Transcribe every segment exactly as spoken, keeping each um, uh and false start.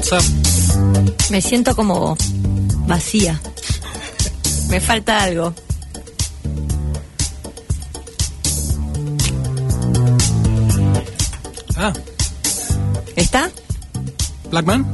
WhatsApp. Me siento como vacía. Me falta algo. Ah. ¿Está? ¿Blackman?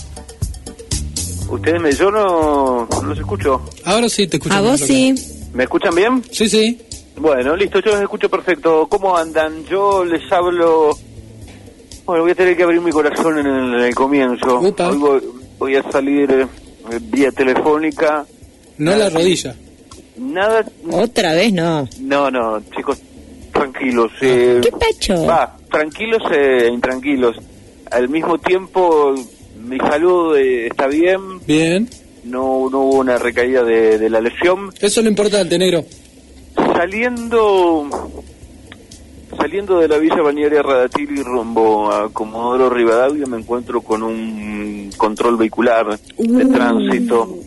Ustedes me... Yo no, no los escucho. Ahora sí te escucho. ¿A vos sí? ¿Me escuchan bien? Sí, sí. Bueno, listo, yo los escucho perfecto. ¿Cómo andan? Yo les hablo... Bueno, voy a tener que abrir mi corazón en el, en el comienzo. Upa. Hoy voy, voy a salir eh, vía telefónica. No Nada, la rodilla. Nada... Otra vez no. No, no, chicos, tranquilos. Eh, ¿Qué pecho? Va, tranquilos e intranquilos. Al mismo tiempo, mi salud eh, está bien. Bien. No, no hubo una recaída de, de la lesión. Eso es lo importante, negro. Saliendo saliendo de la Villa Balnearia Radatili rumbo a Comodoro Rivadavia, me encuentro con un control vehicular de Uh. tránsito.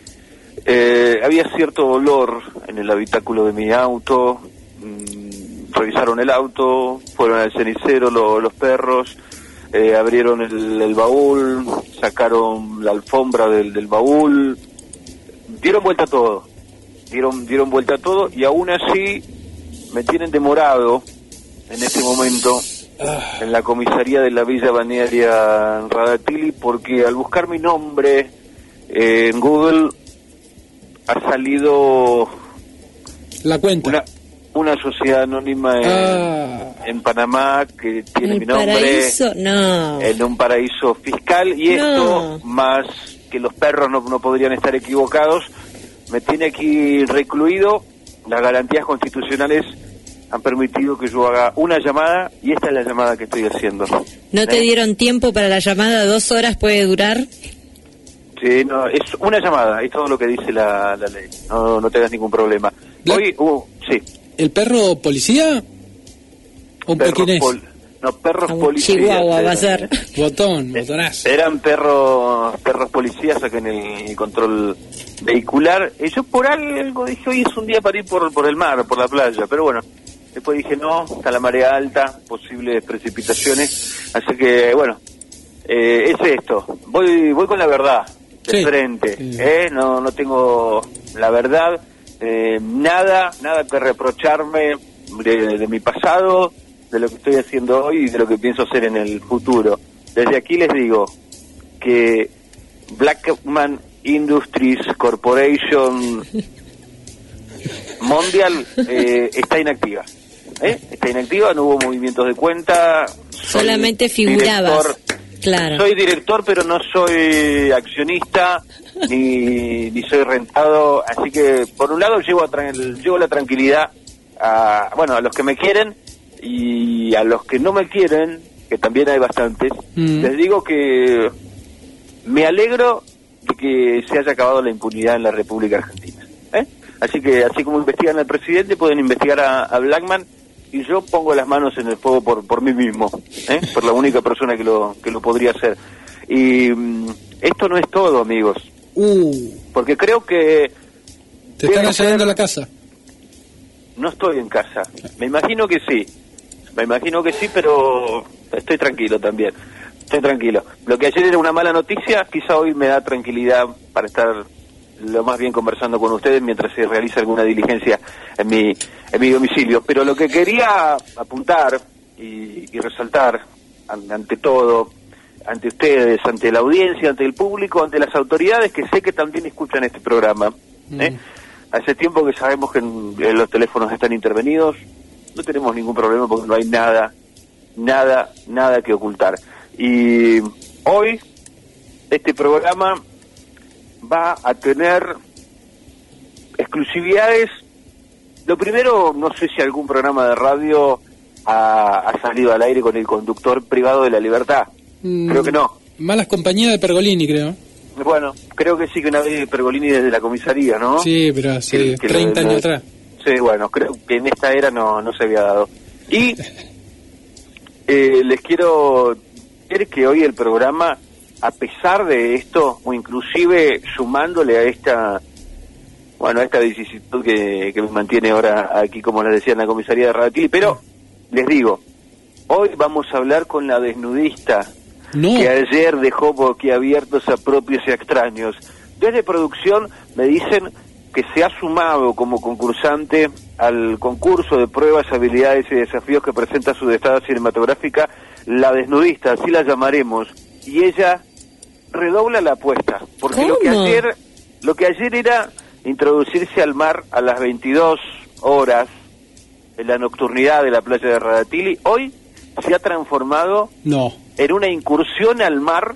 Eh, había cierto olor en el habitáculo de mi auto. Mm, revisaron el auto, fueron al cenicero lo, los perros, eh, abrieron el, el baúl, sacaron la alfombra del, del baúl, dieron vuelta a todo. Dieron, dieron vuelta a todo y aún así me tienen demorado en este momento en la comisaría de la Villa Balnearia Radatili, porque al buscar mi nombre eh, en Google ha salido La cuenta. una, una sociedad anónima en, Ah. en Panamá que tiene ¿El mi nombre paraíso? No. en un paraíso fiscal, y No. esto, más que los perros no, no podrían estar equivocados, me tiene aquí recluido. Las garantías constitucionales han permitido que yo haga una llamada, y esta es la llamada que estoy haciendo. ¿No te ¿Eh? dieron tiempo para la llamada? ¿Dos horas puede durar? Sí, no, es una llamada, es todo lo que dice la, la ley. No, no tengas ningún problema. Bla- Hoy, uh, sí. ¿El perro policía? ¿O un perros pequinés? pol- no, perros Un policías. chihuahua va a eran. ser. Botón, botonazo. Eran perros perros policías acá en el control vehicular. Y yo por algo dije, hoy es un día para ir por, por el mar, por la playa, pero bueno, después dije, no, está la marea alta, posibles precipitaciones, así que bueno, eh, es esto, voy voy con la verdad, de Sí. frente, Sí. ¿eh? no no tengo la verdad, eh, nada, nada que reprocharme de, de mi pasado, de lo que estoy haciendo hoy y de lo que pienso hacer en el futuro. Desde aquí les digo que Blackman Industries Corporation Mundial eh, está inactiva. ¿eh? Está inactiva, no hubo movimientos de cuenta. Soy Solamente figurabas. director. Claro. Soy director, pero no soy accionista ni, ni soy rentado, así que por un lado llevo, a tran- llevo la tranquilidad a, bueno, a los que me quieren, y a los que no me quieren, que también hay bastantes, Mm. les digo que me alegro de que se haya acabado la impunidad en la República Argentina. ¿eh? Así que, así como investigan al presidente, pueden investigar a, a Blackman, y yo pongo las manos en el fuego por por mí mismo, ¿eh? por la única persona que lo que lo podría hacer. Y mm, esto no es todo, amigos, Uh, porque creo que te están debe allanando ser- la casa. no estoy en casa. Me imagino que sí. Me imagino que sí, pero estoy tranquilo también. Estoy tranquilo. Lo que ayer era una mala noticia, quizá hoy me da tranquilidad para estar lo más bien conversando con ustedes mientras se realiza alguna diligencia en mi en mi domicilio. Pero lo que quería apuntar y, y resaltar an- ante todo, ante ustedes, ante la audiencia, ante el público, ante las autoridades que sé que también escuchan este programa, ¿eh? Mm. Hace tiempo que sabemos que en- en los teléfonos están intervenidos, no tenemos ningún problema porque no hay nada, nada, nada que ocultar. Y hoy este programa va a tener exclusividades. Lo primero, no sé si algún programa de radio ha, ha salido al aire con el conductor privado de la libertad. Mm, Creo que no. Malas compañías de Pergolini, creo. Bueno, creo que sí, que una vez Pergolini desde la comisaría, ¿no? Sí, pero hace Que- que treinta lo- años lo- atrás. Sí, bueno, creo que en esta era no, no se había dado. Y eh, les quiero decir que hoy el programa, a pesar de esto, o inclusive sumándole a esta, bueno, a esta vicisitud que, que me mantiene ahora aquí, como les decía, en la comisaría de Radatili, pero les digo, hoy vamos a hablar con la desnudista No. que ayer dejó boquiabiertos a propios y a extraños. Desde producción me dicen que se ha sumado como concursante al concurso de pruebas, habilidades y desafíos que presenta su destada cinematográfica La Desnudista, así la llamaremos, y ella redobla la apuesta, porque lo que ¿Cómo? ayer lo que ayer era introducirse al mar a las veintidós horas en la nocturnidad de la playa de Radatili, hoy se ha transformado No. en una incursión al mar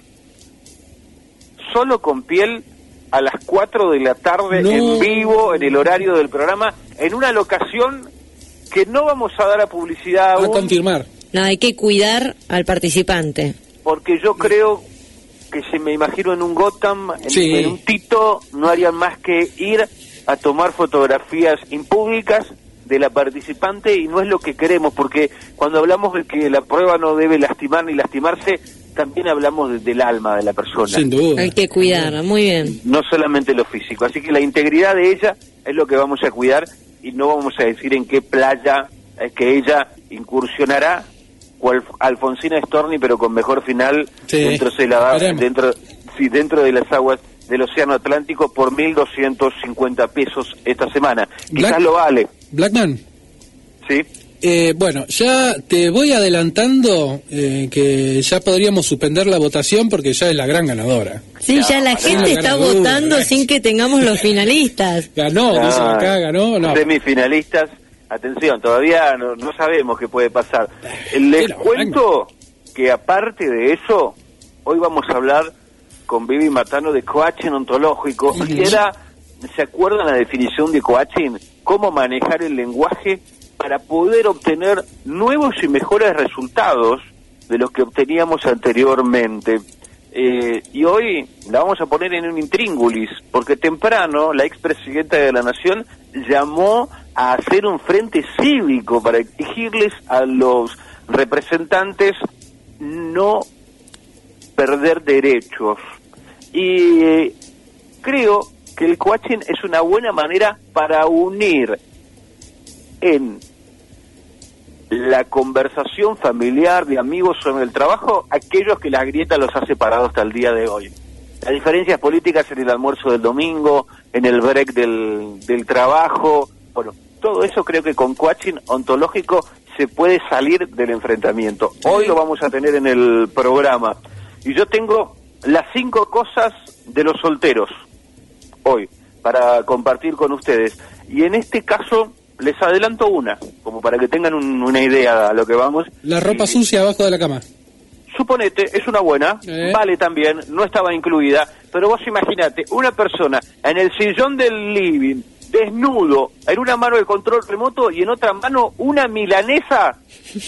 solo con piel a las cuatro de la tarde No. en vivo, en el horario del programa, en una locación que no vamos a dar a publicidad A aún, confirmar. No, hay que cuidar al participante. porque yo creo que si me imagino en un Gotham, en, Sí. en un Tito, no harían más que ir a tomar fotografías impúblicas de la participante, y no es lo que queremos, porque cuando hablamos de que la prueba no debe lastimar ni lastimarse, también hablamos de- del alma de la persona, Sin duda. Hay que cuidar, muy bien. no solamente lo físico. Así que la integridad de ella es lo que vamos a cuidar, y no vamos a decir en qué playa es que ella incursionará, cual Alfonsina Storni, pero con mejor final, Sí, dentro de la, veremos. dentro sí, dentro de las aguas del Océano Atlántico, por mil doscientos cincuenta pesos esta semana. Black- Quizás lo vale, Blackman, ¿sí? eh, bueno, ya te voy adelantando eh, que ya podríamos suspender la votación porque ya es la gran ganadora. Sí, ya la la gente está ganadora, votando gracias. sin que tengamos los finalistas. Ganó, dicen Ah, acá, ganó, no. Semifinalistas, atención, todavía no, no sabemos qué puede pasar. Les Pero, cuento que aparte de eso, hoy vamos a hablar con Vivi Matano de coaching ontológico. Ujú. Y era, ¿se acuerdan la definición de coaching? Cómo manejar el lenguaje para poder obtener nuevos y mejores resultados de los que obteníamos anteriormente. Eh, y hoy la vamos a poner en un intríngulis, porque temprano la expresidenta de la Nación llamó a hacer un frente cívico para exigirles a los representantes no perder derechos. Y eh, creo que el coaching es una buena manera para unir en la conversación familiar de amigos o en el trabajo aquellos que la grieta los ha separado hasta el día de hoy. Las diferencias políticas en el almuerzo del domingo, en el break del, del trabajo, bueno, todo eso creo que con coaching ontológico se puede salir del enfrentamiento. Hoy lo vamos a tener en el programa. Y yo tengo las cinco cosas de los solteros hoy para compartir con ustedes. Y en este caso les adelanto una, como para que tengan un, una idea a lo que vamos. La ropa Y- sucia abajo de la cama. Suponete, es una buena, Eh. vale también, no estaba incluida, pero vos imaginate, una persona en el sillón del living, desnudo, en una mano el control remoto y en otra mano una milanesa.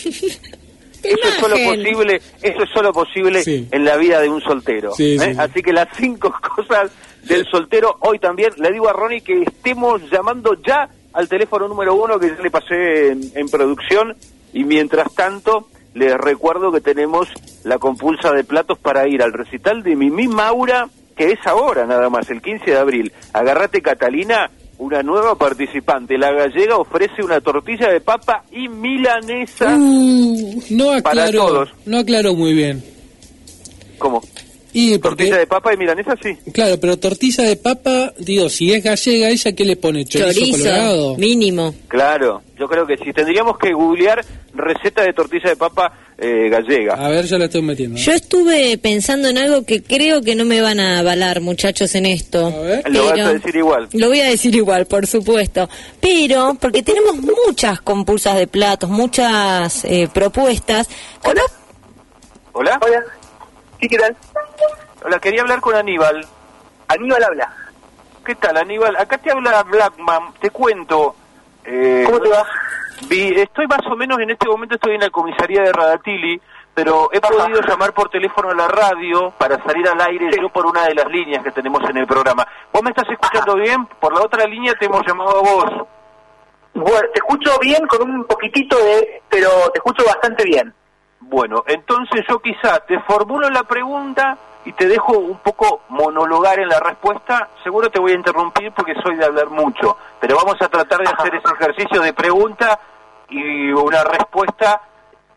Eso es solo Imagen. posible, eso es solo posible Sí. en la vida de un soltero. Sí, ¿eh? sí, sí. Así que las cinco cosas del soltero hoy también. Le digo a Ronnie que estemos llamando ya al teléfono número uno que ya le pasé en, en producción, y mientras tanto les recuerdo que tenemos la compulsa de platos para ir al recital de Mimi Maura, que es ahora nada más, el quince de abril. Agárrate, Catalina, una nueva participante. La gallega ofrece una tortilla de papa y milanesa. Uh, no Para aclaró, todos. no aclaró muy bien. ¿Cómo? Y porque, ¿Tortilla de papa y milanesa? Sí. claro, pero tortilla de papa, digo, si es gallega, ¿ella qué le pone? ¿Chorizo, Chorizo, colorado? mínimo. Claro, yo creo que sí. Tendríamos que googlear receta de tortilla de papa eh, gallega. A ver, ya la estoy metiendo. Yo estuve pensando en algo que creo que no me van a avalar, muchachos, en esto. A ver. Lo vas Pero- a decir igual. Lo voy a decir igual, por supuesto. Pero, porque tenemos muchas compulsas de platos, muchas eh, propuestas. Hola. ¿Hola? Hola, sí, ¿qué tal? Hola, quería hablar con Aníbal. Aníbal habla. ¿Qué tal, Aníbal? Acá te habla Blackman. Te cuento. Eh, ¿Cómo te va? Vi, estoy más o menos, en este momento estoy en la comisaría de Radatili, pero he Ajá. podido llamar por teléfono a la radio para salir al aire, Sí. yo por una de las líneas que tenemos en el programa. ¿Vos me estás escuchando bien? Por la otra línea te hemos llamado a vos. Bueno, te escucho bien con un poquitito de... pero te escucho bastante bien. Bueno, entonces yo quizá te formulo la pregunta y te dejo un poco monologar en la respuesta. Seguro te voy a interrumpir porque soy de hablar mucho, pero vamos a tratar de hacer ese ejercicio de pregunta y una respuesta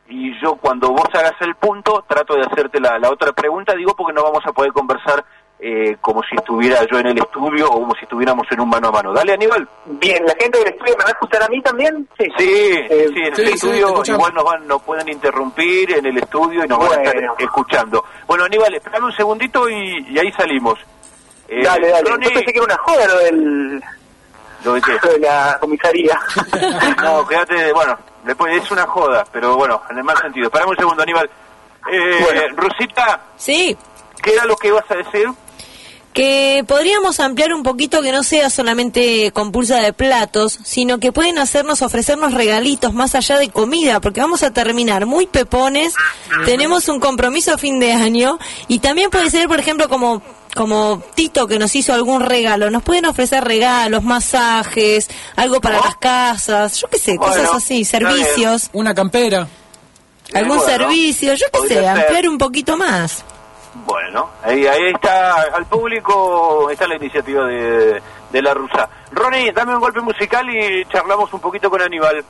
y yo cuando vos hagas el punto trato de hacerte la, la otra pregunta, digo porque no vamos a poder conversar eh, como si estuviera yo en el estudio o como si estuviéramos en un mano a mano. Dale, Aníbal. Bien, ¿la gente del estudio me va a escuchar a mí también? Sí, sí, eh, sí en sí, el sí, estudio igual nos van, nos pueden interrumpir en el estudio y nos bueno. van a estar escuchando. Bueno, Aníbal, esperame un segundito y, y ahí salimos. Eh, dale, dale. Ronnie, Yo pensé que era una joda lo del... ¿Lo de qué? de la comisaría. No, quédate, bueno, después es una joda, pero bueno, en el mal sentido. Esperame un segundo, Aníbal. Eh, Bueno. Rosita, Sí, ¿qué era lo que ibas a decir? que podríamos ampliar un poquito, que no sea solamente compulsa de platos, sino que pueden hacernos, ofrecernos regalitos más allá de comida, porque vamos a terminar muy pepones, tenemos un compromiso a fin de año, y también puede ser, por ejemplo, como como Tito, que nos hizo algún regalo, nos pueden ofrecer regalos, masajes, algo para ¿Oh? las casas, yo qué sé, Bueno, cosas así, está servicios, Una campera. algún Bueno, servicio, yo qué podría sé, ser. ampliar un poquito más. Bueno, ahí, ahí está, al público está la iniciativa de, de la rusa. Ronnie, dame un golpe musical y charlamos un poquito con Aníbal.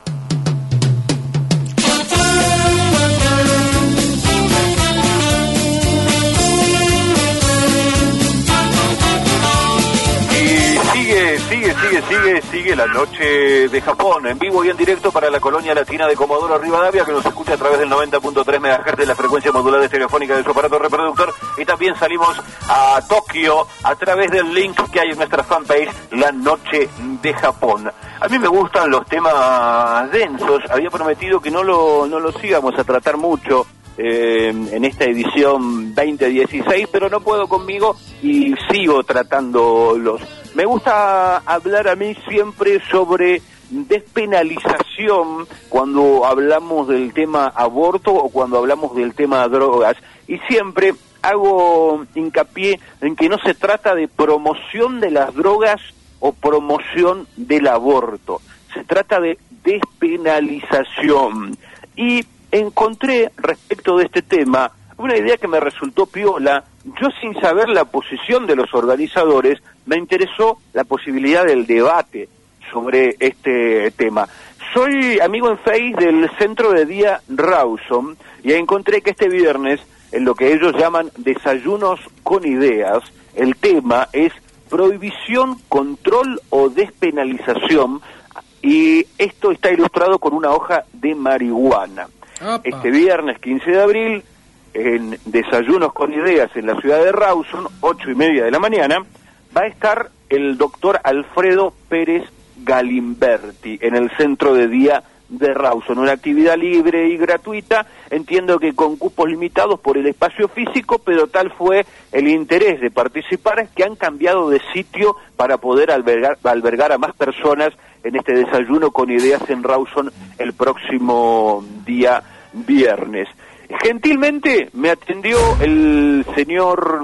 Sigue, sigue, sigue, sigue, sigue la noche de Japón, en vivo y en directo para la colonia latina de Comodoro Rivadavia, que nos escucha a través del noventa punto tres megahertz de la frecuencia modulada estereofónica de su aparato reproductor, y también salimos a Tokio a través del link que hay en nuestra fanpage, La Noche de Japón. A mí me gustan los temas densos, había prometido que no lo, no los íbamos a tratar mucho Eh, en esta edición veinte dieciséis, pero no puedo conmigo y sigo tratándolos. Me gusta hablar a mí siempre sobre despenalización cuando hablamos del tema aborto o cuando hablamos del tema drogas, y siempre hago hincapié en que no se trata de promoción de las drogas o promoción del aborto, se trata de despenalización. Y encontré respecto de este tema una idea que me resultó piola. Yo, sin saber la posición de los organizadores, me interesó la posibilidad del debate sobre este tema. Soy amigo en Face del Centro de Día Rawson y encontré que este viernes, en lo que ellos llaman desayunos con ideas, el tema es prohibición, control o despenalización, y esto está ilustrado con una hoja de marihuana. Opa. Este viernes quince de abril, en Desayunos con Ideas en la ciudad de Rawson, ocho y media de la mañana, va a estar el doctor Alfredo Pérez Galimberti en el Centro de Día de Rawson, una actividad libre y gratuita, entiendo que con cupos limitados por el espacio físico, pero tal fue el interés de participar que han cambiado de sitio para poder albergar, albergar a más personas en este desayuno con ideas en Rawson el próximo día viernes. Gentilmente me atendió el señor...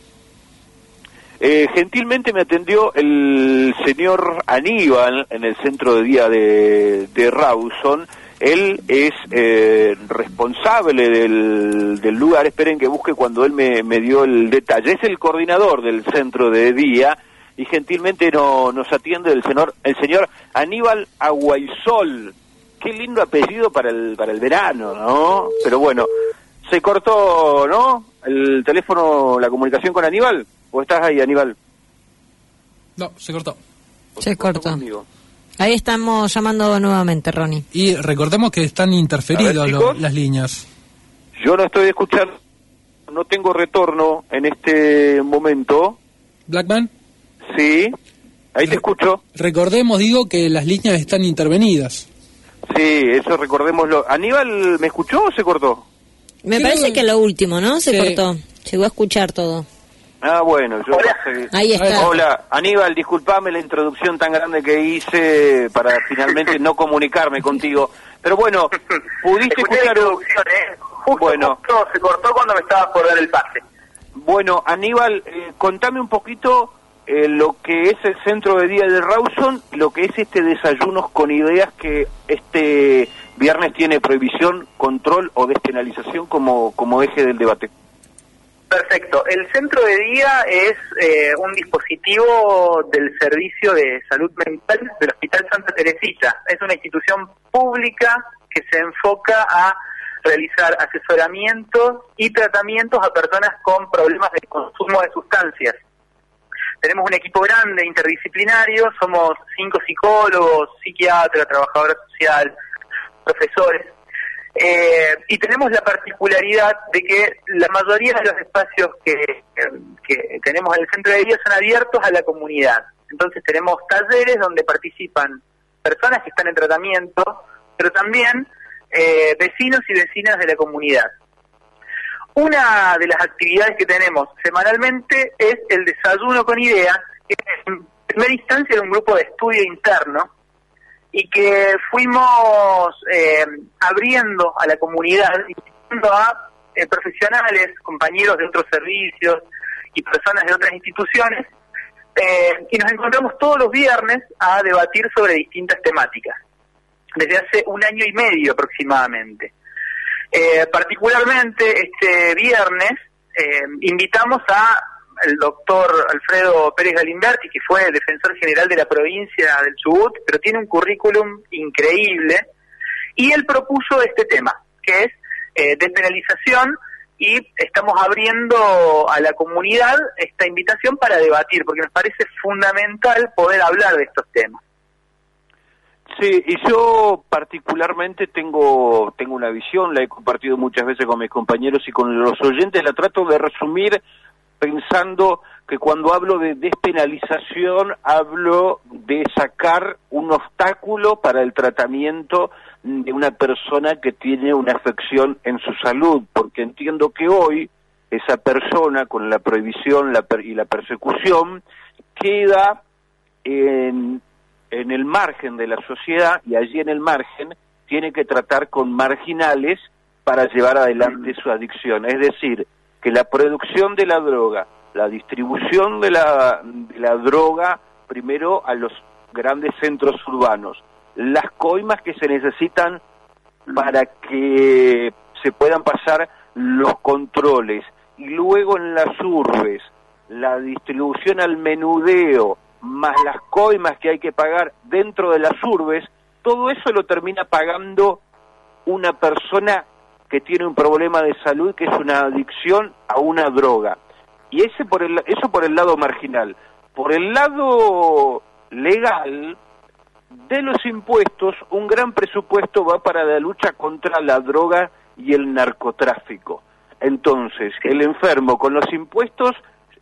Eh, gentilmente me atendió el señor Aníbal en el centro de día de, de Rawson. Él es eh, responsable del, del lugar. Esperen que busque cuando él me, me dio el detalle. Es el coordinador del centro de día y gentilmente no, nos atiende el señor, el señor Aníbal Aguaisol. Qué lindo apellido para el, para el verano, ¿no? Pero bueno, se cortó, ¿no? El teléfono, la comunicación con Aníbal. ¿O estás ahí, Aníbal? No, se cortó. Se cortó. Conmigo. Ahí estamos llamando nuevamente, Ronnie. Y recordemos que están interferidos A ver, lo- chicos. las líneas. Yo no estoy escuchando, no tengo retorno en este momento. Blackman, Sí, ahí te escucho. recordemos, digo, que las líneas están intervenidas. Sí, eso recordémoslo. ¿Aníbal me escuchó o se cortó? Me Creo parece que- que lo último, ¿no? Se Sí. cortó. Llegó a escuchar todo. Ah, bueno, yo... Hola. pasé- Ahí está. Hola, Aníbal, disculpame la introducción tan grande que hice para finalmente no comunicarme contigo. Pero bueno, pudiste Escuché la escuchar... introducción, ¿eh? Justo, Bueno. justo se cortó cuando me estaba por dar el pase. Bueno, Aníbal, eh, contame un poquito eh, lo que es el centro de día de Rawson, lo que es este desayunos con ideas que este viernes tiene prohibición, control o despenalización como, como eje del debate. Perfecto. El centro de día es eh, un dispositivo del Servicio de Salud Mental del Hospital Santa Teresita. Es una institución pública que se enfoca a realizar asesoramientos y tratamientos a personas con problemas de consumo de sustancias. Tenemos un equipo grande, interdisciplinario, somos cinco psicólogos, psiquiatras, trabajadora social, profesores, eh, y tenemos la particularidad de que la mayoría de los espacios que, que tenemos en el centro de día son abiertos a la comunidad. Entonces tenemos talleres donde participan personas que están en tratamiento, pero también eh, vecinos y vecinas de la comunidad. Una de las actividades que tenemos semanalmente es el desayuno con ideas, que en primera instancia era un grupo de estudio interno y que fuimos eh, abriendo a la comunidad, invitando a eh, profesionales, compañeros de otros servicios y personas de otras instituciones, eh, y nos encontramos todos los viernes a debatir sobre distintas temáticas, desde hace un año y medio aproximadamente. Eh, particularmente este viernes eh, invitamos a el doctor Alfredo Pérez Galimberti, que fue defensor general de la provincia del Chubut, pero tiene un currículum increíble, y él propuso este tema, que es eh, despenalización, y estamos abriendo a la comunidad esta invitación para debatir, porque nos parece fundamental poder hablar de estos temas. Sí, y yo particularmente tengo tengo una visión, la he compartido muchas veces con mis compañeros y con los oyentes, la trato de resumir pensando que cuando hablo de despenalización hablo de sacar un obstáculo para el tratamiento de una persona que tiene una afección en su salud, porque entiendo que hoy esa persona con la prohibición la per- y la persecución queda en... en el margen de la sociedad, y allí en el margen tiene que tratar con marginales para llevar adelante su adicción. Es decir, que la producción de la droga, la distribución de la, de la droga, primero a los grandes centros urbanos, las coimas que se necesitan para que se puedan pasar los controles, y luego en las urbes, la distribución al menudeo, más las coimas que hay que pagar dentro de las urbes, todo eso lo termina pagando una persona que tiene un problema de salud, que es una adicción a una droga. Y ese por el, eso por el lado marginal. Por el lado legal, de los impuestos, un gran presupuesto va para la lucha contra la droga y el narcotráfico. Entonces, el enfermo con los impuestos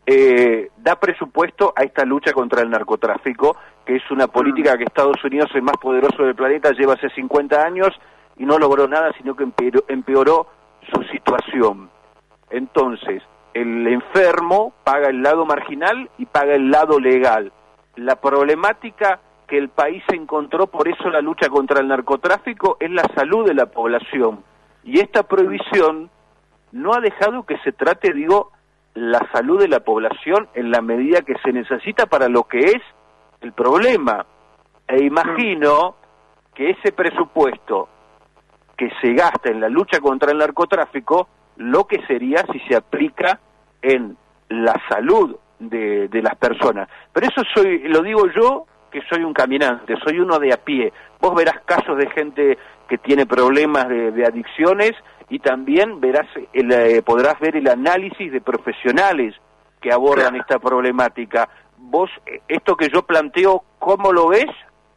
Eh, da presupuesto a esta lucha contra el narcotráfico, que es una política que Estados Unidos, el más poderoso del planeta, lleva hace cincuenta años y no logró nada, sino que empeoró, empeoró su situación. Entonces, el enfermo paga el lado marginal y paga el lado legal. La problemática que el país encontró, por eso la lucha contra el narcotráfico, es la salud de la población. Y esta prohibición no ha dejado que se trate, digo, la salud de la población en la medida que se necesita para lo que es el problema. E imagino que ese presupuesto que se gasta en la lucha contra el narcotráfico, lo que sería si se aplica en la salud de, de las personas. Pero eso soy, lo digo yo, que soy un caminante, soy uno de a pie. Vos verás casos de gente que tiene problemas de, de adicciones, y también verás el, eh, podrás ver el análisis de profesionales que abordan esta problemática. Vos, esto que yo planteo, ¿cómo lo ves?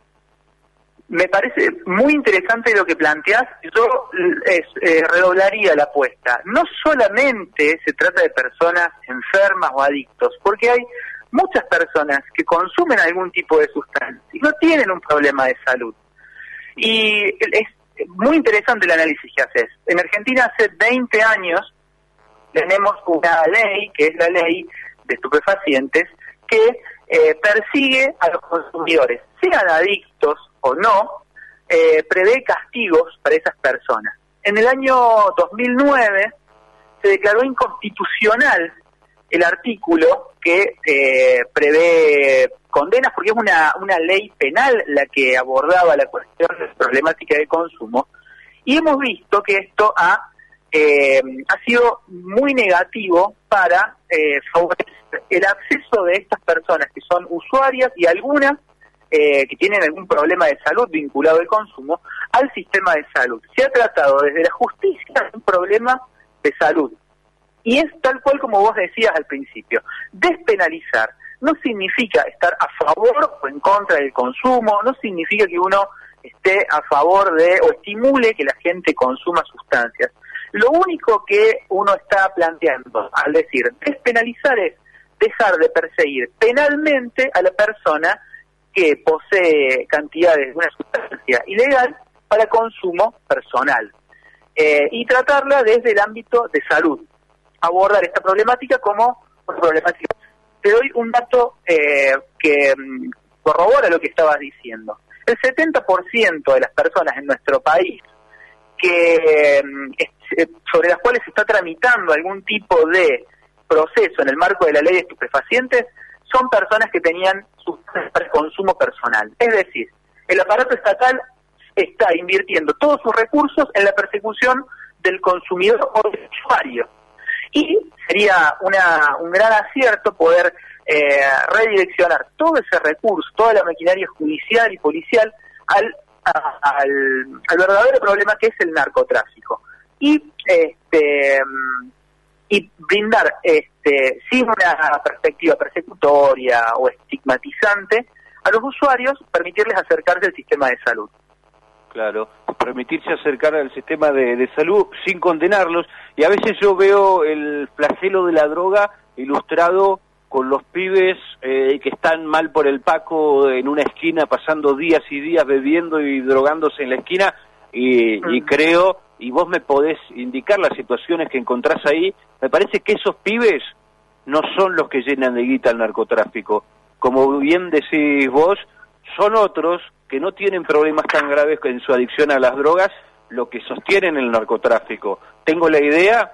Me parece muy interesante lo que planteás. Yo es, eh, redoblaría la apuesta. No solamente se trata de personas enfermas o adictos, porque hay muchas personas que consumen algún tipo de sustancia y no tienen un problema de salud. Y es muy interesante el análisis que haces. En Argentina hace veinte años tenemos una ley, que es la ley de estupefacientes, que eh, persigue a los consumidores, sean adictos o no, eh, prevé castigos para esas personas. En el año dos mil nueve se declaró inconstitucional el artículo que eh, prevé condenas, porque es una, una ley penal la que abordaba la cuestión de la problemática de consumo, y hemos visto que esto ha, eh, ha sido muy negativo para eh, favorecer el acceso de estas personas que son usuarias y algunas eh, que tienen algún problema de salud vinculado al consumo al sistema de salud. Se ha tratado desde la justicia un problema de salud. Y es tal cual como vos decías al principio. Despenalizar no significa estar a favor o en contra del consumo, no significa que uno esté a favor de o estimule que la gente consuma sustancias. Lo único que uno está planteando al decir despenalizar es dejar de perseguir penalmente a la persona que posee cantidades de una sustancia ilegal para consumo personal eh, y tratarla desde el ámbito de salud, abordar esta problemática como una problemática. Te doy un dato eh, que mm, corrobora lo que estabas diciendo. El setenta por ciento de las personas en nuestro país que eh, sobre las cuales se está tramitando algún tipo de proceso en el marco de la ley de estupefacientes son personas que tenían sustancias para consumo personal. Es decir, el aparato estatal está invirtiendo todos sus recursos en la persecución del consumidor o del usuario. Y sería una, un gran acierto poder eh, redireccionar todo ese recurso, toda la maquinaria judicial y policial al, a, al, al verdadero problema que es el narcotráfico. Y este y brindar este sin una perspectiva persecutoria o estigmatizante a los usuarios, permitirles acercarse al sistema de salud. Claro, permitirse acercar al sistema de, de salud sin condenarlos, y a veces yo veo el flagelo de la droga ilustrado con los pibes eh, que están mal por el paco en una esquina, pasando días y días bebiendo y drogándose en la esquina, y, mm. y creo, y vos me podés indicar las situaciones que encontrás ahí, me parece que esos pibes no son los que llenan de guita al narcotráfico. Como bien decís vos, son otros que no tienen problemas tan graves en su adicción a las drogas, lo que sostienen el narcotráfico. Tengo la idea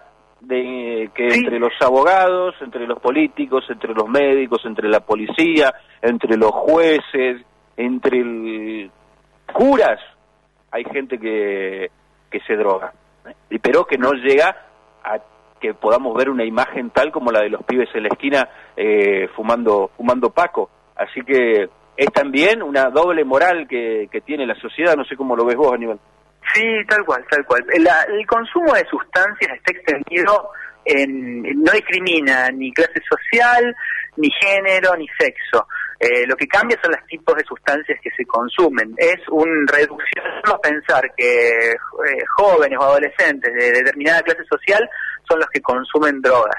de que sí. Entre los abogados, entre los políticos, entre los médicos, entre la policía, entre los jueces, entre el curas, hay gente que, que se droga, ¿eh? Pero que no llega a que podamos ver una imagen tal como la de los pibes en la esquina eh, fumando fumando paco. Así que es también una doble moral que, que tiene la sociedad, no sé cómo lo ves vos, Aníbal. Sí, tal cual, tal cual. La, el consumo de sustancias está extendido, en, no discrimina ni clase social, ni género, ni sexo. Eh, lo que cambia son los tipos de sustancias que se consumen. Es un reducción a pensar que eh, jóvenes o adolescentes de determinada clase social son los que consumen drogas.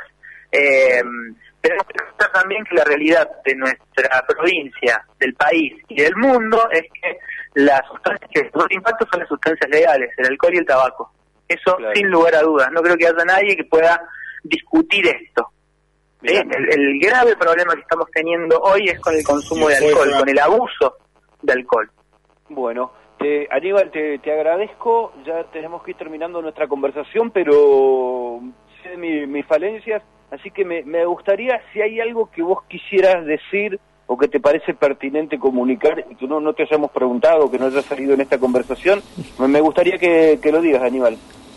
Eh, Tenemos que pensar también que la realidad de nuestra provincia, del país y del mundo es que las sustancias que los impactos son las sustancias legales, el alcohol y el tabaco. Eso claro. Sin lugar a dudas. No creo que haya nadie que pueda discutir esto. ¿Eh? El, el grave problema que estamos teniendo hoy es con el consumo de alcohol, con el abuso de alcohol. Bueno, te, Aníbal, te, te agradezco. Ya tenemos que ir terminando nuestra conversación, pero sé mi, mis falencias. Así que me, me gustaría, si hay algo que vos quisieras decir o que te parece pertinente comunicar y que no, no te hayamos preguntado, que no haya salido en esta conversación, me, me gustaría que, que lo digas, Aníbal.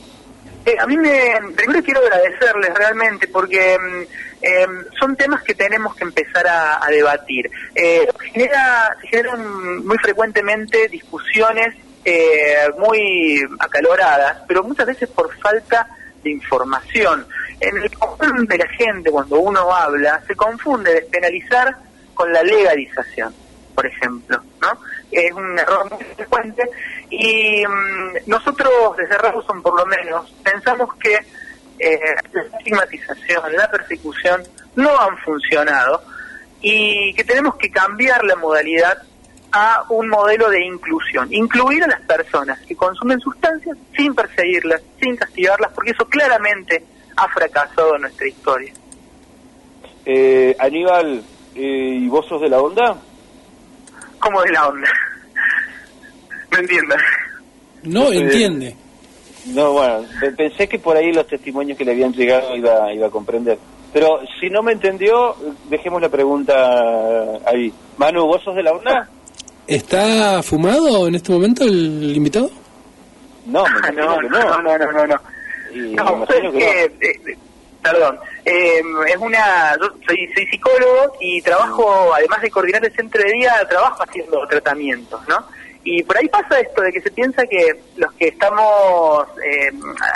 Eh, a mí me, primero quiero agradecerles realmente porque eh, son temas que tenemos que empezar a, a debatir. Eh, genera, se generan muy frecuentemente discusiones eh, muy acaloradas, pero muchas veces por falta de información. En el común de la gente, cuando uno habla, se confunde despenalizar con la legalización, por ejemplo, ¿no? Es un error muy frecuente y mmm, nosotros desde Rawson, por lo menos, pensamos que eh, la estigmatización, la persecución no han funcionado y que tenemos que cambiar la modalidad a un modelo de inclusión, incluir a las personas que consumen sustancias sin perseguirlas, sin castigarlas, porque eso claramente ha fracasado en nuestra historia. Eh, Aníbal, eh, ¿y vos sos de la onda? ¿Cómo de la onda? No entiendo. No eh, entiende. No, bueno, pensé que por ahí los testimonios que le habían llegado iba, iba a comprender. Pero si no me entendió, dejemos la pregunta ahí. Manu, ¿vos sos de la onda? ¿Está fumado en este momento el invitado? No, me no, que no, no, no, no, no, no. Y no, me imagino que que, no. Eh, Perdón, eh, es una, yo soy, soy psicólogo y trabajo, además de coordinar el centro de día, trabajo haciendo tratamientos, ¿no? Y por ahí pasa esto de que se piensa que los que estamos, eh,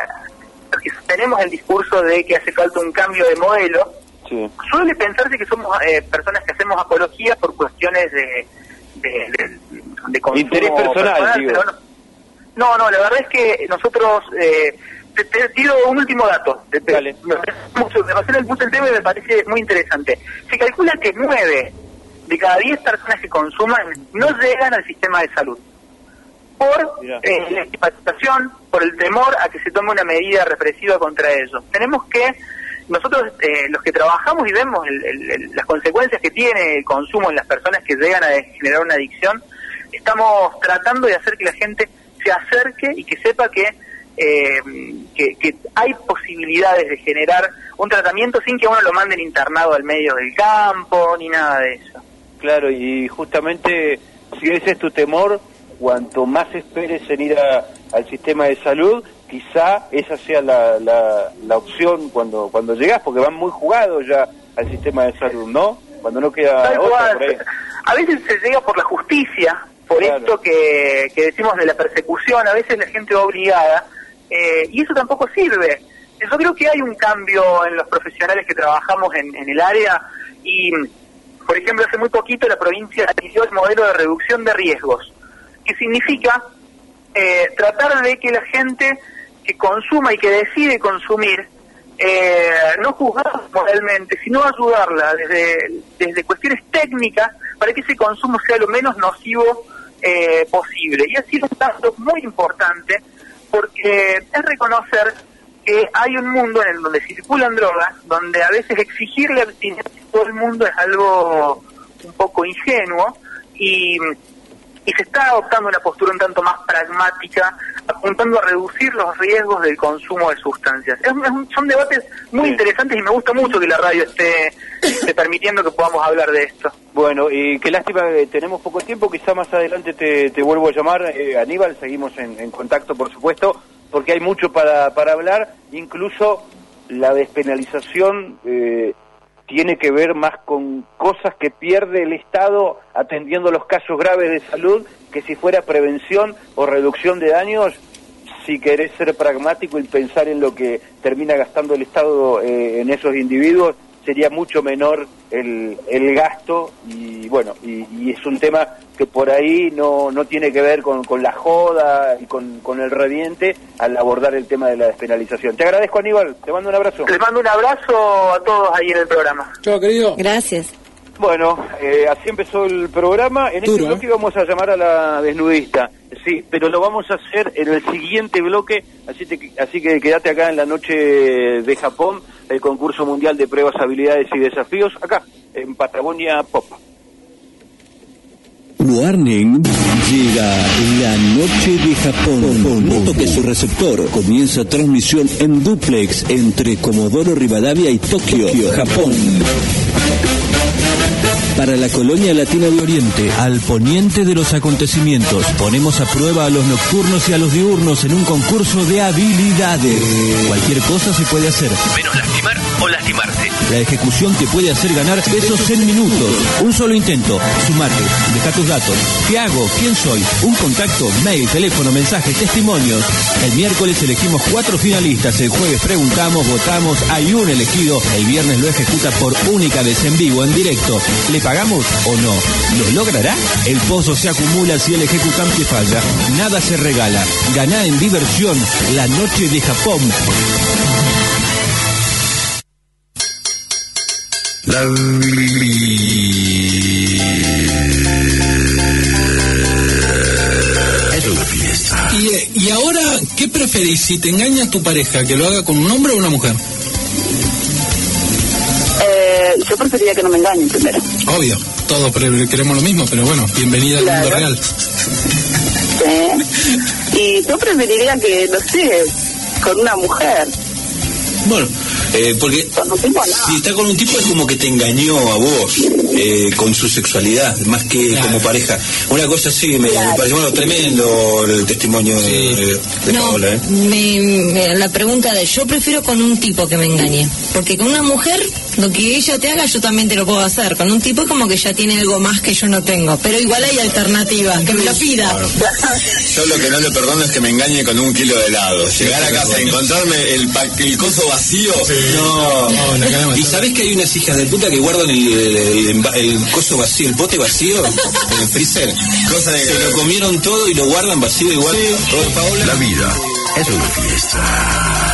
los que sostenemos el discurso de que hace falta un cambio de modelo, sí. suele pensarse que somos eh, personas que hacemos apología por cuestiones de, de, de, de consumo interés personal, personal, digo. Pero no, no, no, la verdad es que nosotros... Eh, Te, te tiro un último dato. Te, te, Dale. Me, mucho, me pasé el, mucho el tema y me parece muy interesante. Se calcula que nueve de cada diez personas que consuman no llegan al sistema de salud. Por eh, la estigmatización, por el temor a que se tome una medida represiva contra ellos. Tenemos que, nosotros eh, los que trabajamos y vemos el, el, el, las consecuencias que tiene el consumo en las personas que llegan a generar una adicción, estamos tratando de hacer que la gente se acerque y que sepa que Eh, que, que hay posibilidades de generar un tratamiento sin que a uno lo manden internado al medio del campo, ni nada de eso. Claro, y justamente si ese es tu temor, cuanto más esperes en ir a, al sistema de salud, quizá esa sea la, la, la opción cuando cuando llegas, porque van muy jugados ya al sistema de salud, ¿no? Cuando no queda otra por ahí. A veces se llega por la justicia, por claro. esto que, que decimos de la persecución, a veces la gente va obligada. Eh, y eso tampoco sirve. Yo creo que hay un cambio en los profesionales que trabajamos en, en el área y, por ejemplo, hace muy poquito la provincia inició el modelo de reducción de riesgos, que significa eh, tratar de que la gente que consuma y que decide consumir eh, no juzgarla moralmente, sino ayudarla desde, desde cuestiones técnicas para que ese consumo sea lo menos nocivo eh, posible. Y ha sido un paso muy importante porque es reconocer que hay un mundo en el donde circulan drogas, donde a veces exigirle abstinencia a todo el mundo es algo un poco ingenuo y, y se está adoptando una postura un tanto más pragmática, apuntando a reducir los riesgos del consumo de sustancias. Es, es un, son debates muy sí. interesantes y me gusta mucho que la radio esté, esté permitiendo que podamos hablar de esto. Bueno, y qué lástima que tenemos poco tiempo, quizá más adelante te, te vuelvo a llamar, eh, Aníbal, seguimos en, en contacto, por supuesto, porque hay mucho para, para hablar, incluso la despenalización eh, tiene que ver más con cosas que pierde el Estado atendiendo los casos graves de salud, que si fuera prevención o reducción de daños, si querés ser pragmático y pensar en lo que termina gastando el Estado eh, en esos individuos, sería mucho menor el, el gasto y bueno, y, y es un tema que por ahí no, no tiene que ver con, con la joda y con, con el reviente al abordar el tema de la despenalización. Te agradezco, Aníbal, te mando un abrazo. Les mando un abrazo a todos ahí en el programa. Chao, querido. Gracias. Bueno, eh, así empezó el programa. En este bloque vamos a llamar a la desnudista, sí, pero lo vamos a hacer en el siguiente bloque, así, te, así que quédate acá en la noche de Japón, el concurso mundial de pruebas, habilidades y desafíos, acá, en Patagonia Pop. Warning, llega la noche de Japón. No toque su receptor. Comienza transmisión en duplex entre Comodoro Rivadavia y Tokio, Japón. Para la colonia latina de Oriente, al poniente de los acontecimientos, ponemos a prueba a los nocturnos y a los diurnos en un concurso de habilidades. Cualquier cosa se puede hacer, menos lastimar o lastimarse. La ejecución te puede hacer ganar pesos en minutos. Un solo intento. Sumate, deja tus datos. ¿Qué hago? ¿Quién soy? Un contacto, mail, teléfono, mensaje, testimonios. El miércoles elegimos cuatro finalistas. El jueves preguntamos, votamos, hay un elegido. El viernes lo ejecuta por única vez en vivo, en directo. ¿Le pagamos o no? ¿Lo logrará? El pozo se acumula si el ejecutante falla. Nada se regala. Ganá en diversión la noche de Japón. La... Es una fiesta. Y, y ahora, ¿qué preferís? Si te engaña tu pareja, ¿que lo haga con un hombre o una mujer? Eh, yo preferiría que no me engañen primero. Obvio, todos queremos lo mismo, pero bueno, bienvenida claro. al mundo real. Sí. Y yo preferiría que, no sé, con una mujer. Bueno, eh, porque con un tipo, no. si está con un tipo es como que te engañó a vos. eh, con su sexualidad, más que claro. como pareja. Una cosa así, me, claro. me pareció bueno, tremendo el testimonio sí. de, de no, Paola. ¿eh? me, me, la pregunta de yo prefiero con un tipo que me engañe, porque con una mujer lo que ella te haga yo también te lo puedo hacer, con un tipo es como que ya tiene algo más que yo no tengo, pero igual hay alternativa, que me lo pida. Claro. Yo lo que no le perdono es que me engañe con un kilo de helado. Llegar a casa y encontrarme el, el coso vacío. Sí. No. no, no y sabés que hay unas hijas de puta que guardan el, el, el, el coso vacío, el bote vacío en el freezer. Cosa de que se lo comieron todo y lo guardan vacío igual. Sí. Todo, Paola. La vida es una fiesta.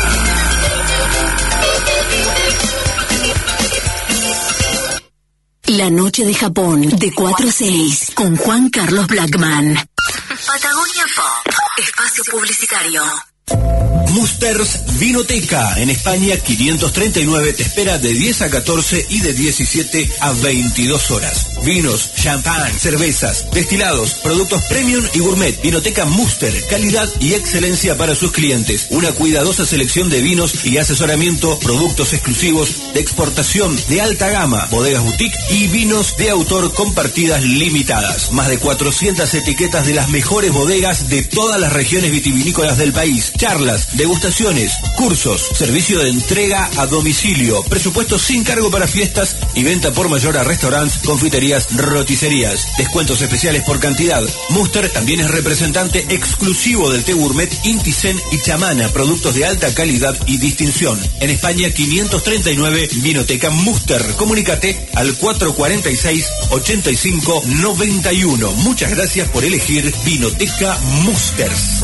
La noche de Japón, de cuatro a seis, con Juan Carlos Blackman. Patagonia Pop, espacio publicitario. Musters Vinoteca, en España quinientos treinta y nueve, te espera de diez a catorce y de diecisiete a veintidós horas. Vinos, champán, cervezas, destilados, productos premium y gourmet. Vinoteca Muster, calidad y excelencia para sus clientes. Una cuidadosa selección de vinos y asesoramiento, productos exclusivos de exportación de alta gama, bodegas boutique y vinos de autor con partidas limitadas. Más de cuatrocientas etiquetas de las mejores bodegas de todas las regiones vitivinícolas del país. Charlas, degustaciones, cursos, servicio de entrega a domicilio, presupuesto sin cargo para fiestas y venta por mayor a restaurantes, confiterías, roticerías. Descuentos especiales por cantidad. Muster también es representante exclusivo del té gourmet Intisen y Chamana, productos de alta calidad y distinción. En España quinientos treinta y nueve, Vinoteca Muster. Comunícate al cuatro cuatro seis, ochenta y cinco, noventa y uno. Muchas gracias por elegir Vinoteca Musters.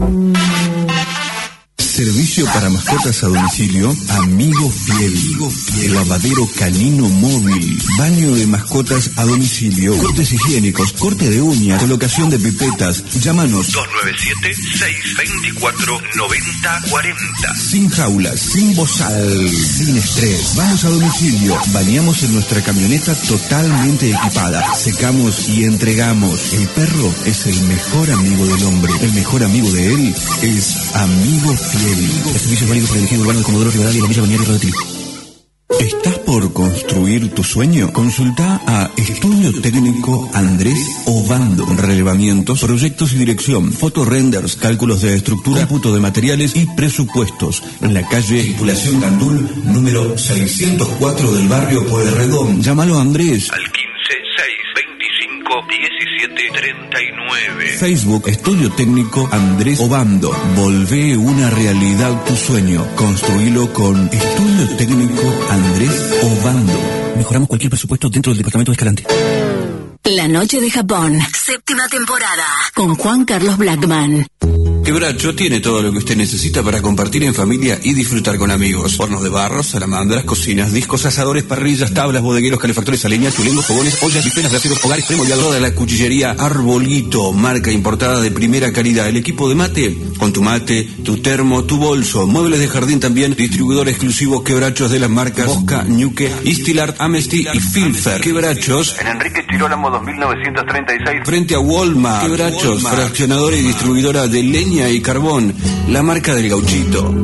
Servicio para mascotas a domicilio, Amigo Fiel. Amigo Fiel. Lavadero canino móvil. Baño de mascotas a domicilio. Cortes higiénicos, corte de uñas, colocación de pipetas. Llámanos dos nueve siete, seis dos cuatro, nueve cero cuatro cero. Sin jaulas, sin bozal, sin estrés. Vamos a domicilio. Bañamos en nuestra camioneta totalmente equipada. Secamos y entregamos. El perro es el mejor amigo del hombre. El mejor amigo de él es Amigo Fiel. El servicio es válido por el ejido urbano de Comodoro Rivadavia y la Villa Balneario Rodríguez. ¿Estás por construir tu sueño? Consulta a Estudio Técnico Andrés Obando. Relevamientos, proyectos y dirección, fotorenders, cálculos de estructura, cómputo de materiales y presupuestos. En la calle Tripulación Gandul, número seiscientos cuatro del barrio Pueyrredón. Llámalo a Andrés al quince, seis, veinticinco, diecisiete, treinta y nueve. Facebook, Estudio Técnico Andrés Obando. Volvé una realidad tu sueño. Construílo con Estudio Técnico Andrés Obando. Mejoramos cualquier presupuesto dentro del departamento de Escalante. La noche de Japón, séptima temporada, con Juan Carlos Blackman. Quebracho tiene todo lo que usted necesita para compartir en familia y disfrutar con amigos. Hornos de barro, salamandras, cocinas, discos, asadores, parrillas, tablas, bodegueros, calefactores a leña, chulengos, fogones, ollas, bifenas de aceros, hogares, premoliados. Toda la cuchillería Arbolito, marca importada de primera calidad. El equipo de mate, con tu mate, tu termo, tu bolso. Muebles de jardín también. Distribuidor exclusivo Quebrachos de las marcas Bosca, Ñuque, Istilart, Amnesty y Filfer. Quebrachos en Enrique Chirolamo dos mil novecientos treinta y seis. Frente a Walmart. Quebrachos, Walmart. Fraccionadora y distribuidora de leña y carbón, la marca del gauchito.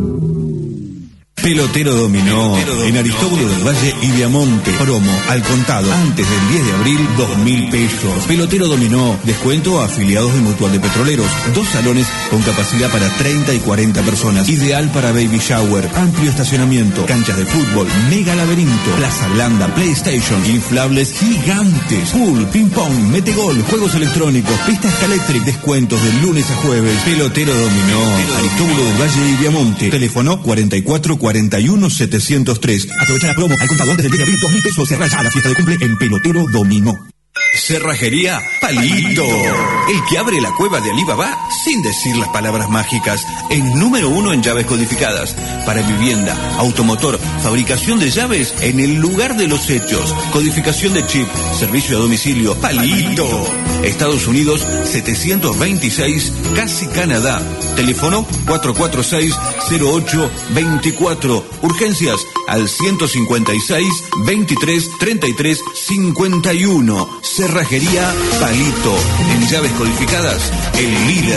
Pelotero Dominó, en Aristóbulo del Valle y Viamonte. Promo al contado antes del diez de abril, dos mil pesos. Pelotero Dominó, descuento a afiliados de Mutual de Petroleros. Dos salones con capacidad para treinta y cuarenta personas. Ideal para baby shower. Amplio estacionamiento. Canchas de fútbol. Mega laberinto. Plaza blanda. PlayStation. Inflables gigantes. Pool, ping pong, metegol, juegos electrónicos, pistas eléctricas. Descuentos de lunes a jueves. Pelotero Dominó. Aristóbulo del Valle y Viamonte. Teléfono cuarenta y cuatro cuarenta y uno setecientos tres. Aprovecha la promo al contado antes del diez de abril, dos mil pesos. Cerra ya la fiesta de cumple en Pelotero Dominó. Cerrajería Palito, el que abre la cueva de Alibaba sin decir las palabras mágicas. Es número uno en llaves codificadas para vivienda, automotor, fabricación de llaves en el lugar de los hechos, codificación de chip, servicio a domicilio. Palito, Estados Unidos setecientos veintiséis, casi Canadá. Teléfono cuatro cuatro seis, cero ocho dos cuatro. Urgencias al ciento cincuenta y seis, veintitrés, treinta y tres, cincuenta y uno. Cerrajería Palito. En llaves codificadas, el líder.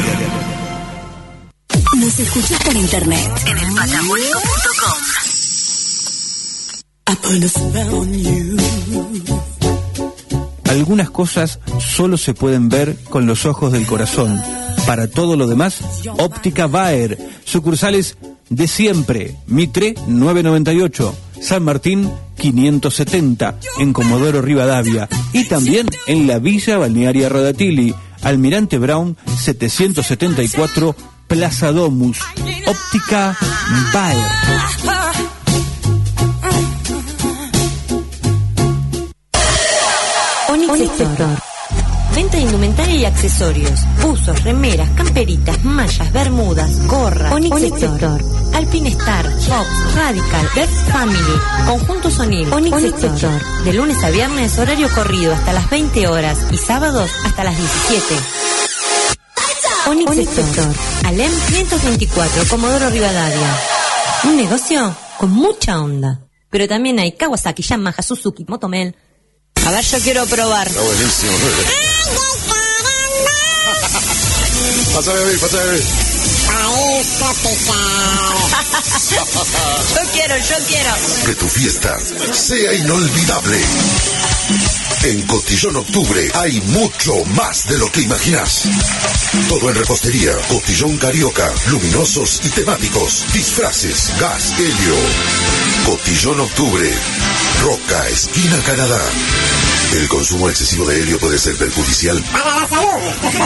Nos escuchás por internet en el patagónico punto com. App Algunas cosas solo se pueden ver con los ojos del corazón. Para todo lo demás, Óptica Baer. Sucursales de siempre. Mitre novecientos noventa y ocho. San Martín quinientos setenta. En Comodoro Rivadavia. Y también en la Villa Balnearia Rodatili. Almirante Brown setecientos setenta y cuatro. Plaza Domus. Óptica Baer. Onyx Store. Venta de indumentaria y accesorios, buzos, remeras, camperitas, mallas, bermudas, gorras. Onyx Store. Alpine Star, Fox, Radical, Best Family, Conjuntos O'Neill. Onyx Store. De lunes a viernes, horario corrido hasta las veinte horas y sábados hasta las diecisiete. Onyx Store. Alem quinientos veinticuatro, Comodoro Rivadavia. Un negocio con mucha onda. Pero también hay Kawasaki, Yamaha, Suzuki, Motomel. A ver, yo quiero probar. Está buenísimo. Pásame a ver, pásame a ver. Yo quiero, yo quiero. Que tu fiesta sea inolvidable. En Cotillón Octubre hay mucho más de lo que imaginas. Todo en repostería, cotillón carioca, luminosos y temáticos, disfraces, gas, helio. Cotillón Octubre, Roca, esquina Canadá. El consumo excesivo de helio puede ser perjudicial para la salud.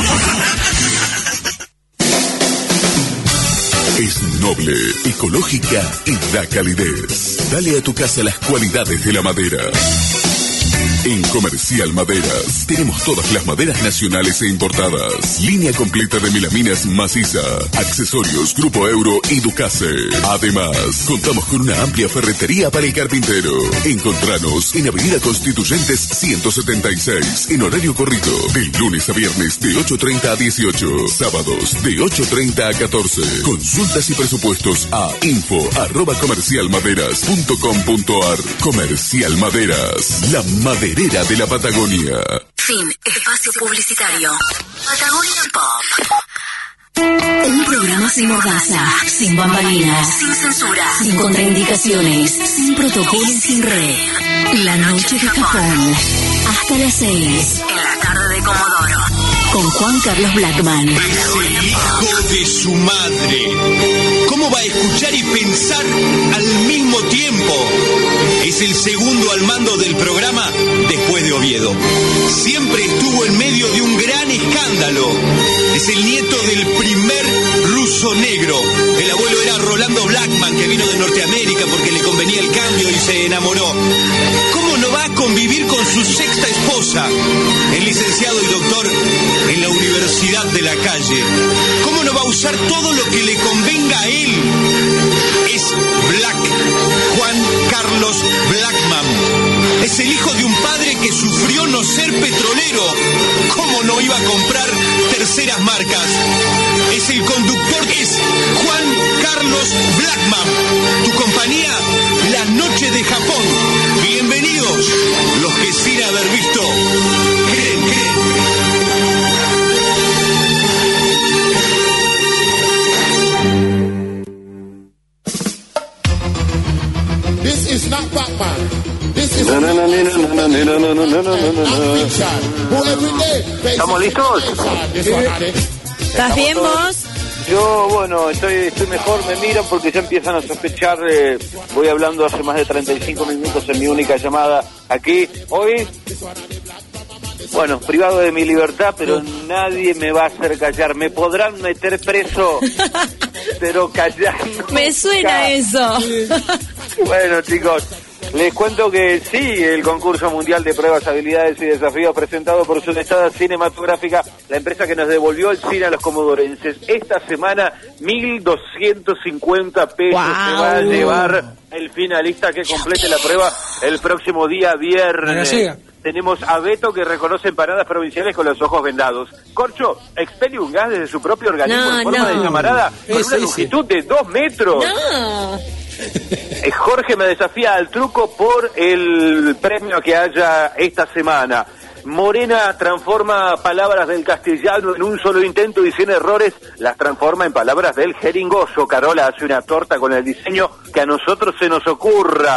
Es noble, ecológica y da calidez. Dale a tu casa las cualidades de la madera. En Comercial Maderas tenemos todas las maderas nacionales e importadas. Línea completa de melaminas maciza, accesorios Grupo Euro y Ducase. Además, contamos con una amplia ferretería para el carpintero. Encontranos en Avenida Constituyentes ciento setenta y seis, en horario corrido, de lunes a viernes de ocho treinta a dieciocho, sábados de ocho treinta a catorce. Consultas y presupuestos a info arroba comercialmaderas punto com punto ar. Comercial Maderas, la madera de la Patagonia. Fin. Espacio publicitario. Patagonia Pop. Un programa sin mordaza, sin bambalinas, sin censura, sin contraindicaciones, sin protocolo y sin red. La noche de Japón. Hasta las seis. En la tarde de Comodoro. Con Juan Carlos Blackman. Es el hijo de su madre. ¿Cómo va a escuchar y pensar al mismo tiempo? Es el segundo al mando del programa después de Oviedo. Siempre estuvo en medio de un gran escándalo. Es el nieto del primer ruso negro. El abuelo era Rolando Blackman, que vino de Norteamérica porque le convenía el cambio y se enamoró. ¿Cómo no va a convivir con su sexta esposa? El licenciado y doctor en la Universidad de la Calle. ¿Cómo no va a usar todo lo que le convenga a él? Es Black, Juan Carlos Blackman. Es el hijo de un padre que sufrió no ser petrolero. ¿Cómo no iba a comprar terceras marcas? Es el conductor, es Juan Carlos Blackman. Tu compañía, La Noche de Japón. Bienvenidos, los que sin haber visto creen, creen. This is not Batman. This is no, no, no, no, no, no, no, no, no, no, no, no. ¿Estamos listos? ¿Estás bien vos? Yo, bueno, estoy, estoy mejor, me miran porque ya empiezan a sospechar. Eh, voy hablando hace más de treinta y cinco minutos en mi única llamada aquí. Hoy, bueno, privado de mi libertad, pero nadie me va a hacer callar. Me podrán meter preso, pero callar nunca. Me suena eso. Bueno, chicos, les cuento que sí, el concurso mundial de pruebas, habilidades y desafíos presentado por Sudestada Cinematográfica, la empresa que nos devolvió el cine a los comodorenses. Esta semana, mil doscientos cincuenta pesos wow. Se va a llevar el finalista que complete la prueba el próximo día viernes. Tenemos a Beto, que reconoce empanadas provinciales con los ojos vendados. Corcho expele un gas desde su propio organismo no, en forma no. de llamarada con una longitud de dos metros. No. Jorge me desafía al truco por el premio que haya esta semana. Morena transforma palabras del castellano en un solo intento y sin errores las transforma en palabras del jeringoso. Carola hace una torta con el diseño que a nosotros se nos ocurra.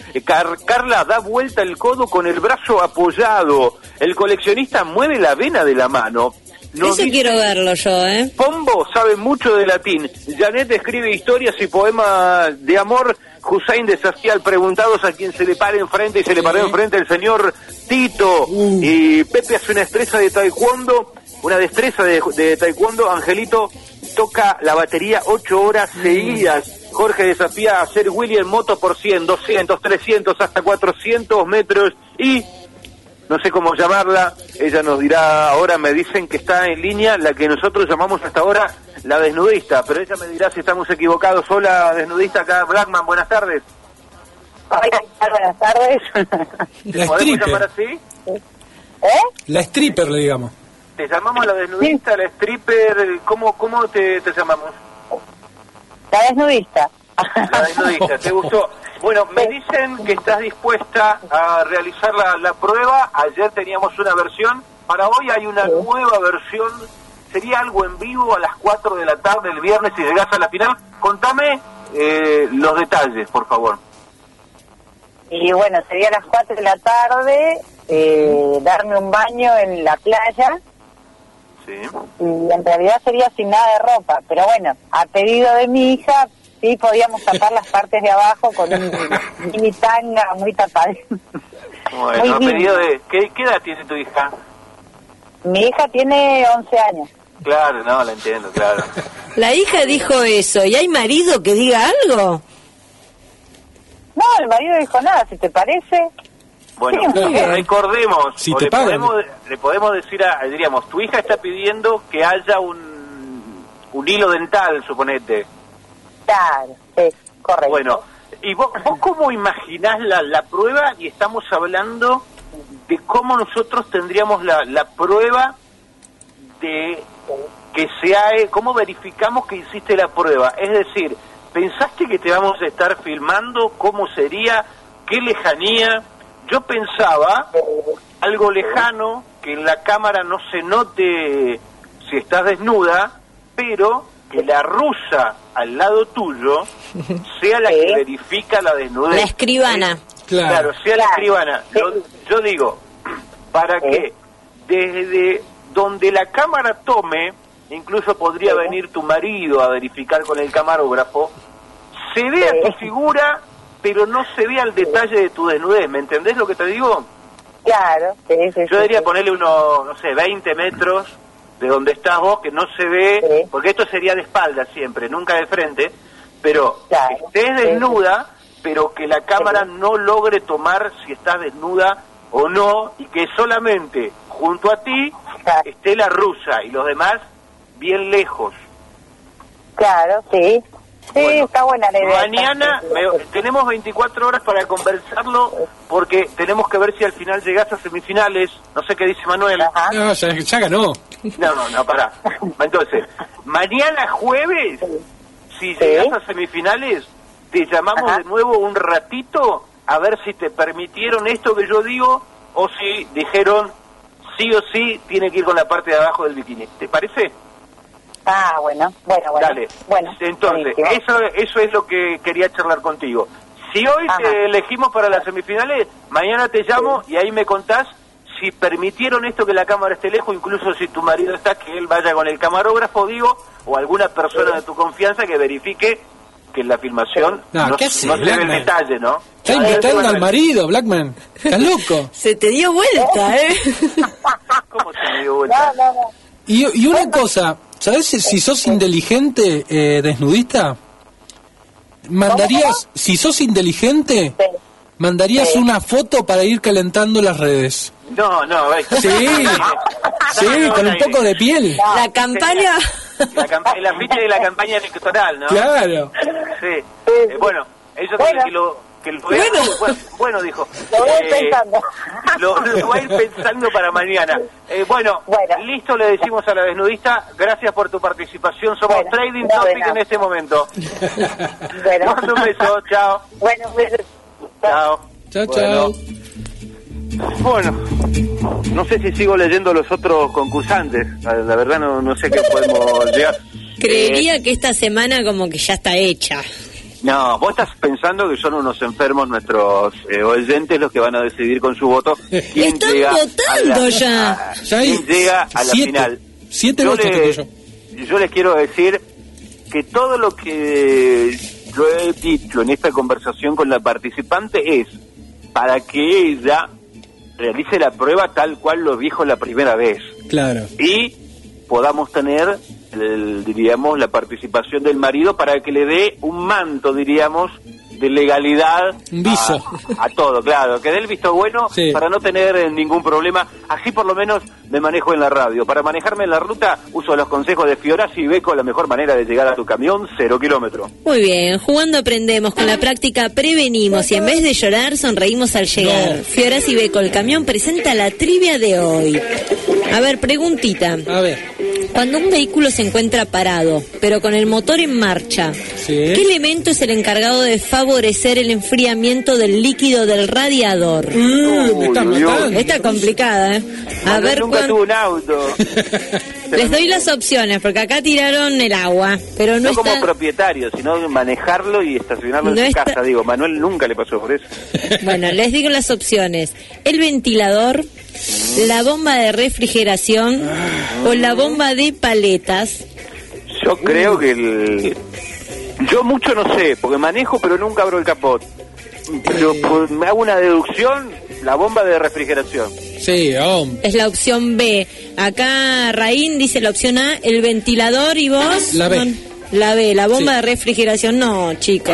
Eh, Car- Carla da vuelta el codo con el brazo apoyado. El coleccionista mueve la vena de la mano. Nos Eso dice, quiero verlo yo, ¿eh? Pombo sabe mucho de latín. Janet escribe historias y poemas de amor. Hussein desafía al preguntados a quien se le pare enfrente y se le paró enfrente el señor Tito. Uh. Y Pepe hace una destreza de taekwondo, una destreza de, de taekwondo. Angelito toca la batería ocho horas seguidas. Jorge desafía a hacer Willy en moto por cien, doscientos, trescientos, hasta cuatrocientos metros. Y no sé cómo llamarla, ella nos dirá ahora. Me dicen que está en línea la que nosotros llamamos hasta ahora la desnudista, pero ella me dirá si estamos equivocados. Hola, desnudista, acá Blackman, buenas tardes. Hola, buenas tardes. La ¿Podemos stripper. llamar así? ¿Eh? La stripper, le digamos. Te llamamos la desnudista, la stripper, ¿cómo, cómo te, te llamamos? La desnudista. La desnudista, ¿te gustó? Bueno, me dicen que estás dispuesta a realizar la, la prueba. Ayer teníamos una versión, para hoy hay una nueva versión. Sería algo en vivo a las cuatro de la tarde el viernes si llegás a la final. Contame eh, los detalles, por favor. Y bueno, sería a las cuatro de la tarde, eh, darme un baño en la playa. Sí. Y en realidad sería sin nada de ropa, pero bueno, a pedido de mi hija, sí podíamos tapar las partes de abajo con un mini tanga muy tapado. Bueno, Muy a bien. pedido de... ¿qué, ¿Qué edad tiene tu hija? Mi hija tiene once años. Claro, no, la entiendo, claro. La hija dijo eso, ¿y hay marido que diga algo? No, el marido dijo nada, si te parece. Bueno, Sí, muy bien. recordemos, Si o te le, pagan. podemos, le podemos decir a, diríamos, tu hija está pidiendo que haya un, un hilo dental, suponete. Claro, sí, correcto. Bueno, ¿y vos, vos cómo imaginás la, la prueba? Y estamos hablando de cómo nosotros tendríamos la, la prueba de que se ha, cómo verificamos que hiciste la prueba. Es decir, ¿pensaste que te vamos a estar filmando? ¿Cómo sería? ¿Qué lejanía? Yo pensaba algo lejano, que en la cámara no se note si estás desnuda, pero que la rusa al lado tuyo sea la que verifica la desnudez. La escribana. Eh, Claro, claro, sea la escribana. Yo, yo digo, para que desde donde la cámara tome, incluso podría venir tu marido a verificar con el camarógrafo, se vea tu figura, pero no se vea el detalle de tu desnudez. ¿Me entendés lo que te digo? Claro, sí, sí, Yo sí, debería sí. ponerle unos, no sé, veinte metros de donde estás vos, que no se ve, porque esto sería de espalda siempre, nunca de frente, pero Claro, estés sí, desnuda, pero que la cámara no logre tomar si estás desnuda o no, y que solamente junto a ti esté la rusa y los demás bien lejos. Claro, sí. Sí, está buena la idea. Mañana me- tenemos veinticuatro horas para conversarlo, porque tenemos que ver si al final llegás a semifinales. No sé qué dice Manuel. No, ya, ya ganó. No, no, no, pará. Entonces, mañana jueves, si llegás a semifinales, te llamamos de nuevo un ratito a ver si te permitieron esto que yo digo, o si dijeron sí o sí tiene que ir con la parte de abajo del bikini. ¿Te parece? Ah, bueno, bueno, bueno. Dale. Bueno, Entonces, buenísimo. eso, eso es lo que quería charlar contigo. Si hoy te elegimos para las semifinales, mañana te llamo y ahí me contás si permitieron esto que la cámara esté lejos, incluso si tu marido está, que él vaya con el camarógrafo, digo, o alguna persona de tu confianza que verifique que en la filmación No, no, ¿qué no hace, se ve el Blackman? detalle, ¿no? Está invitando al marido, Blackman. ¿Estás loco? Se te dio vuelta, ¿eh? ¿Cómo se me dio vuelta? No, no, no. Y, y una cosa, ¿sabes si, si sos inteligente, eh, desnudista? ¿Mandarías, si sos inteligente, mandarías Sí. una foto para ir calentando las redes? No, no, ve. Sí, sí, con un poco de piel. La campaña... La, campa- la ficha de la campaña electoral, ¿no? Claro. Sí. Eh, bueno, ellos Bueno. que lo que lo vean- Bueno. bueno, bueno, dijo. Lo voy Eh, pensando. Lo, lo voy a ir pensando para mañana. Eh, bueno, listo, le decimos a la desnudista, gracias por tu participación. Somos Bueno, Trading no de Topic nada. en este momento. Bueno. Mando un beso, chao. Bueno, pues, Chao. Chao, Bueno. chao. Bueno, no sé si sigo leyendo los otros concursantes. La, la verdad no, no sé qué podemos llegar. Creería que esta semana como que ya está hecha. No, vos estás pensando que son unos enfermos nuestros eh, oyentes los que van a decidir con su voto quién Están llega votando a la, ya. a- Ya hay quién llega a la siete, final. siete yo, votos le- tengo yo. yo les quiero decir que todo lo que lo he dicho en esta conversación con la participante es para que ella realice la prueba tal cual lo dijo la primera vez Claro. y podamos tener, el, diríamos, la participación del marido para que le dé un manto, diríamos, de legalidad Un viso. a, a todo, claro, que dé el visto bueno Sí. para no tener eh, ningún problema. Así por lo menos me manejo en la radio. Para manejarme en la ruta uso los consejos de Fiorazzi y Beco, la mejor manera de llegar a tu camión, cero kilómetros. Muy bien, jugando aprendemos, con la práctica prevenimos y en vez de llorar sonreímos al llegar. No. Fioras y Beco, el camión presenta la trivia de hoy. A ver, preguntita. A ver. Cuando un vehículo se encuentra parado, pero con el motor en marcha, Sí. ¿qué elemento es el encargado de favorecer el enfriamiento del líquido del radiador? Mm, me estás Uy, uy, uy. matando. Está complicada, ¿eh? A Manuel ver, nunca cuán- tuvo un auto. les doy las opciones, porque acá tiraron el agua, pero no, No está... como propietario, sino manejarlo y estacionarlo No en su está- casa. Digo, Manuel nunca le pasó por eso. Bueno, les digo las opciones. El ventilador, la bomba de refrigeración o la bomba de paletas. Yo creo que el... Yo mucho no sé, porque manejo pero nunca abro el capot. Pero pues, me hago una deducción, la bomba de refrigeración. Sí, oh, Es la opción B. Acá Raín dice la opción A, el ventilador, y vos... La B. No, la B, la bomba Sí. de refrigeración. No, chicos.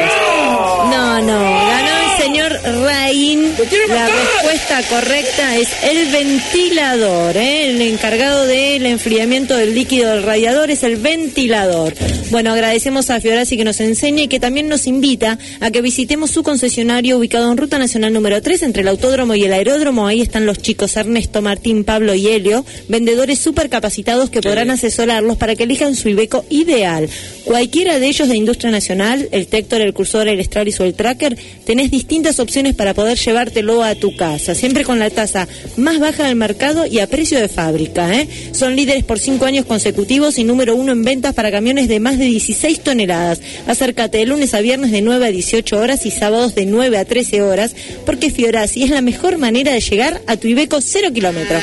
No, no. Ganó el señor Raín. La respuesta correcta es el ventilador, ¿eh? El encargado del enfriamiento del líquido del radiador es el ventilador. Bueno, agradecemos a Fiorazzi que nos enseña y que también nos invita a que visitemos su concesionario ubicado en Ruta Nacional número tres, entre el autódromo y el aeródromo. Ahí están los chicos Ernesto, Martín, Pablo y Helio, vendedores súper capacitados que podrán asesorarlos para que elijan su Iveco ideal. Cualquiera de ellos de Industria Nacional, el Tector, el Cursor, el Stralis o el Tracker, tenés distintas opciones para poder llevártelo a tu casa, siempre con la tasa más baja del mercado y a precio de fábrica, ¿eh? Son líderes por cinco años consecutivos y número uno en ventas para camiones de más de dieciséis toneladas. Acércate de lunes a viernes de nueve a dieciocho horas y sábados de nueve a trece horas, porque Fiorazzi es la mejor manera de llegar a tu Iveco cero kilómetros.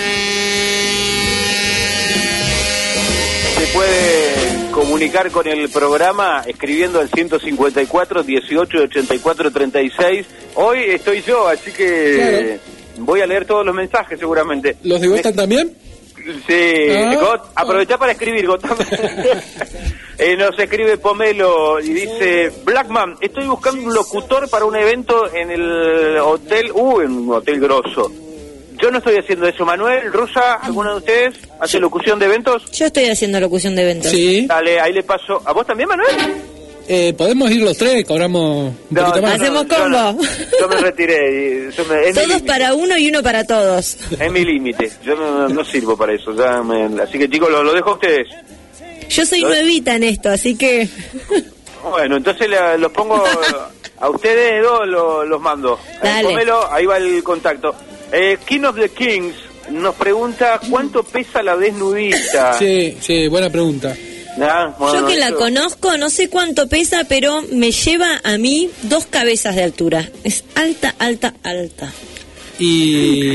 Se puede comunicar con el programa escribiendo al ciento cincuenta y cuatro, dieciocho, ochenta y cuatro, treinta y seis. Hoy estoy yo, así que Claro. voy a leer todos los mensajes seguramente. ¿los de Gotham también? Sí, Ah. Got, aprovechá para escribir, Got. eh, nos escribe Pomelo y dice: Blackman, estoy buscando un locutor para un evento en el hotel, uh, en un hotel grosso. Yo no estoy haciendo eso. Manuel, Rosa, ¿alguno de ustedes hace locución de eventos? Yo estoy haciendo locución de eventos. Sí. Dale, ahí le paso. ¿A vos también, Manuel? Eh, podemos ir los tres, cobramos un No, poquito no, más. Hacemos yo no. combo. Yo me retiré. y- yo me- es, mi Todos límite, para uno y uno para todos. es mi límite. Yo no, no sirvo para eso. Ya me- así que, chicos, lo, lo dejo a ustedes. Yo soy Lo- nuevita en esto, así que... Bueno, entonces le- los pongo a ustedes dos, lo- los mando. Dale. Pómelo, ahí va el contacto. Eh, King of the Kings nos pregunta cuánto pesa la desnudista. Sí, sí, buena pregunta. Nah, bueno, Yo que la eso- conozco, no sé cuánto pesa, pero me lleva a mí dos cabezas de altura. Es alta, alta, alta. Y...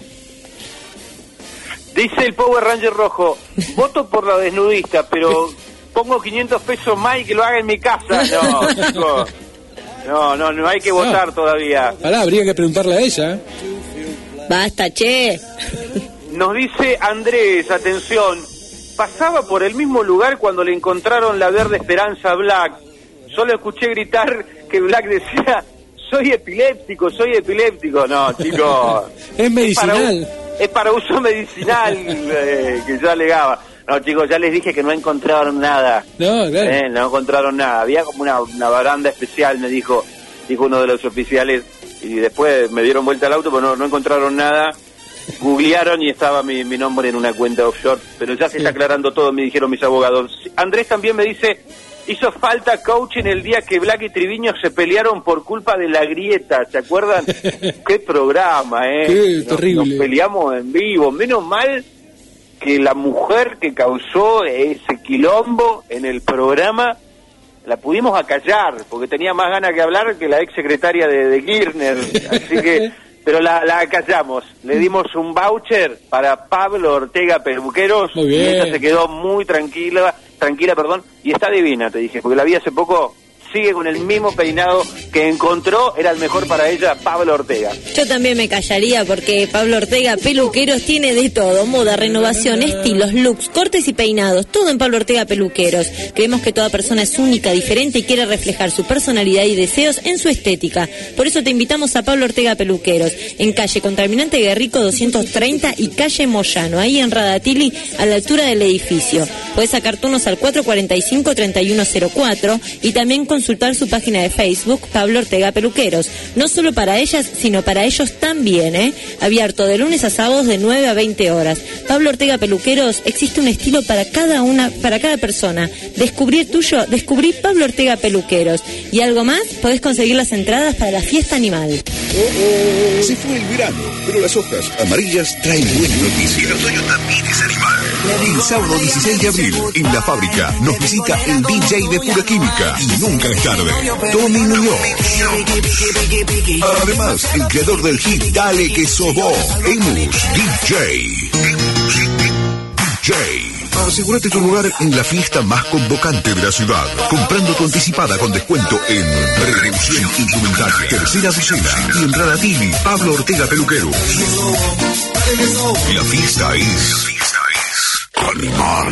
Dice el Power Ranger rojo, voto por la desnudista, pero pongo quinientos pesos más y que lo haga en mi casa. No, chicos. No, no, no hay que votar todavía. Pará, habría que preguntarle a ella. ¿eh? Basta, che. Nos dice Andrés, atención, pasaba por el mismo lugar cuando le encontraron la verde esperanza a Black. Solo escuché gritar que Black decía, soy epiléptico, soy epiléptico. No, chicos. Es medicinal. Es para, u- es para uso medicinal eh, que yo alegaba. No, chicos, ya les dije que no encontraron nada. No, claro. Eh, no encontraron nada. Había como una, una baranda especial, me dijo, dijo uno de los oficiales. Y después me dieron vuelta al auto, pero no, no encontraron nada. Googlearon y estaba mi, mi nombre en una cuenta offshore. Pero ya se está aclarando todo, me dijeron mis abogados. Andrés también me dice, hizo falta coaching el día que Black y Triviño se pelearon por culpa de la grieta. ¿Se acuerdan? Qué programa, ¿eh? Qué Nos- terrible. Nos peleamos en vivo. Menos mal que la mujer que causó ese quilombo en el programa la pudimos acallar, porque tenía más ganas que hablar que la ex secretaria de, de Kirchner, así que, pero la, la acallamos, le dimos un voucher para Pablo Ortega Peluqueros, Muy bien. y ella se quedó muy tranquila, tranquila, perdón, y está divina, te dije, porque la vi hace poco, sigue con el mismo peinado que encontró, era el mejor para ella, Pablo Ortega. Yo también me callaría porque Pablo Ortega Peluqueros tiene de todo: moda, renovación, estilos, looks, cortes y peinados, todo en Pablo Ortega Peluqueros. Creemos que toda persona es única, diferente y quiere reflejar su personalidad y deseos en su estética. Por eso te invitamos a Pablo Ortega Peluqueros, en calle Contaminante Guerrico doscientos treinta y calle Moyano, ahí en Radatili, a la altura del edificio. Puedes sacar turnos al cuatro cuatro cinco, tres uno cero cuatro y también con consultar su página de Facebook, Pablo Ortega Peluqueros. No solo para ellas, sino para ellos también, ¿eh? Abierto de lunes a sábados de nueve a veinte horas. Pablo Ortega Peluqueros, existe un estilo para cada una, para cada persona. Descubrir tuyo, descubrí Pablo Ortega Peluqueros. Y algo más, podés conseguir las entradas para la fiesta animal. Se fue el verano, pero las hojas amarillas traen buenas noticias. Y el otoño también es animal. El sábado dieciséis de abril, en la fábrica, nos visita el D J de Pura Química. Y nunca es tarde, Tommy Muñoz. Además, el creador del hit Dale que sos vos, Emus D J. D J. Asegúrate tu lugar en la fiesta más convocante de la ciudad, comprando tu anticipada con descuento en Reducción Indumentaria, Tercera Docena y en Radatili, Pablo Ortega Peluquero. La fiesta es... animal.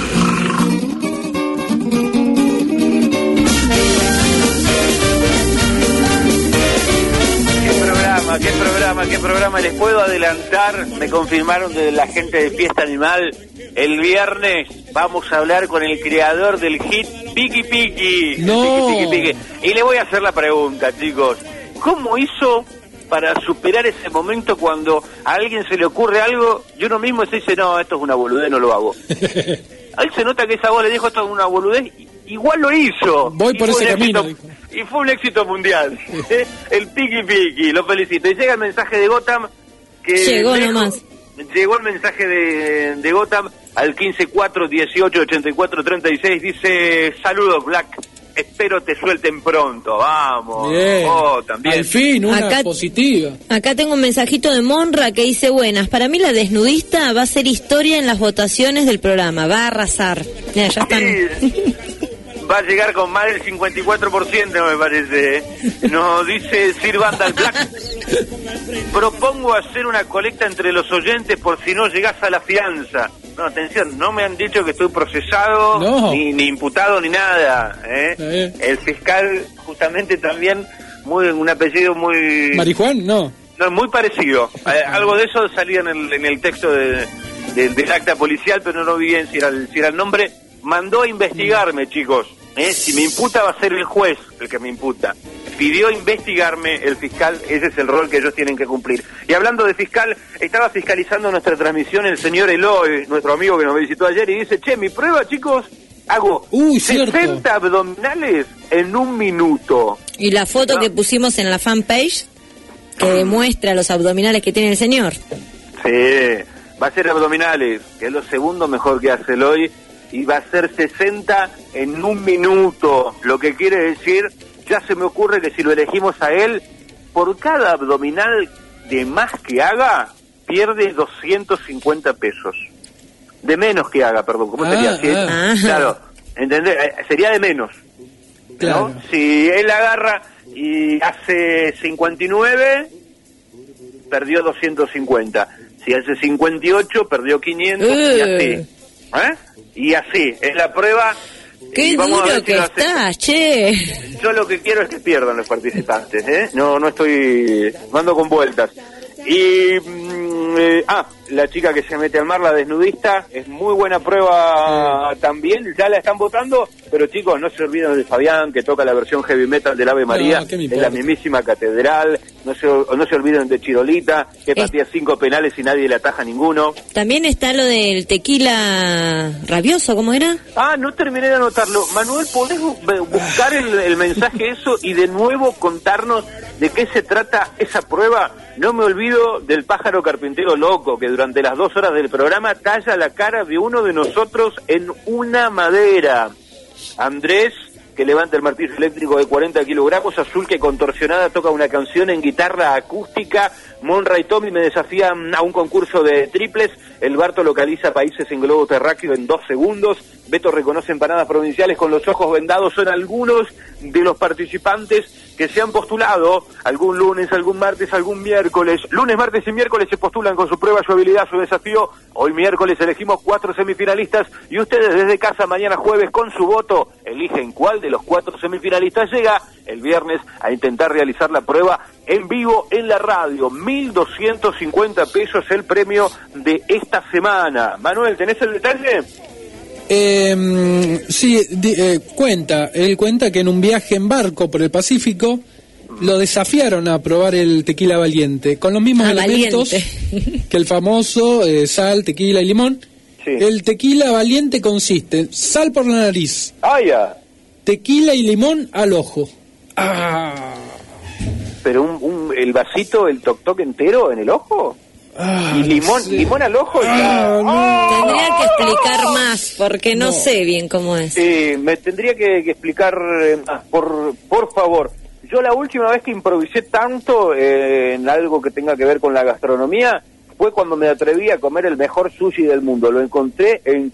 ¿Qué programa, qué programa? Les puedo adelantar, me confirmaron de la gente de Fiesta Animal, el viernes vamos a hablar con el creador del hit Piki Piki. No. Piki, Piki, Piki. Y le voy a hacer la pregunta, chicos, ¿cómo hizo para superar ese momento cuando a alguien se le ocurre algo y uno mismo se dice, no, esto es una boludez, no lo hago? Ahí se nota que esa voz le dijo, esto es una boludez, igual lo hizo. Voy por ese camino. Éxito, y fue un éxito mundial. El Piki Piki, lo felicito. Y llega el mensaje de Gotham que llegó lejos, nomás. Llegó el mensaje de, de Gotham al quince cuatro dieciocho ochenta y cuatro treinta y seis. Dice, saludos Black, espero te suelten pronto. Vamos. Bien. Oh, también. Al fin, una Acá- positiva. Acá tengo un mensajito de Monra que dice, buenas, para mí la desnudista va a ser historia en las votaciones del programa, va a arrasar. Mira, ya están. Sí. Va a llegar con más del cincuenta y cuatro por ciento, me parece. Nos dice Sir Vandal Black. Propongo hacer una colecta entre los oyentes por si no llegás a la fianza. No, atención, no me han dicho que estoy procesado, No. ni, ni imputado, ni nada. ¿eh? Eh. El fiscal, justamente también, muy un apellido muy... ¿Marijuán? No. No, muy parecido. Eh, algo de eso salía en el, en el texto de, de- del acta policial, pero no vi bien si era el, si era el nombre. Mandó a investigarme, chicos. ¿eh? Si me imputa va a ser el juez el que me imputa. Pidió investigarme el fiscal, ese es el rol que ellos tienen que cumplir. Y hablando de fiscal, estaba fiscalizando nuestra transmisión el señor Eloy, nuestro amigo que nos visitó ayer, y dice, che, mi prueba, chicos, hago Uy, cierto. sesenta abdominales en un minuto. Y la foto No. que pusimos en la fanpage que demuestra los abdominales que tiene el señor. Sí, va a ser abdominales, que es lo segundo mejor que hace Eloy, y va a ser sesenta en un minuto, lo que quiere decir, ya se me ocurre que si lo elegimos a él, por cada abdominal de más que haga, pierde doscientos cincuenta pesos. De menos que haga, perdón, ¿cómo Ah, sería? ¿Sí? ah. Claro, ¿entendés? Eh, Sería de menos. Claro. ¿no? Si él agarra y hace cincuenta y nueve, perdió doscientos cincuenta. Si hace cincuenta y ocho, perdió quinientos, y así. ¿Eh? Y así, es la prueba. ¡Qué y vamos a duro ver si que lo hace. estás, che! Yo lo que quiero es que pierdan los participantes, ¿eh? No, no estoy... no ando con vueltas. Y... mm, eh, ah, la chica que se mete al mar, la desnudista, es muy buena prueba también, ya la están votando, pero chicos, no se olviden de Fabián, que toca la versión heavy metal del Ave María, ¿qué me en la importa? mismísima catedral, no se, no se olviden de Chirolita, que partía cinco penales y nadie le ataja ninguno. También está lo del tequila rabioso, ¿cómo era? Ah, no terminé de anotarlo. Manuel, ¿podés bu- buscar el, el mensaje eso y de nuevo contarnos de qué se trata esa prueba? No me olvido del pájaro carpintero loco que durante las dos horas del programa talla la cara de uno de nosotros en una madera. Andrés que levanta el martillo eléctrico de cuarenta kilogramos, Azul que contorsionada toca una canción en guitarra acústica, Monra y Tommy me desafían a un concurso de triples, el Barto localiza países en globo terráqueo en dos segundos, Beto reconoce empanadas provinciales con los ojos vendados, son algunos de los participantes que se han postulado algún lunes, algún martes, algún miércoles. Lunes, martes y miércoles se postulan con su prueba, su habilidad, su desafío. Hoy miércoles elegimos cuatro semifinalistas y ustedes desde casa mañana jueves con su voto eligen cuál de los cuatro semifinalistas llega el viernes a intentar realizar la prueba en vivo en la radio. mil doscientos cincuenta pesos el premio de esta semana. Manuel, ¿tenés el detalle? Eh, sí, di, eh, cuenta, él cuenta que en un viaje en barco por el Pacífico lo desafiaron a probar el tequila valiente, con los mismos ah, elementos valiente. que el famoso eh, sal, tequila y limón. Sí. El tequila valiente consiste en sal por la nariz, ah, ya. tequila y limón al ojo. Ah. Pero un, un, el vasito, el toc toc entero en el ojo. Ah, y limón, no sé. limón al ojo. Ah, no. Tendría que explicar más, porque no, no. sé bien cómo es. Sí, me tendría que, que explicar más, por, por favor. Yo la última vez que improvisé tanto eh, en algo que tenga que ver con la gastronomía fue cuando me atreví a comer el mejor sushi del mundo. Lo encontré en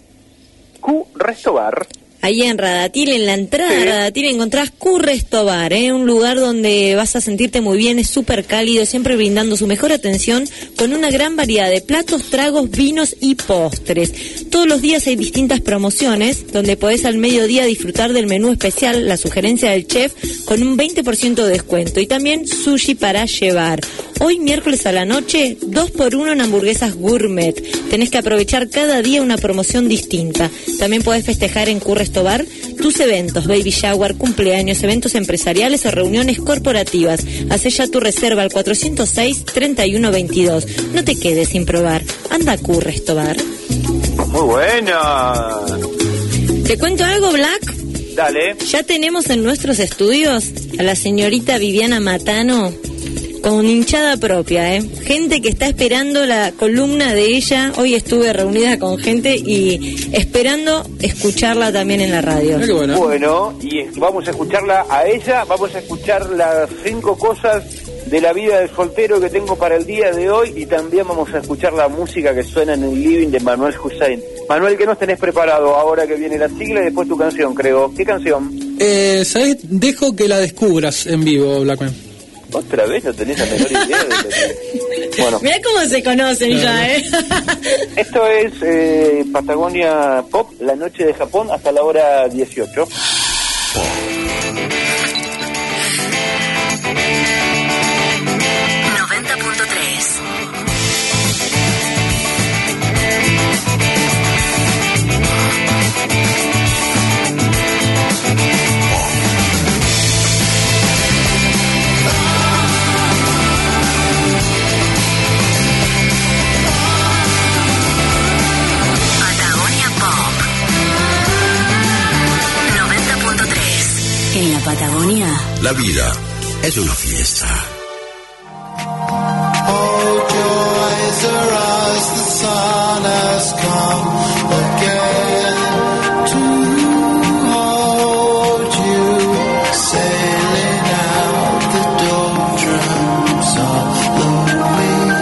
Q Resto Bar. Ahí en Radatil, en la entrada sí. de Radatil encontrás Q Resto Bar, ¿eh? Un lugar donde vas a sentirte muy bien, es súper cálido, siempre brindando su mejor atención con una gran variedad de platos, tragos, vinos y postres. Todos los días hay distintas promociones donde podés al mediodía disfrutar del menú especial, la sugerencia del chef, con un veinte por ciento de descuento y también sushi para llevar. Hoy miércoles a la noche, dos por uno en hamburguesas gourmet. Tenés que aprovechar cada día una promoción distinta. También podés festejar en Q Resto Bar tus eventos, baby shower, cumpleaños, eventos empresariales o reuniones corporativas. Hacé ya tu reserva al cuatrocientos seis, treinta y uno veintidós. No te quedes sin probar. Anda a Q Resto Bar. Muy buena. ¿Te cuento algo, Black? Dale. Ya tenemos en nuestros estudios a la señorita Viviana Matano con hinchada propia, ¿eh? Gente que está esperando la columna de ella. Hoy estuve reunida con gente y esperando escucharla también en la radio. Bueno, bueno y vamos a escucharla a ella, vamos a escuchar las cinco cosas de la vida del soltero que tengo para el día de hoy y también vamos a escuchar la música que suena en el living de Manuel Hussein. Manuel, ¿qué nos tenés preparado ahora que viene la sigla y después tu canción, creo? ¿Qué canción? Eh, ¿sabés? Dejo que la descubras en vivo, Blackman. ¿Otra vez no tenés la menor idea de lo que... Bueno. Mirá cómo se conocen claro. ya, ¿eh? Esto es eh, Patagonia Pop, la noche de Japón, hasta la hora dieciocho. noventa punto tres. En la Patagonia, la vida es una fiesta. Oh, joys arise, the sun has come again to hold you, sailing out the doldrums of lonely.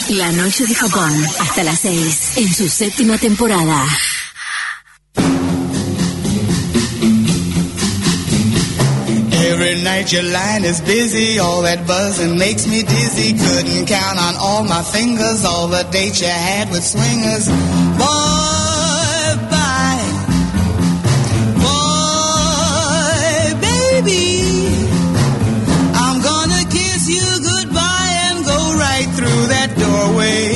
La Noche de Japón, hasta las seis, en su séptima temporada. Every night your line is busy, all that buzzing makes me dizzy. Couldn't count on all my fingers, all the dates you had with swingers. Boy, bye. Boy, baby, I'm gonna kiss you goodbye and go right through that doorway.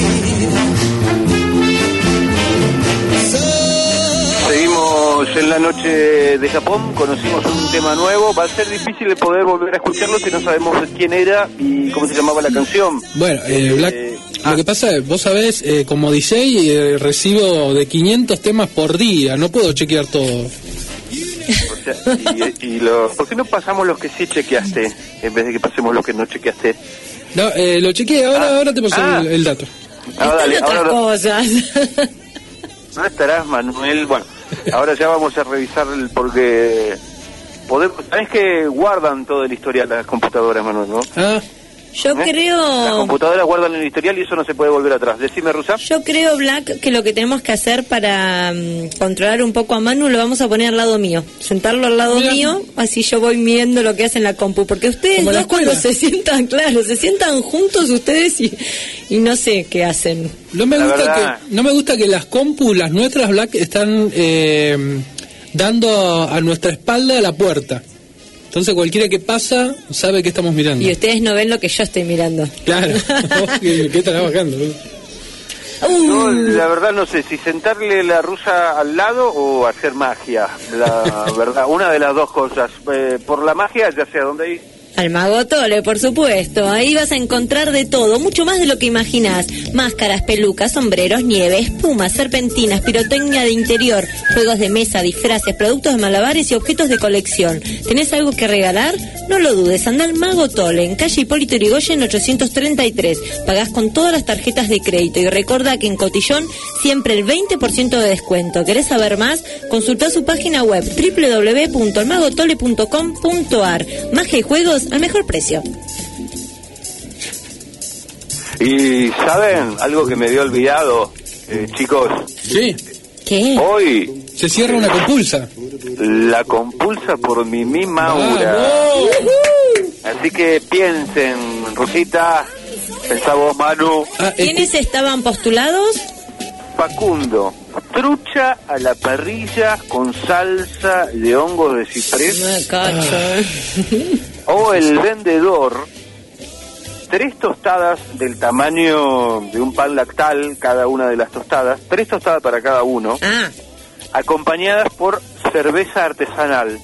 Seguimos en la noche de Japón, conocimos un tema nuevo, va a ser difícil de poder volver a escucharlo si no sabemos quién era y cómo se llamaba la canción. Bueno, eh, Black, eh, lo ah. que pasa, vos sabés, eh, como D J eh, recibo de quinientos temas por día, no puedo chequear todo. O sea, y, y lo, ¿por qué no pasamos los que sí chequeaste en vez de que pasemos los que no chequeaste? No, eh, lo chequeé, ahora, ah. ahora te paso ah. el, el dato. Ah, dale, otras ahora, cosas. No estarás, Manuel. Bueno, ahora ya vamos a revisar el porque podemos, sabes que guardan todo el historial las computadoras, Manuel, ¿no? Ah. Yo ¿Eh? creo... Las computadoras guardan el historial y eso no se puede volver atrás. Decime, Rusa. Yo creo, Black, que lo que tenemos que hacer para um, controlar un poco a Manu lo vamos a poner al lado mío. Sentarlo al lado Mira. mío, así yo voy viendo lo que hace en la compu. Porque ustedes dos cuando se sientan, claro, se sientan juntos ustedes y, y no sé qué hacen. No me, gusta que, no me gusta que las compu, las nuestras, Black, están eh, dando a nuestra espalda la puerta. Entonces cualquiera que pasa sabe que estamos mirando. Y ustedes no ven lo que yo estoy mirando. Claro. ¿Qué, qué estás bajando? Uh. No, la verdad no sé si sentarle la rusa al lado o hacer magia. La verdad, una de las dos cosas. Eh, por la magia ya sé a dónde ir. Al Mago Tole, por supuesto. Ahí vas a encontrar de todo, mucho más de lo que imaginás. Máscaras, pelucas, sombreros, nieve, espumas, serpentinas, pirotecnia de interior, juegos de mesa, disfraces, productos de malabares y objetos de colección. ¿Tenés algo que regalar? No lo dudes, anda al Mago Tole, en calle Hipólito Yrigoyen ochocientos treinta y tres. Pagás con todas las tarjetas de crédito y recordá que en Cotillón siempre el veinte por ciento de descuento. ¿Querés saber más? Consultá su página web doble u doble u doble u punto el mago tole punto com punto a r. Magia y juegos al mejor precio. Y ¿saben? Algo que me había olvidado, eh, chicos. Sí. ¿Qué? Hoy se cierra una compulsa. La compulsa por Mimi Maura. ¡Vamos! Así que piensen, Rosita, pensá vos, Manu. Ah, ¿quiénes estaban postulados? Facundo, trucha a la parrilla con salsa de hongos de ciprés. Me cacho. O el vendedor, tres tostadas del tamaño de un pan lactal, cada una de las tostadas, tres tostadas para cada uno, ah. acompañadas por cerveza artesanal.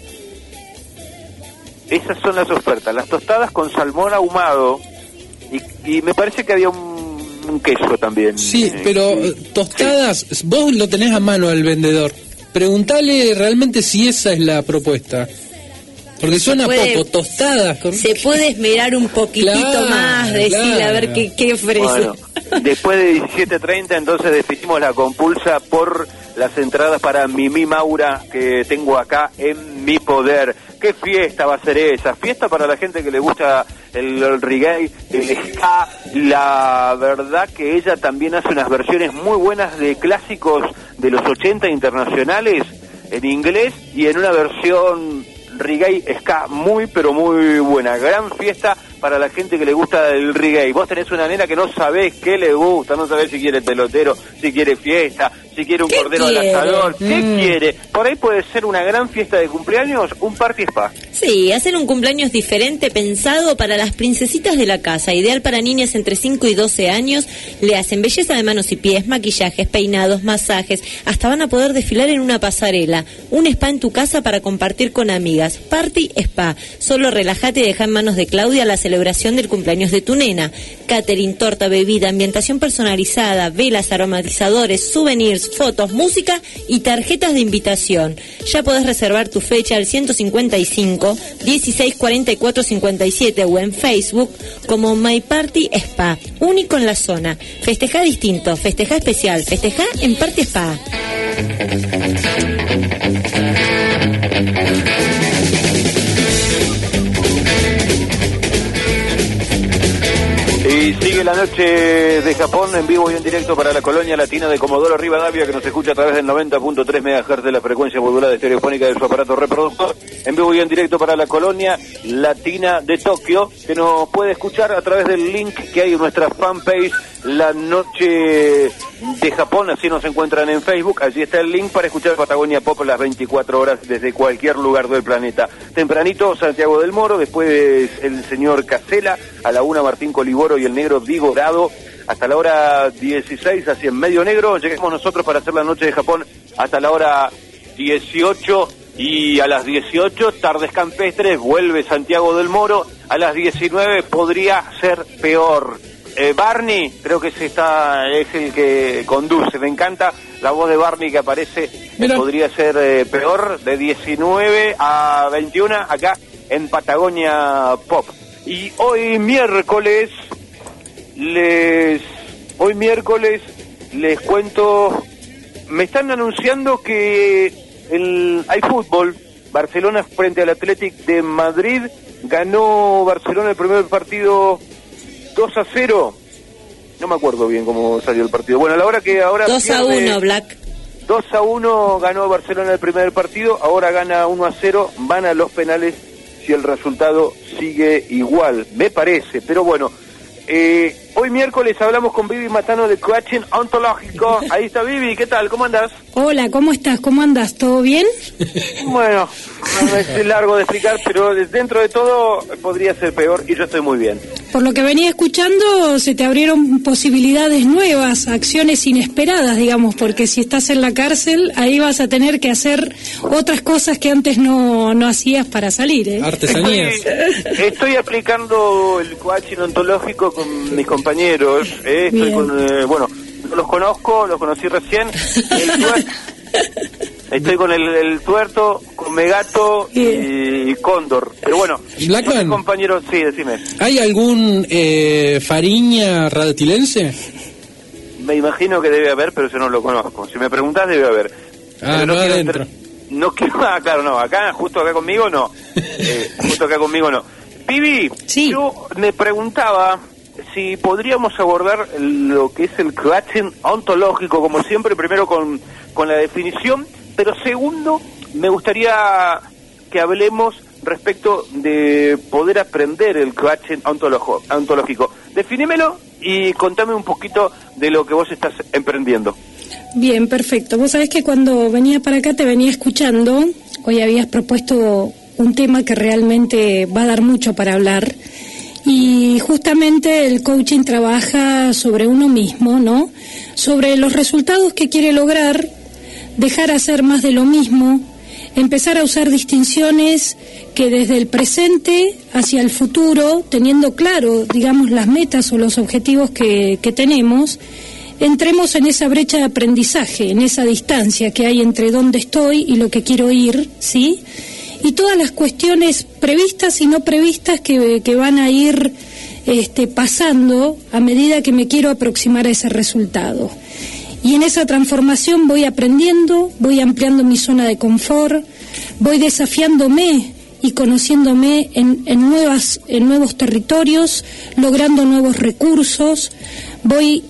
Esas son las ofertas, las tostadas con salmón ahumado, y, y me parece que había un, un queso también. Sí, eh, pero sí. tostadas, sí. Vos lo tenés a mano al vendedor, preguntale realmente si esa es la propuesta. Porque suena puede, poco, tostadas. Con... Se puede esmerar un poquitito claro, más, decirle claro. A ver qué, qué ofrece. Bueno, después de diecisiete treinta entonces definimos la compulsa por las entradas para Mimi Maura que tengo acá en mi poder. ¿Qué fiesta va a ser esa? Fiesta para la gente que le gusta el, el reggae, el ska. La verdad que ella también hace unas versiones muy buenas de clásicos de los ochenta internacionales en inglés y en una versión reggae ska muy pero muy buena. Gran fiesta para la gente que le gusta el reggae. Vos tenés una nena que no sabés qué le gusta, no sabés si quiere pelotero, si quiere fiesta, si quiere un cordero al asador, ¿qué mm. quiere? Por ahí puede ser una gran fiesta de cumpleaños, un party spa. Sí, hacer un cumpleaños diferente pensado para las princesitas de la casa, ideal para niñas entre cinco y doce años. Le hacen belleza de manos y pies, maquillajes, peinados, masajes, hasta van a poder desfilar en una pasarela. Un spa en tu casa para compartir con amigas. Party Spa. Solo relájate y deja en manos de Claudia la celebración del cumpleaños de tu nena. Catering, torta, bebida, ambientación personalizada, velas, aromatizadores, souvenirs, fotos, música y tarjetas de invitación. Ya podés reservar tu fecha al ciento cincuenta y cinco, dieciséis cuarenta y cuatro cincuenta y siete o en Facebook como My Party Spa. Único en la zona. Festeja distinto, festeja especial, festeja en Party Spa. Y Y sigue la noche de Japón en vivo y en directo para la colonia latina de Comodoro Rivadavia, que nos escucha a través del noventa punto tres megahertz de la frecuencia modulada estereofónica de su aparato reproductor. En vivo y en directo para la colonia latina de Tokio, que nos puede escuchar a través del link que hay en nuestra fanpage, La Noche de Japón. Así nos encuentran en Facebook. Allí está el link para escuchar Patagonia Pop las veinticuatro horas desde cualquier lugar del planeta. Tempranito, Santiago del Moro, después el señor Casela, a la una Martín Coliboro y el negro Vigorado, hasta la hora dieciséis, así en medio negro. Lleguemos nosotros para hacer La Noche de Japón hasta la hora dieciocho, y a las dieciocho, Tardes Campestres, vuelve Santiago del Moro. A las diecinueve podría ser peor. Eh, Barney, creo que ese está, es el que conduce. Me encanta la voz de Barney que aparece. Eh, podría ser eh, peor, de diecinueve a veintiuno, acá en Patagonia Pop. Y hoy miércoles, les, hoy miércoles les cuento, me están anunciando que el, hay fútbol. Barcelona frente al Athletic de Madrid. Ganó Barcelona el primer partido dos a cero. No me acuerdo bien cómo salió el partido. Bueno, a la hora que ahora dos a uno, Black. dos a uno ganó Barcelona el primer partido, ahora gana uno a cero, van a los penales si el resultado sigue igual, me parece, pero bueno. Eh, hoy miércoles hablamos con Vivi Matano de Coaching Ontológico. Ahí está Vivi, ¿qué tal? ¿Cómo andás? Hola, ¿cómo estás? ¿Cómo andás? ¿Todo bien? Bueno, es largo de explicar, pero dentro de todo podría ser peor y yo estoy muy bien. Por lo que venía escuchando, se te abrieron posibilidades nuevas, acciones inesperadas, digamos, porque si estás en la cárcel, ahí vas a tener que hacer otras cosas que antes no, no hacías para salir, ¿eh? Artesanías. Estoy, estoy aplicando el coaching ontológico con mis compañeros, ¿eh? Estoy con, eh, bueno, no los conozco, los conocí recién. El tuerto, estoy con el, el tuerto, con Megato y, y Cóndor. Pero bueno, Blackman, compañeros, sí, decime. ¿Hay algún eh, Fariña radatilense? Me imagino que debe haber, pero yo no lo conozco. Si me preguntás, debe haber. Ah, no, no adentro. Entrar, no quiero, ah, claro, no, acá, justo acá conmigo, no. Eh, justo acá conmigo, no. Pibi, sí. Yo me preguntaba si podríamos abordar lo que es el coaching ontológico, como siempre, primero con, con la definición, pero segundo, me gustaría que hablemos respecto de poder aprender el coaching ontológico. Definímelo y contame un poquito de lo que vos estás emprendiendo. Bien, perfecto. Vos sabés que cuando venía para acá te venía escuchando, hoy habías propuesto un tema que realmente va a dar mucho para hablar. Y justamente el coaching trabaja sobre uno mismo, ¿no? Sobre los resultados que quiere lograr, dejar hacer más de lo mismo, empezar a usar distinciones que desde el presente hacia el futuro, teniendo claro, digamos, las metas o los objetivos que, que tenemos, entremos en esa brecha de aprendizaje, en esa distancia que hay entre dónde estoy y lo que quiero ir, ¿sí? Y todas las cuestiones previstas y no previstas que, que van a ir este, pasando a medida que me quiero aproximar a ese resultado. Y en esa transformación voy aprendiendo, voy ampliando mi zona de confort, voy desafiándome y conociéndome en, en, nuevas, en nuevos territorios, logrando nuevos recursos, voy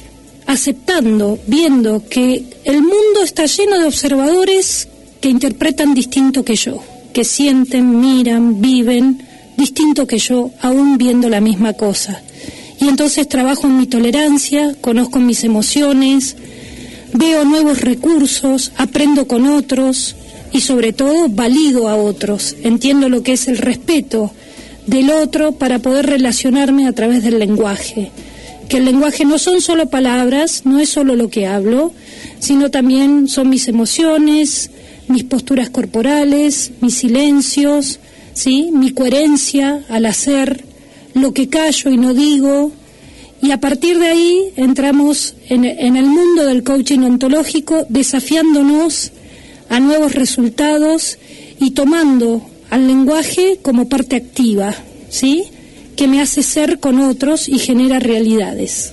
aceptando, viendo que el mundo está lleno de observadores que interpretan distinto que yo, que sienten, miran, viven distinto que yo, aún viendo la misma cosa. Y entonces trabajo en mi tolerancia, conozco mis emociones, veo nuevos recursos, aprendo con otros y sobre todo valido a otros, entiendo lo que es el respeto del otro para poder relacionarme a través del lenguaje. Que el lenguaje no son solo palabras, no es solo lo que hablo, sino también son mis emociones, mis posturas corporales, mis silencios, ¿sí? Mi coherencia al hacer, lo que callo y no digo, y a partir de ahí entramos en, en el mundo del coaching ontológico, desafiándonos a nuevos resultados y tomando al lenguaje como parte activa, ¿sí? Que me hace ser con otros y genera realidades.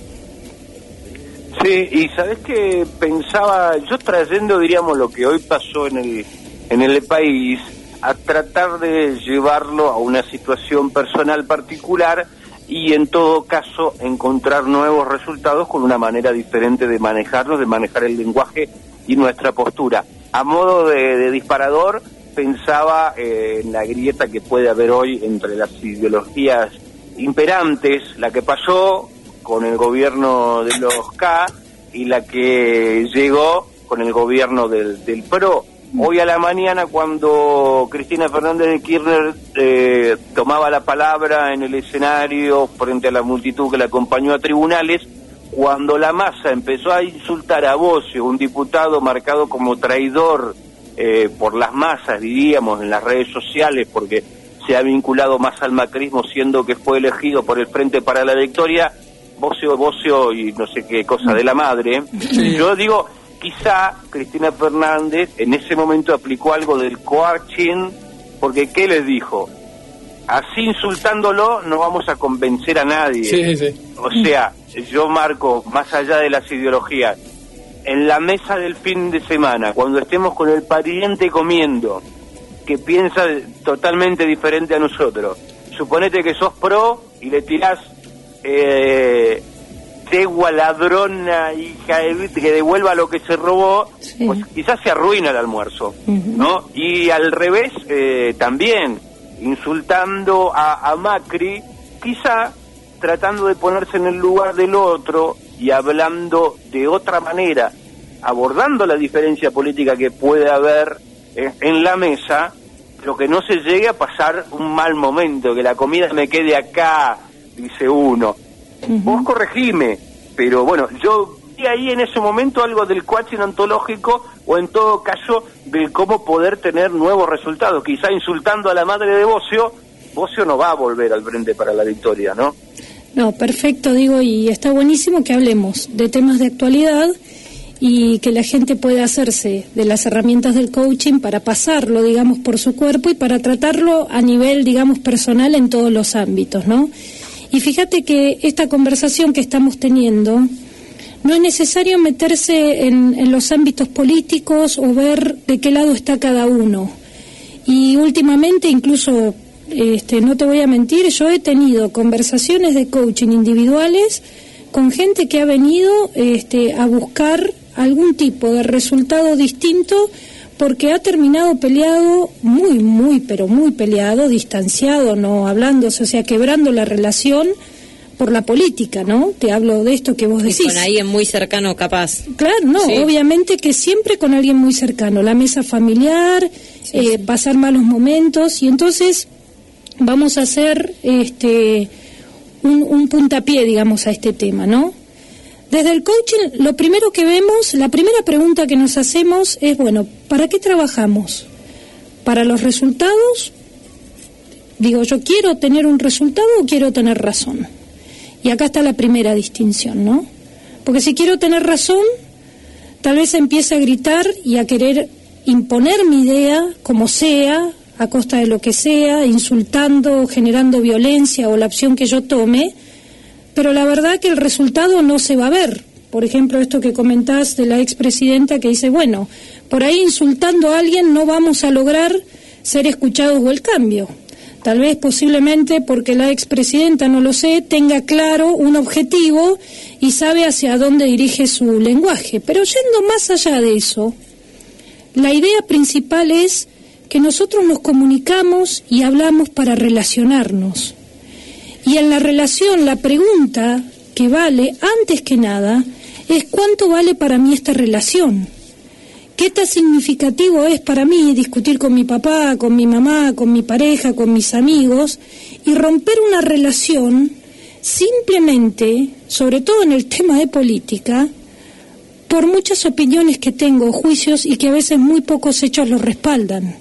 Sí, y sabés que pensaba, yo trayendo, diríamos, lo que hoy pasó en el en el país, a tratar de llevarlo a una situación personal particular, y en todo caso encontrar nuevos resultados con una manera diferente de manejarlos, de manejar el lenguaje y nuestra postura. A modo de, de disparador, pensaba eh, en la grieta que puede haber hoy entre las ideologías imperantes, la que pasó con el gobierno de los K y la que llegó con el gobierno del, del P R O. Hoy a la mañana, cuando Cristina Fernández de Kirchner eh, tomaba la palabra en el escenario frente a la multitud que la acompañó a tribunales, cuando la masa empezó a insultar a Bocio, un diputado marcado como traidor eh, por las masas, diríamos, en las redes sociales, porque se ha vinculado más al macrismo, siendo que fue elegido por el Frente para la Victoria, Bocio, Bocio y no sé qué cosa de la madre. Sí. Yo digo, quizá Cristina Fernández en ese momento aplicó algo del coaching, porque ¿qué les dijo? Así insultándolo no vamos a convencer a nadie. Sí, sí. O sea, yo marco, más allá de las ideologías, en la mesa del fin de semana, cuando estemos con el pariente comiendo, que piensa totalmente diferente a nosotros, suponete que sos pro y le tirás eh, tegua, ladrona, hija de, que devuelva lo que se robó, sí. Pues quizás se arruina el almuerzo, uh-huh. ¿no? Y al revés, eh, también, insultando a, a Macri, quizá tratando de ponerse en el lugar del otro y hablando de otra manera, abordando la diferencia política que puede haber eh, en la mesa, pero que no se llegue a pasar un mal momento, que la comida me quede acá, dice uno. Uh-huh. Vos corregime, pero bueno, yo vi ahí en ese momento algo del coaching ontológico, o en todo caso de cómo poder tener nuevos resultados. Quizá insultando a la madre de Bocio, Bocio no va a volver al Frente para la Victoria, ¿no? No, perfecto, digo, y está buenísimo que hablemos de temas de actualidad y que la gente pueda hacerse de las herramientas del coaching para pasarlo, digamos, por su cuerpo y para tratarlo a nivel, digamos, personal en todos los ámbitos, ¿no? Y fíjate que esta conversación que estamos teniendo, no es necesario meterse en, en los ámbitos políticos o ver de qué lado está cada uno. Y últimamente, incluso, este, no te voy a mentir, yo he tenido conversaciones de coaching individuales con gente que ha venido este, a buscar algún tipo de resultado distinto porque ha terminado peleado, muy, muy, pero muy peleado, distanciado, no hablándose, o sea, quebrando la relación por la política, ¿no? Te hablo de esto que vos decís. Y con alguien muy cercano, capaz. Claro, no, sí. Obviamente que siempre con alguien muy cercano, la mesa familiar, sí, eh, sí. pasar malos momentos, y entonces vamos a hacer este un, un puntapié, digamos, a este tema, ¿no? Desde el coaching, lo primero que vemos, la primera pregunta que nos hacemos es, bueno, ¿para qué trabajamos? ¿Para los resultados? Digo, ¿yo quiero tener un resultado o quiero tener razón? Y acá está la primera distinción, ¿no? Porque si quiero tener razón, tal vez empiece a gritar y a querer imponer mi idea, como sea, a costa de lo que sea, insultando, generando violencia o la opción que yo tome, pero la verdad que el resultado no se va a ver. Por ejemplo, esto que comentás de la expresidenta que dice, bueno, por ahí insultando a alguien no vamos a lograr ser escuchados o el cambio. Tal vez posiblemente porque la expresidenta, no lo sé, tenga claro un objetivo y sabe hacia dónde dirige su lenguaje. Pero yendo más allá de eso, la idea principal es que nosotros nos comunicamos y hablamos para relacionarnos. Y en la relación, la pregunta que vale, antes que nada, es ¿cuánto vale para mí esta relación? ¿Qué tan significativo es para mí discutir con mi papá, con mi mamá, con mi pareja, con mis amigos, y romper una relación simplemente, sobre todo en el tema de política, por muchas opiniones que tengo, juicios, y que a veces muy pocos hechos los respaldan?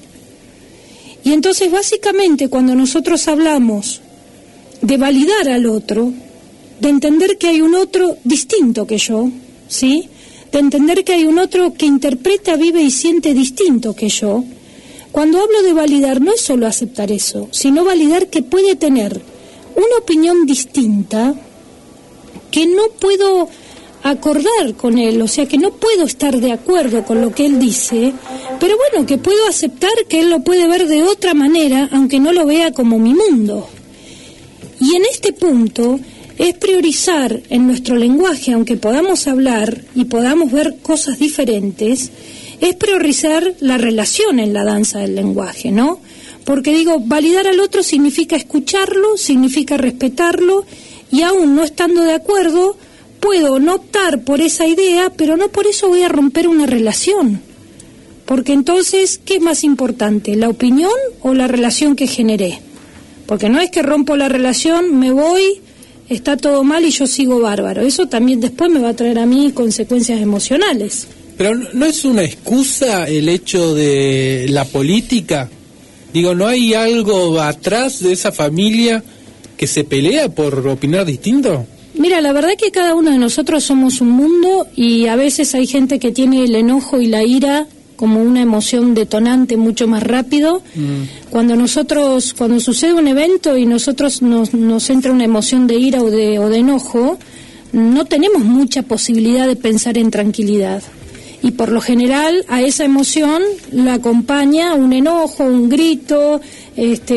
Y entonces, básicamente, cuando nosotros hablamos de validar al otro, de entender que hay un otro distinto que yo, ¿sí?, de entender que hay un otro que interpreta, vive y siente distinto que yo. Cuando hablo de validar, no es solo aceptar eso, sino validar que puede tener una opinión distinta, que no puedo acordar con él, o sea, que no puedo estar de acuerdo con lo que él dice, pero bueno, que puedo aceptar que él lo puede ver de otra manera, aunque no lo vea como mi mundo. Y en este punto es priorizar en nuestro lenguaje, aunque podamos hablar y podamos ver cosas diferentes, es priorizar la relación en la danza del lenguaje, ¿no? Porque digo, validar al otro significa escucharlo, significa respetarlo, y aún no estando de acuerdo, puedo no optar por esa idea, pero no por eso voy a romper una relación. Porque entonces, ¿qué es más importante, la opinión o la relación que generé? Porque no es que rompo la relación, me voy, está todo mal y yo sigo bárbaro. Eso también después me va a traer a mí consecuencias emocionales. Pero ¿no es una excusa el hecho de la política? Digo, ¿no hay algo atrás de esa familia que se pelea por opinar distinto? Mira, la verdad que cada uno de nosotros somos un mundo y a veces hay gente que tiene el enojo y la ira como una emoción detonante mucho más rápido. Mm. Cuando nosotros, cuando sucede un evento y nosotros nos, nos entra una emoción de ira o de, o de enojo, no tenemos mucha posibilidad de pensar en tranquilidad. Y por lo general a esa emoción la acompaña un enojo, un grito, este,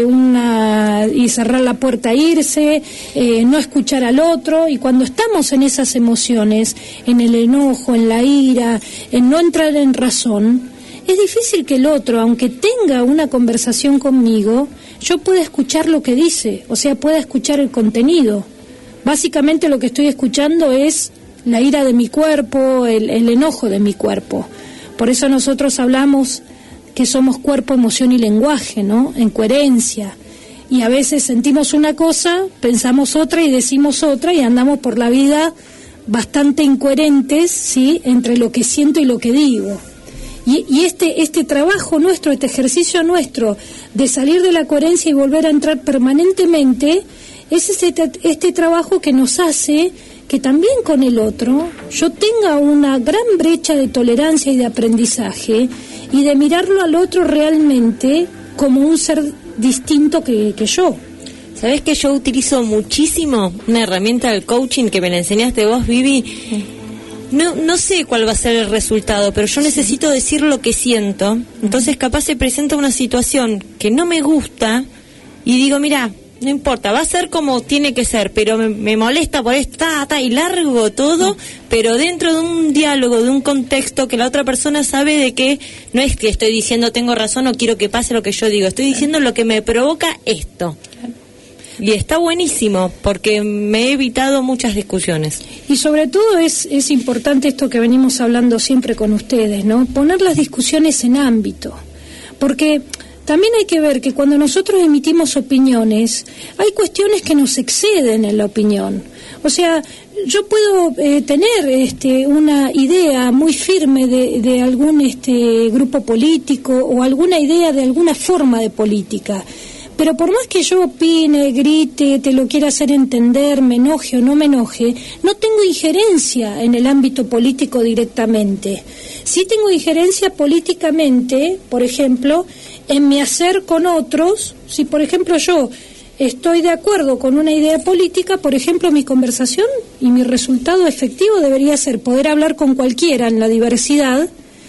una y cerrar la puerta e irse, eh, no escuchar al otro. Y cuando estamos en esas emociones, en el enojo, en la ira, en no entrar en razón, es difícil que el otro, aunque tenga una conversación conmigo, yo pueda escuchar lo que dice, o sea, pueda escuchar el contenido. Básicamente lo que estoy escuchando es la ira de mi cuerpo, el, el enojo de mi cuerpo. Por eso nosotros hablamos que somos cuerpo, emoción y lenguaje, ¿no? En coherencia. Y a veces sentimos una cosa, pensamos otra y decimos otra y andamos por la vida bastante incoherentes, ¿sí? Entre lo que siento y lo que digo. Y, y este, este trabajo nuestro, este ejercicio nuestro de salir de la coherencia y volver a entrar permanentemente, es este, este trabajo que nos hace que también con el otro yo tenga una gran brecha de tolerancia y de aprendizaje y de mirarlo al otro realmente como un ser distinto que, que yo. ¿Sabés que yo utilizo muchísimo una herramienta del coaching que me la enseñaste vos, Vivi? No, no sé cuál va a ser el resultado, pero yo necesito decir lo que siento. Entonces capaz se presenta una situación que no me gusta y digo, mira, no importa, va a ser como tiene que ser, pero me, me molesta por esto, ta, ta, y largo todo, pero dentro de un diálogo, de un contexto que la otra persona sabe de que no es que estoy diciendo tengo razón o quiero que pase lo que yo digo, estoy diciendo lo que me provoca esto. Y está buenísimo, porque me he evitado muchas discusiones. Y sobre todo es, es importante esto que venimos hablando siempre con ustedes, ¿no? Poner las discusiones en ámbito, porque también hay que ver que cuando nosotros emitimos opiniones, hay cuestiones que nos exceden en la opinión. O sea, yo puedo eh, tener este, una idea muy firme de, de algún este, grupo político o alguna idea de alguna forma de política, pero por más que yo opine, grite, te lo quiera hacer entender, me enoje o no me enoje, no tengo injerencia en el ámbito político directamente. Sí tengo injerencia políticamente, por ejemplo, en mi hacer con otros. Si, por ejemplo, yo estoy de acuerdo con una idea política, por ejemplo, mi conversación y mi resultado efectivo debería ser poder hablar con cualquiera en la diversidad,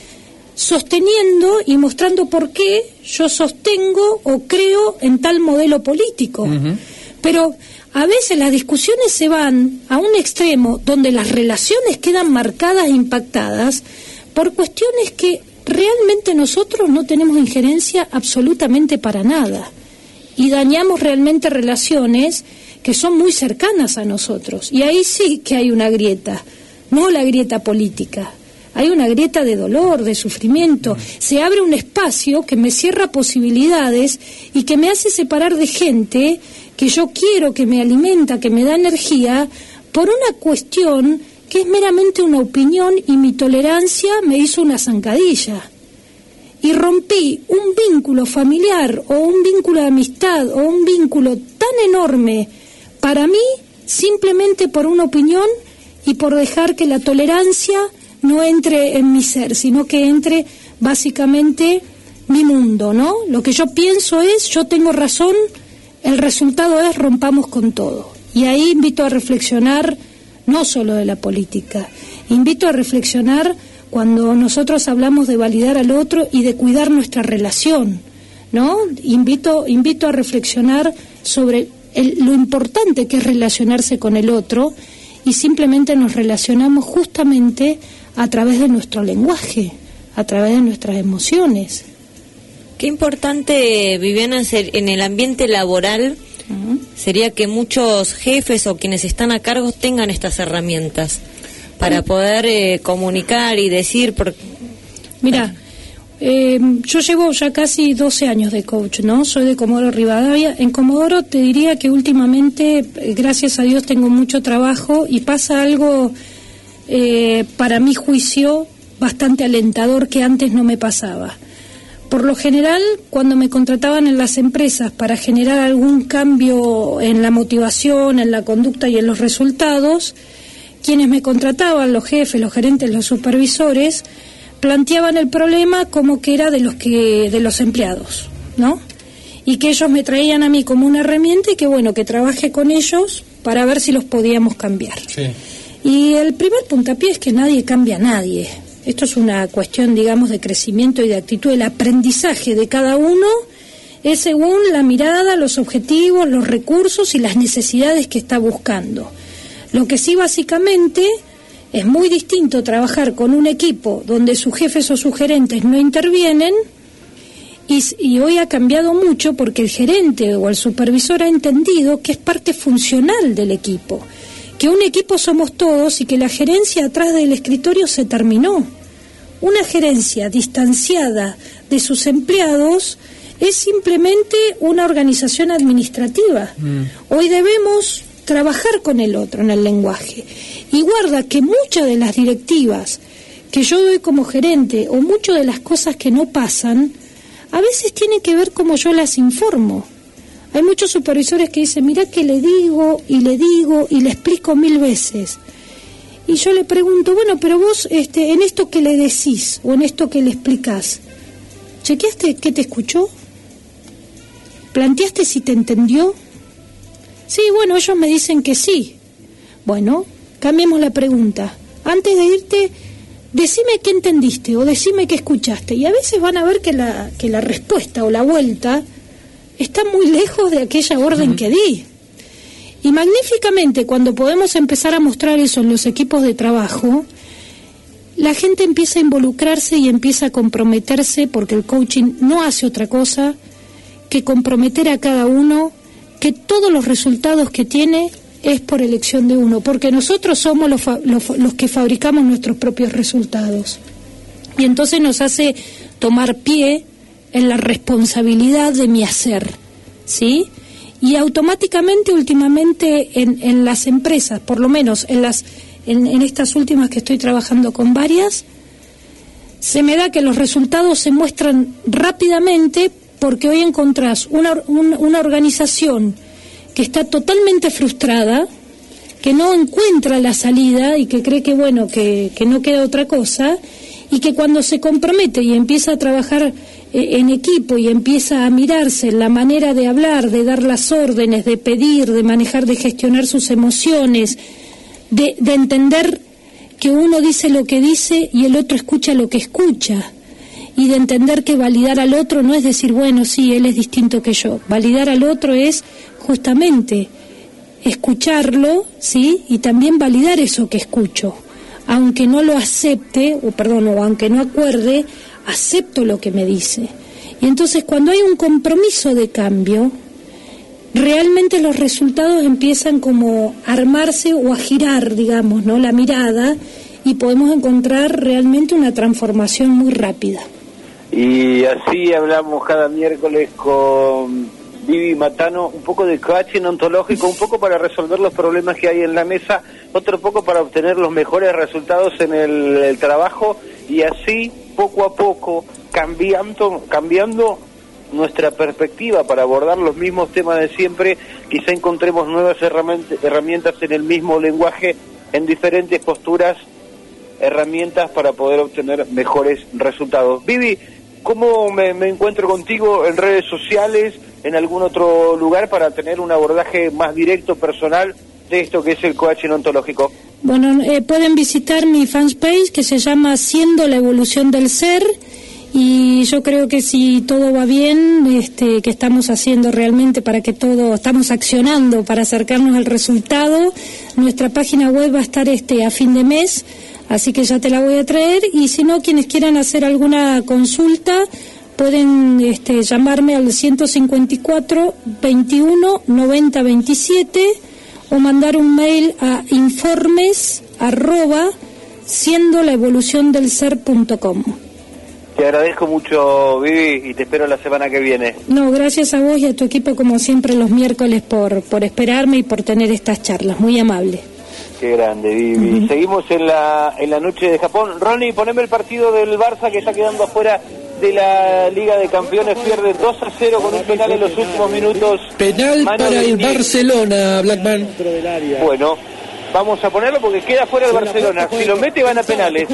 sosteniendo y mostrando por qué yo sostengo o creo en tal modelo político. Uh-huh. Pero a veces las discusiones se van a un extremo donde las relaciones quedan marcadas e impactadas por cuestiones que realmente nosotros no tenemos injerencia absolutamente para nada. Y dañamos realmente relaciones que son muy cercanas a nosotros. Y ahí sí que hay una grieta, no la grieta política. Hay una grieta de dolor, de sufrimiento. Se abre un espacio que me cierra posibilidades y que me hace separar de gente que yo quiero, que me alimenta, que me da energía, por una cuestión que es meramente una opinión y mi tolerancia me hizo una zancadilla. Y rompí un vínculo familiar o un vínculo de amistad o un vínculo tan enorme para mí simplemente por una opinión y por dejar que la tolerancia no entre en mi ser, sino que entre básicamente mi mundo, ¿no? Lo que yo pienso es, yo tengo razón, el resultado es rompamos con todo. Y ahí invito a reflexionar no solo de la política, invito a reflexionar cuando nosotros hablamos de validar al otro y de cuidar nuestra relación, ¿no? Invito, invito a reflexionar sobre el, lo importante que es relacionarse con el otro, y simplemente nos relacionamos justamente a través de nuestro lenguaje, a través de nuestras emociones. Qué importante, Viviana, en el ambiente laboral uh-huh. sería que muchos jefes o quienes están a cargo tengan estas herramientas para poder eh, comunicar y decir... Por... Mira, eh, yo llevo ya casi doce años de coach, ¿no? Soy de Comodoro Rivadavia. En Comodoro te diría que últimamente, gracias a Dios, tengo mucho trabajo y pasa algo, eh, para mi juicio, bastante alentador que antes no me pasaba. Por lo general, cuando me contrataban en las empresas para generar algún cambio en la motivación, en la conducta y en los resultados, quienes me contrataban, los jefes, los gerentes, los supervisores, planteaban el problema como que era de los que de los empleados, ¿no? Y que ellos me traían a mí como una herramienta y que bueno, que trabaje con ellos para ver si los podíamos cambiar. Sí. Y el primer puntapié es que nadie cambia a nadie. Esto es una cuestión, digamos, de crecimiento y de actitud. El aprendizaje de cada uno es según la mirada, los objetivos, los recursos y las necesidades que está buscando. Lo que sí, básicamente, es muy distinto trabajar con un equipo donde sus jefes o sus gerentes no intervienen, y, y hoy ha cambiado mucho porque el gerente o el supervisor ha entendido que es parte funcional del equipo, que un equipo somos todos y que la gerencia atrás del escritorio se terminó. Una gerencia distanciada de sus empleados es simplemente una organización administrativa. Mm. Hoy debemos trabajar con el otro en el lenguaje. Y guarda que muchas de las directivas que yo doy como gerente o muchas de las cosas que no pasan, a veces tienen que ver como yo las informo. Hay muchos supervisores que dicen, mirá que le digo y le digo y le explico mil veces. Y yo le pregunto, bueno, pero vos este, en esto que le decís o en esto que le explicás, ¿chequeaste que te escuchó? ¿Planteaste si te entendió? Sí, bueno, ellos me dicen que sí. Bueno, cambiemos la pregunta. Antes de irte, decime qué entendiste o decime qué escuchaste. Y a veces van a ver que la, que la respuesta o la vuelta está muy lejos de aquella orden uh-huh. que di. Y magníficamente, cuando podemos empezar a mostrar eso en los equipos de trabajo, la gente empieza a involucrarse y empieza a comprometerse, porque el coaching no hace otra cosa que comprometer a cada uno que todos los resultados que tiene es por elección de uno, porque nosotros somos los, fa- los, los que fabricamos nuestros propios resultados. Y entonces nos hace tomar pie en la responsabilidad de mi hacer, ¿sí? Y automáticamente, últimamente, en, en las empresas, por lo menos en las en, en estas últimas que estoy trabajando con varias, se me da que los resultados se muestran rápidamente, porque hoy encontrás una, una, una organización que está totalmente frustrada, que no encuentra la salida y que cree que, bueno, que, que no queda otra cosa, y que cuando se compromete y empieza a trabajar eh, en equipo y empieza a mirarse en la manera de hablar, de dar las órdenes, de pedir, de manejar, de gestionar sus emociones, de, de entender que uno dice lo que dice y el otro escucha lo que escucha, y de entender que validar al otro no es decir, bueno, sí, él es distinto que yo. Validar al otro es justamente escucharlo, ¿sí? Y también validar eso que escucho. Aunque no lo acepte, o perdón, o aunque no acuerde, acepto lo que me dice. Y entonces cuando hay un compromiso de cambio, realmente los resultados empiezan como a armarse o a girar, digamos, ¿no? La mirada, y podemos encontrar realmente una transformación muy rápida. Y así hablamos cada miércoles con Vivi Matano, un poco de coaching ontológico, un poco para resolver los problemas que hay en la mesa, otro poco para obtener los mejores resultados en el, el trabajo, y así poco a poco cambiando, cambiando nuestra perspectiva para abordar los mismos temas de siempre. Quizá encontremos nuevas herramientas, herramientas en el mismo lenguaje, en diferentes posturas, herramientas para poder obtener mejores resultados. Vivi, ¿cómo me, me encuentro contigo en redes sociales, en algún otro lugar, para tener un abordaje más directo, personal, de esto que es el coaching ontológico? Bueno, eh, pueden visitar mi fanpage que se llama Siendo la Evolución del Ser, y yo creo que si todo va bien, este, que estamos haciendo realmente para que todo, estamos accionando para acercarnos al resultado, nuestra página web va a estar este a fin de mes, así que ya te la voy a traer, y si no, quienes quieran hacer alguna consulta pueden este, llamarme al ciento cincuenta y cuatro, veintiuno, noventa, veintisiete o mandar un mail a informes arroba siendo la evolución del ser punto com. Te agradezco mucho, Vivi, y te espero la semana que viene. No, gracias a vos y a tu equipo, como siempre, los miércoles por, por esperarme y por tener estas charlas. Muy amable. Qué grande, Vivi. Uh-huh. Seguimos en la, en la noche de Japón. Ronnie, poneme el partido del Barça que está quedando afuera de la Liga de Campeones. Pierde dos a cero con un penal en los últimos minutos. Penal para el Barcelona, Blackman. Bueno, vamos a ponerlo porque queda fuera el Barcelona. Si lo mete, van a penales.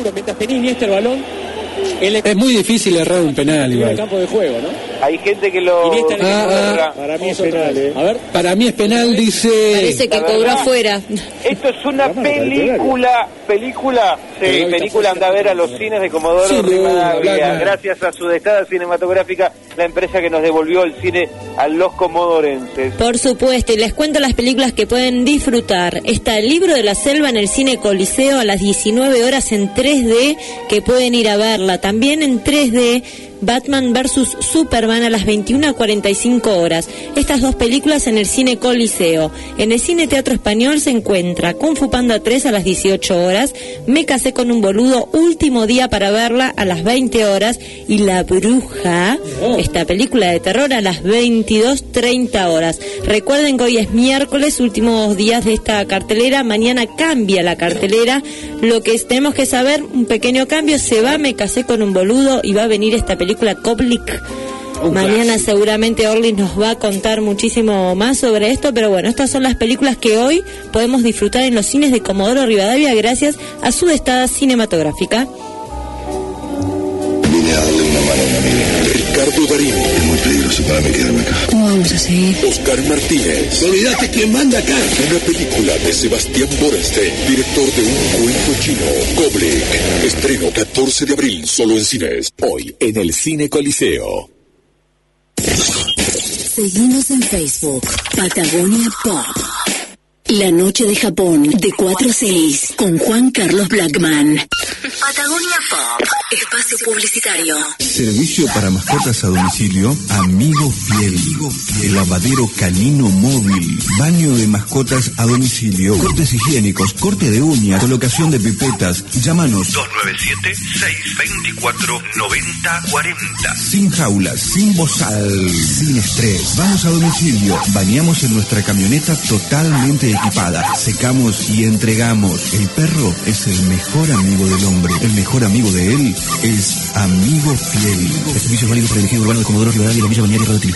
Es muy difícil errar un penal igual. Campo de juego, ¿no? Hay gente que lo... Ah, ah, para mí es penal, ¿eh? A ver. Para mí es penal, dice... Parece que cobró afuera. Esto es una película, película, sí, película anda a ver a los cines de Comodoro sí, Rivadavia. Gracias a su destada cinematográfica, la empresa que nos devolvió el cine a los comodorenses. Por supuesto, y les cuento las películas que pueden disfrutar. Está El Libro de la Selva en el Cine Coliseo a las diecinueve horas en tres D, que pueden ir a verla. También en tres D, Batman versus Superman a las veintiuna cuarenta y cinco horas. Estas dos películas en el Cine Coliseo. En el Cine Teatro Español se encuentra Kung Fu Panda tres a las dieciocho horas, Me casé con un boludo, último día para verla a las veinte horas, y La Bruja, esta película de terror, a las veintidós treinta horas. Recuerden que hoy es miércoles, últimos días de esta cartelera. Mañana cambia la cartelera. Lo que tenemos que saber, un pequeño cambio, se va Me casé con un boludo y va a venir esta película Koblik. Mañana seguramente Orly nos va a contar muchísimo más sobre esto, pero bueno, estas son las películas que hoy podemos disfrutar en los cines de Comodoro Rivadavia gracias a su destada cinematográfica. Vine a darle una mano a un amigo. Ricardo Darín. Es muy peligroso para mí quedarme acá. ¿Cómo vamos a seguir? Oscar Martínez. Olvídate quién manda acá. Una película de Sebastián Borenstein, director de Un cuento chino, Koblik. Estreno catorce de abril, solo en cines. Hoy en el Cine Coliseo. Seguimos en Facebook, Patagonia Pop. La noche de Japón, de cuatro a seis, con Juan Carlos Blackman. Patagonia Pop, espacio publicitario. Servicio para mascotas a domicilio, Amigo Fiel. El lavadero canino móvil. Baño de mascotas a domicilio. Cortes higiénicos, corte de uñas, colocación de pipetas. Llámanos. dos nueve siete, seis dos cuatro, nueve cero cuatro cero. Sin jaulas, sin bozal, sin estrés. Vamos a domicilio. Bañamos en nuestra camioneta totalmente equipada. Secamos y entregamos. El perro es el mejor amigo del hombre. El mejor amigo de él es Amigo Fiel. El servicio válido para el ejido urbano de Comodoro Rivadavia y la Villa Balnearia Rodríguez.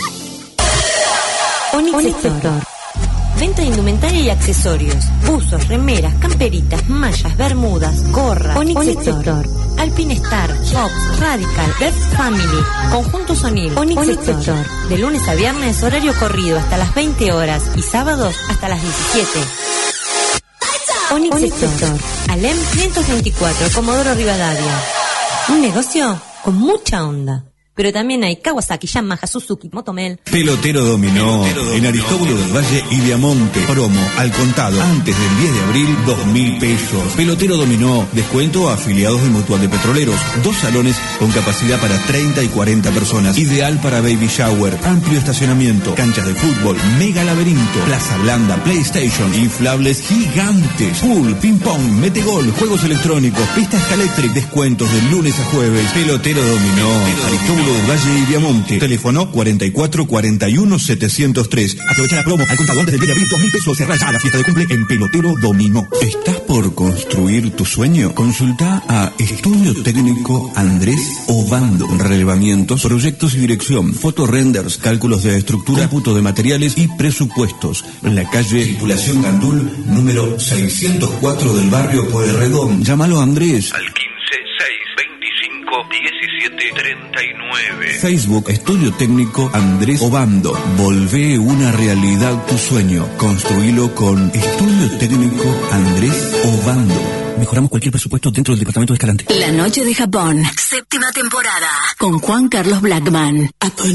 Onix Sector. Venta de indumentaria y accesorios. Buzos, remeras, camperitas, mallas, bermudas, gorras. Onix Sector. Alpinestar, Fox, Radical, Best Family, Conjunto Sonil. Onix Sector. De lunes a viernes, horario corrido hasta las veinte horas y sábados hasta las diecisiete. Onix Sector. Alem quinientos veinticuatro, Comodoro Rivadavia. Un negocio con mucha onda. Pero también hay Kawasaki, Yamaha, Suzuki, Motomel. Pelotero Dominó, en Aristóbulo del Valle y Viamonte. Promo al contado antes del diez de abril, dos mil pesos. Pelotero Dominó, descuento a afiliados de Mutual de Petroleros. Dos salones con capacidad para treinta y cuarenta personas. Ideal para baby shower. Amplio estacionamiento. Canchas de fútbol. Mega laberinto. Plaza blanda. PlayStation. Inflables gigantes. Pool, ping pong, metegol, juegos electrónicos, pista escaléctric. Descuentos de lunes a jueves. Pelotero Dominó. Aristóbulo del Valle y Viamonte. Teléfono cuarenta y cuatro cuarenta y uno setecientos tres. Aprovecha la promo al contado antes del diez de abril, dos mil pesos. Cerrar ya la fiesta de cumple en Pelotero Dominó. ¿Estás por construir tu sueño? Consulta a Estudio Técnico Andrés Obando. Relevamientos, proyectos y dirección, fotorenders, cálculos de estructura, cómputo de materiales y presupuestos. En la calle Tripulación Gandul, número seiscientos cuatro del barrio Pueyrredón. Llámalo a Andrés. Al quince, seis, veinticinco, diecisiete, treinta y nueve. Facebook, Estudio Técnico Andrés Obando. Volvé una realidad tu sueño. Construílo con Estudio Técnico Andrés Obando. Mejoramos cualquier presupuesto dentro del departamento de Escalante. La Noche de Japón, séptima temporada, con Juan Carlos Blackman.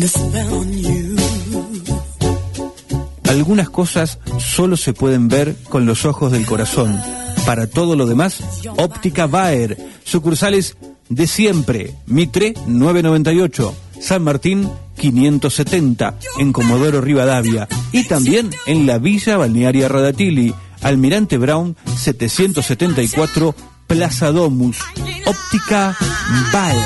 Algunas cosas solo se pueden ver con los ojos del corazón. Para todo lo demás, Óptica Baer. Sucursales de siempre. Mitre novecientos noventa y ocho. San Martín quinientos setenta. En Comodoro Rivadavia. Y también en la Villa Balnearia Radatili. Almirante Brown setecientos setenta y cuatro. Plaza Domus. Óptica Baer.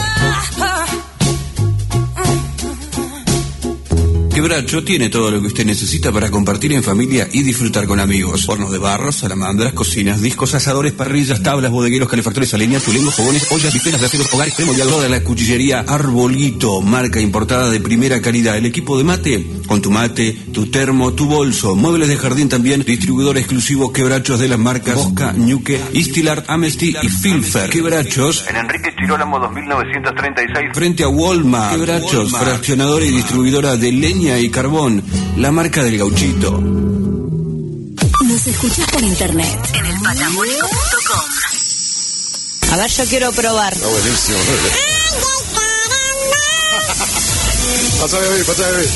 Quebracho tiene todo lo que usted necesita para compartir en familia y disfrutar con amigos. Hornos de barro, salamandras, cocinas, discos, asadores, parrillas, tablas, bodegueros, calefactores a leña, tulengos, fogones, ollas, bifenas de aceros, hogares, premodiador de la cuchillería Arbolito, marca importada de primera calidad. El equipo de mate, con tu mate, tu termo, tu bolso. Muebles de jardín también, distribuidor exclusivo Quebrachos de las marcas Bosca, Ñuque, Istilart, Amnesty y Filfer. Quebrachos En Enrique Chirolamo dos mil novecientos treinta y seis. frente a Walmart. Quebrachos, fraccionadora y distribuidora de leña y carbón, la marca del gauchito. Nos escuchás por internet en el patagónico punto com. A ver, yo quiero probar. Está buenísimo. Pásame a ver, pásame a ver.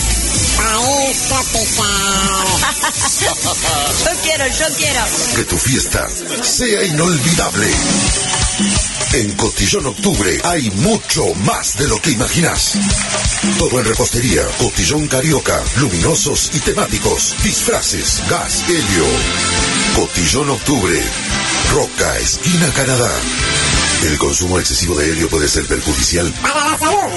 Yo quiero, yo quiero. Que tu fiesta sea inolvidable. En Cotillón Octubre hay mucho más de lo que imaginas. Todo en repostería, cotillón carioca, luminosos y temáticos, disfraces, gas, helio. Cotillón Octubre, Roca, esquina Canadá. El consumo excesivo de helio puede ser perjudicial para la salud.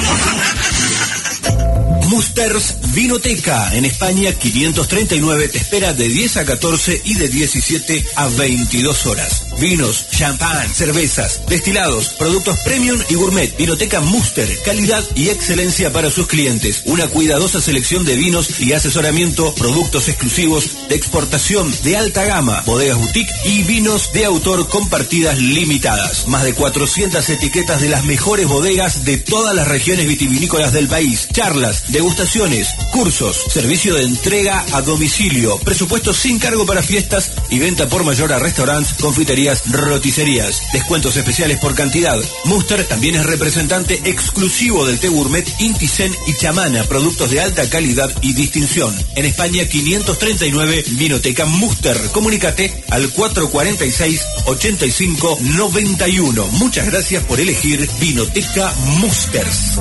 Musters Vinoteca, en España quinientos treinta y nueve, te espera de diez a catorce y de diecisiete a veintidós horas. Vinos, champán, cervezas, destilados, productos premium y gourmet. Vinoteca Muster, calidad y excelencia para sus clientes. Una cuidadosa selección de vinos y asesoramiento, productos exclusivos de exportación de alta gama, bodegas boutique y vinos de autor con partidas limitadas. Más de cuatrocientas etiquetas de las mejores bodegas de todas las regiones vitivinícolas del país. Charlas, degustaciones, cursos, servicio de entrega a domicilio, presupuestos sin cargo para fiestas y venta por mayor a restaurantes, confiterías, roticerías. Descuentos especiales por cantidad. Muster también es representante exclusivo del té gourmet Inti Zen y Chamana, productos de alta calidad y distinción. En España quinientos treinta y nueve, Vinoteca Muster. Comunícate al cuatro cuarenta y seis, ochenta y cinco, noventa y uno. Muchas gracias por elegir Vinoteca Musters.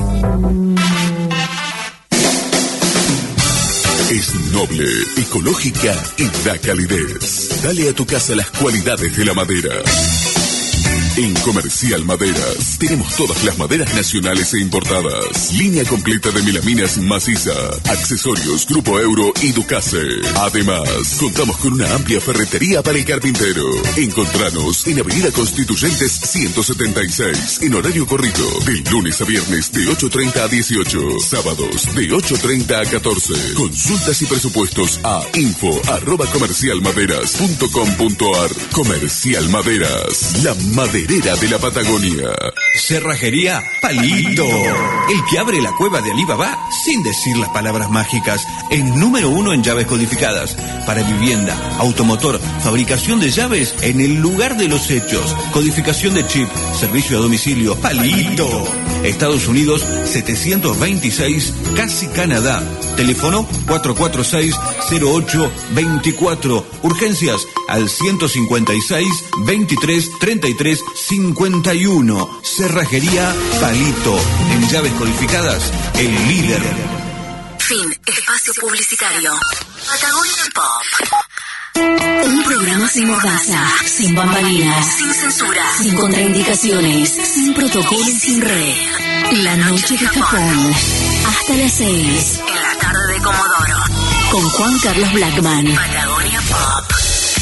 Es noble, ecológica y da calidez. Dale a tu casa las cualidades de la madera. En Comercial Maderas tenemos todas las maderas nacionales e importadas. Línea completa de melaminas maciza, accesorios Grupo Euro y Ducase. Además, contamos con una amplia ferretería para el carpintero. Encontranos en Avenida Constituyentes ciento setenta y seis, en horario corrido, de lunes a viernes de ocho treinta a dieciocho, sábados de ocho treinta a catorce. Consultas y presupuestos a info arroba comercialmaderas punto com punto ar. Comercial Maderas, la madera de la Patagonia. Cerrajería Palito, el que abre la cueva de Alibaba sin decir las palabras mágicas. En número uno en llaves codificadas para vivienda, automotor, fabricación de llaves en el lugar de los hechos, codificación de chip, servicio a domicilio. Palito, Estados Unidos setecientos veintiséis, Casi Canadá. Teléfono cuatro cuatro seis, cero ocho dos cuatro. Urgencias al ciento cincuenta y seis, veintitrés, treinta y tres, cincuenta y uno. Cerrajería Palito. En llaves codificadas, el líder. Fin. Espacio publicitario. Patagonia Pop. Un programa sin mordaza, sin bambalinas, sin censura, sin contraindicaciones, sin protocolo y sin red. La Noche de Japón. Hasta las seis. En la tarde de Comodoro. Con Juan Carlos Blackman. Patagonia Pop.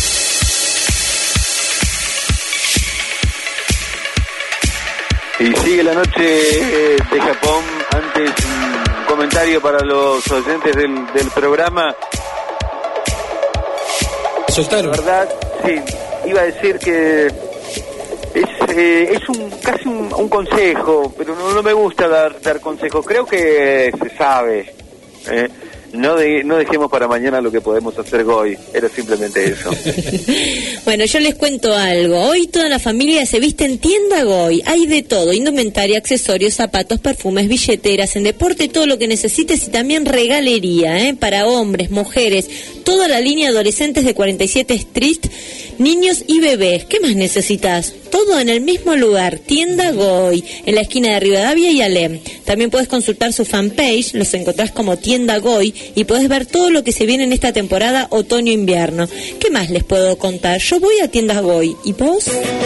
Y sigue la Noche de Japón. Antes, un comentario para los oyentes del, del programa. Soltaron. La verdad, sí, iba a decir que es, eh, es un casi un, un consejo, pero no, no me gusta dar, dar consejos. Creo que se sabe. ¿eh? no, de, no dejemos para mañana lo que podemos hacer hoy. Era simplemente eso. Bueno, yo les cuento algo. Hoy toda la familia se viste en Tienda Goy. Hay de todo: indumentaria, accesorios, zapatos, perfumes, billeteras, en deporte, todo lo que necesites, y también regalería, ¿eh? Para hombres, mujeres, toda la línea adolescentes de cuarenta y siete Street, niños y bebés. ¿Qué más necesitas? Todo en el mismo lugar, Tienda Goy, en la esquina de Rivadavia y Alem. También puedes consultar su fanpage, los encontrás como Tienda Goy, y podés ver todo lo que se viene en esta temporada otoño-invierno. ¿Qué más les puedo contar? Yo voy a Tiendas Goy. ¿Y vos?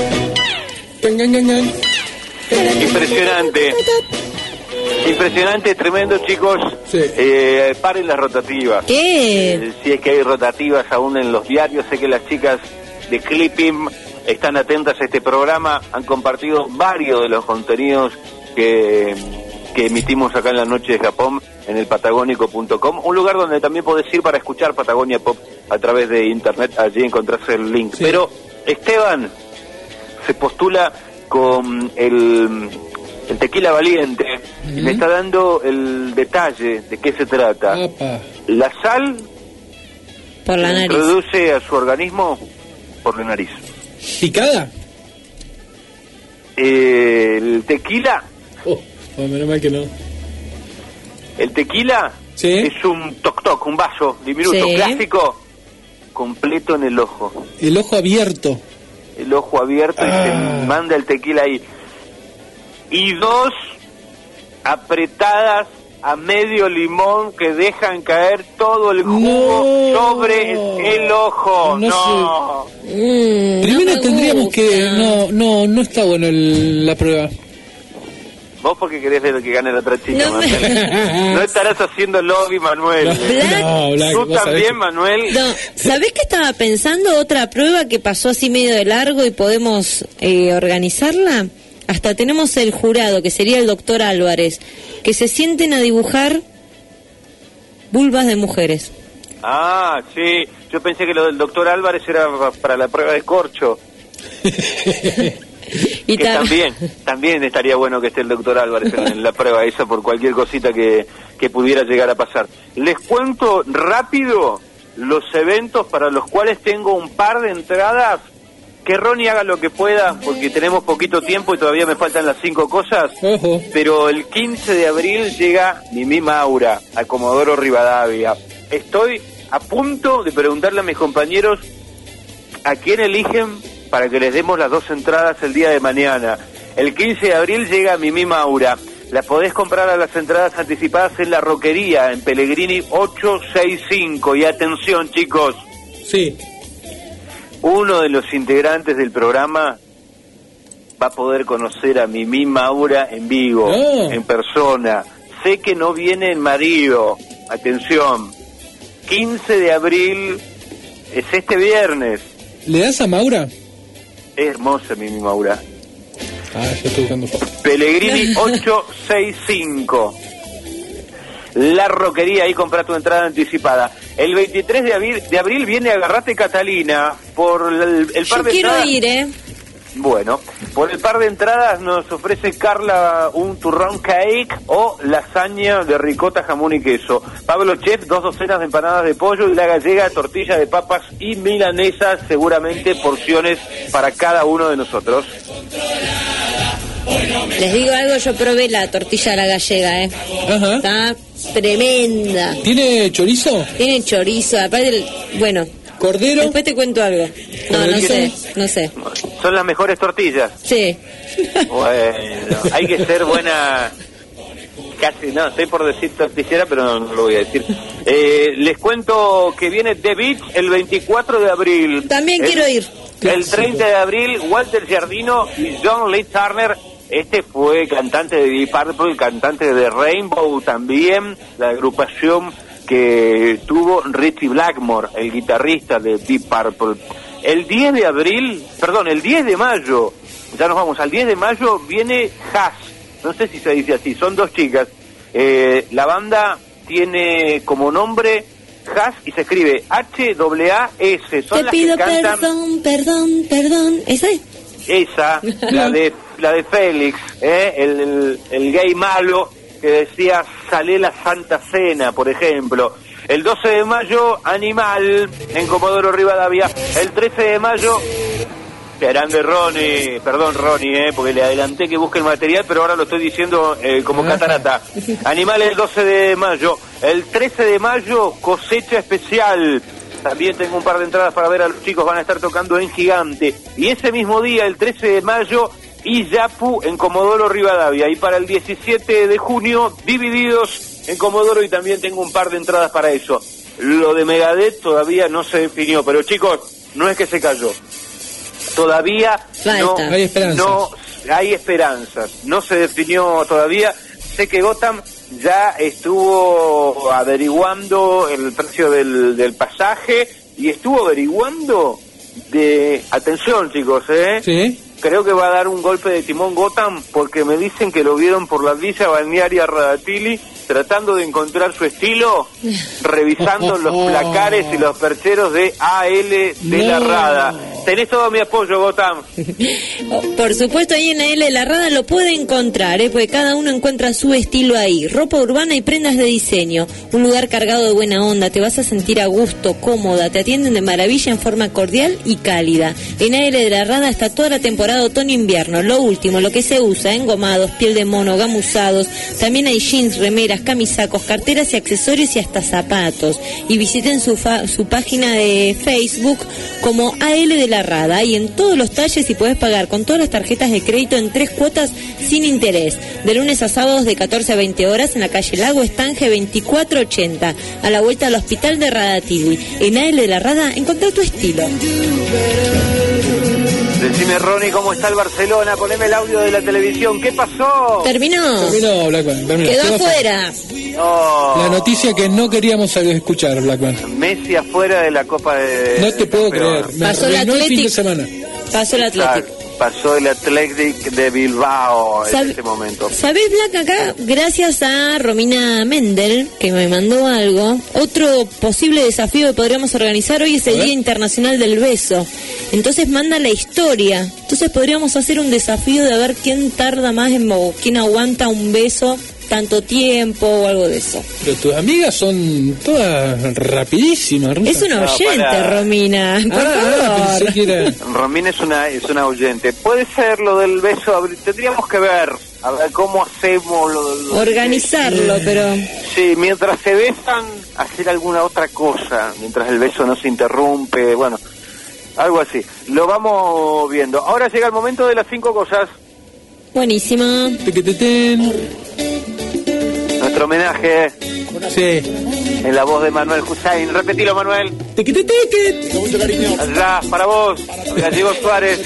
Impresionante. Impresionante, tremendo, chicos. Sí. Eh, paren las rotativas. ¿Qué? Eh, si es que hay rotativas aún en los diarios. Sé que las chicas de Clipping están atentas a este programa. Han compartido varios de los contenidos que, que emitimos acá en la noche de Japón en el patagónico punto com, un lugar donde también podés ir para escuchar Patagonia Pop a través de internet. Allí encontrás el link. Sí. Pero Esteban se postula con el, el tequila valiente. Uh-huh. Me está dando el detalle de qué se trata. Opa. La sal por la nariz introduce a su organismo por la nariz. ¿Picada? Eh, el tequila. Oh, oh, menos mal que no. El tequila, ¿sí?, es un toc-toc, un vaso diminuto, sí, clásico, completo en el ojo. El ojo abierto. El ojo abierto, ah, y se manda el tequila ahí. Y dos apretadas a medio limón que dejan caer todo el jugo no, sobre el ojo. No. no. Mm, Primero no tendríamos gusta. que... No, no, no está bueno el, la prueba. Vos porque querés ver que gane la otra chica, no, Manuel. No estarás haciendo lobby, Manuel. Black, no, Black, ¿tú también, Manuel? No, ¿sabés qué estaba pensando? Otra prueba que pasó así medio de largo y podemos eh, organizarla. Hasta tenemos el jurado, que sería el doctor Álvarez, que se sienten a dibujar vulvas de mujeres. Ah, sí. Yo pensé que lo del doctor Álvarez era para la prueba de corcho. Y que también también estaría bueno que esté el doctor Álvarez en, en la prueba esa por cualquier cosita que, que pudiera llegar a pasar. Les cuento rápido los eventos para los cuales tengo un par de entradas. Que Ronnie haga lo que pueda porque tenemos poquito tiempo y todavía me faltan las cinco cosas. Uh-huh. Pero el quince de abril llega Mimi Maura a Comodoro Rivadavia. Estoy a punto de preguntarle a mis compañeros a quién eligen para que les demos las dos entradas el día de mañana. El quince de abril llega Mimi Maura. Las podés comprar a las entradas anticipadas en La Roquería, en Pellegrini ocho sesenta y cinco. Y atención, chicos. Sí. Uno de los integrantes del programa va a poder conocer a Mimi Maura en vivo, oh, en persona. Sé que no viene el marido. Atención. quince de abril es este viernes. ¿Le das a Maura? Es hermosa Mimi Maura. Ah, yo estoy buscando fotos. Pellegrini ocho sesenta y cinco. La Roquería, ahí compra tu entrada anticipada. El veintitrés de abril, de abril viene Agarrate Catalina por el, el par yo de quiero entradas. ir, ¿eh? Bueno, por el par de entradas nos ofrece Carla un turrón cake o lasaña de ricota, jamón y queso. Pablo Chef, dos docenas de empanadas de pollo y La Gallega, tortilla de papas y milanesas, seguramente porciones para cada uno de nosotros. Les digo algo, yo probé la tortilla de La Gallega, ¿eh? Ajá. Está tremenda. ¿Tiene chorizo? Tiene chorizo, aparte, el, bueno... ¿Cordero? Después te cuento algo. No, no sé, no sé. Son las mejores tortillas. Sí. Bueno, hay que ser buena... Casi, no, estoy por decir tortillera, pero no, no lo voy a decir. Eh, les cuento que viene The Beach el veinticuatro de abril. También el, quiero ir. El treinta de abril, Walter Giardino y John Lee Turner. Este fue cantante de Deep Purple, cantante de Rainbow también, la agrupación que tuvo Richie Blackmore, el guitarrista de Deep Purple. El diez de abril, perdón, el diez de mayo, ya nos vamos, al diez de mayo viene Hash, no sé si se dice así, son dos chicas. Eh, la banda tiene como nombre Hash y se escribe H A A S. Son Te las pido que cantan... perdón, perdón, perdón, ¿esa es? Esa, la de la de Félix, ¿eh? el, el, el gay malo que decía, salé la Santa Cena, por ejemplo. El doce de mayo, Animal, en Comodoro Rivadavia. El trece de mayo, grande Ronnie, perdón Ronnie, eh, porque le adelanté que busque el material, pero ahora lo estoy diciendo eh, como catarata. Animal el doce de mayo. El trece de mayo, Cosecha Especial. También tengo un par de entradas para ver a los chicos, van a estar tocando en Gigante. Y ese mismo día, el trece de mayo, Iyapu en Comodoro Rivadavia. Y para el diecisiete de junio, Divididos en Comodoro, y también tengo un par de entradas para eso. Lo de Megadeth todavía no se definió, pero chicos, no es que se cayó. Todavía no hay esperanzas. no hay esperanzas. No se definió todavía. Sé que Gotham ya estuvo averiguando el precio del, del pasaje y estuvo averiguando de... Atención, chicos, ¿eh? Sí. Creo que va a dar un golpe de timón Gotham, porque me dicen que lo vieron por la villa balnearia Radatili tratando de encontrar su estilo, revisando los placares y los percheros de A L de No. la Rada. Tenés todo mi apoyo, Gotham. Por supuesto, ahí en la L de la Rada lo puede encontrar, ¿eh? Porque cada uno encuentra su estilo ahí. Ropa urbana y prendas de diseño. Un lugar cargado de buena onda. Te vas a sentir a gusto, cómoda. Te atienden de maravilla en forma cordial y cálida. En A L de la Rada está toda la temporada otoño-invierno. Lo último, lo que se usa, engomados, piel de mono, gamuzados. También hay jeans, remeras, camisacos, carteras y accesorios y hasta zapatos. Y visiten su, fa- su página de Facebook como A L de la Rada, y en todos los talles, y podés pagar con todas las tarjetas de crédito en tres cuotas sin interés, de lunes a sábados de catorce a veinte horas en la calle Lago Estange veinticuatro ochenta, a la vuelta al hospital de Radatili. En A L de la Rada encontrá tu estilo. Decime, Ronnie, ¿cómo está el Barcelona? Poneme el audio de la televisión. ¿Qué pasó? Terminó. Terminó, Blackman. Terminó. Quedó Quedó afuera. No. La noticia que no queríamos escuchar, Blackman. Messi afuera de la Copa de... No te puedo creer. Me Pasó el arruinó el fin de Athletic. semana. Pasó el Atlético. Ah, pasó el Athletic de Bilbao en Sab- este momento. ¿Sabés, Black? Acá, gracias a Romina Mendel, que me mandó algo, otro posible desafío que podríamos organizar hoy es el Día Internacional del Beso. Entonces manda la historia. Entonces podríamos hacer un desafío de ver quién tarda más en, o quién aguanta un beso tanto tiempo o algo de eso. Pero tus amigas son todas rapidísimas. Ruta. Es una No, oyente, para. Romina. Por Ah, favor. pensé que era... Romina es una es una oyente. Puede ser lo del beso, abri- tendríamos que ver, a ver cómo hacemos lo, lo- Organizarlo, pero... Sí, mientras se besan, hacer alguna otra cosa, mientras el beso no se interrumpe, bueno, algo así. Lo vamos viendo. Ahora llega el momento de las cinco cosas. Buenísimo. Nuestro homenaje. Sí. En la voz de Manuel Hussein. Repetilo, Manuel. Allá, para vos, Gallego Suárez.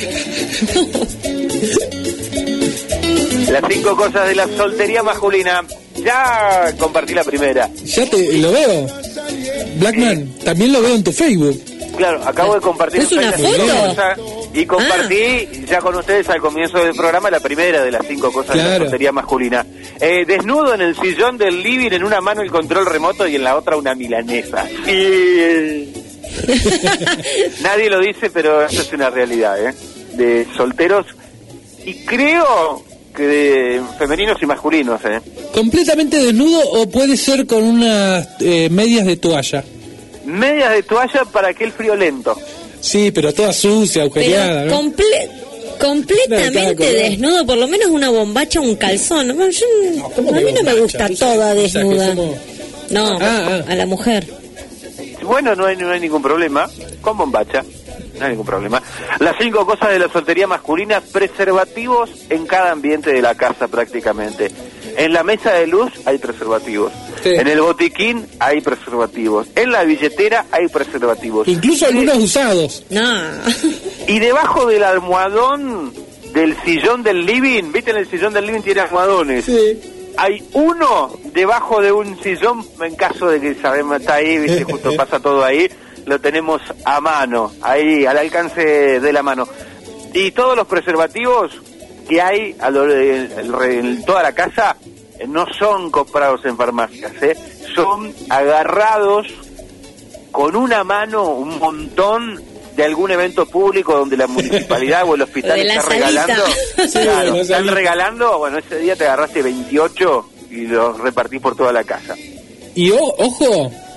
Las cinco cosas de la soltería masculina. Ya compartí la primera. Ya te lo veo. Blackman, también lo veo en tu Facebook. Claro, acabo de compartir ¿Es una las cinco foto? cosas y compartí ya con ustedes al comienzo del programa la primera de las cinco cosas de la Claro. soltería masculina. Eh, desnudo en el sillón del living, en una mano el control remoto y en la otra una milanesa. Y... Nadie lo dice, pero eso es una realidad, ¿eh? De solteros y creo que de femeninos y masculinos, ¿eh? ¿Completamente desnudo o puede ser con unas eh, medias de toalla? Medias de toalla para aquel friolento. Sí, pero toda sucia, agujereada, Pero ¿no? comple- completamente No, claro, desnudo, por lo menos una bombacha, un calzón. Bueno, yo- ¿cómo a que mí no me bombacha? gusta O sea, toda o sea, que desnuda. somos- No, Ah, a la mujer. Bueno, no hay, no hay ningún problema. Con bombacha. No hay ningún problema. Las cinco cosas de la soltería masculina: preservativos en cada ambiente de la casa prácticamente. En la mesa de luz hay preservativos. Sí. En el botiquín hay preservativos. En la billetera hay preservativos. Incluso algunos usados. No. Y debajo del almohadón del sillón del living, ¿viste? En el sillón del living tiene almohadones. Sí. Hay uno debajo de un sillón, en caso de que sabemos está ahí, ¿viste? Justo pasa todo ahí, lo tenemos a mano, ahí, al alcance de la mano. Y todos los preservativos que hay a lo- en, en toda la casa eh, no son comprados en farmacias, ¿eh? Son agarrados con una mano, un montón de algún evento público donde la municipalidad o el hospital De la está salita. regalando. Sí, Claro, de la están salita. regalando, bueno, ese día te agarraste veintiocho y los repartí por toda la casa. Y o- ojo,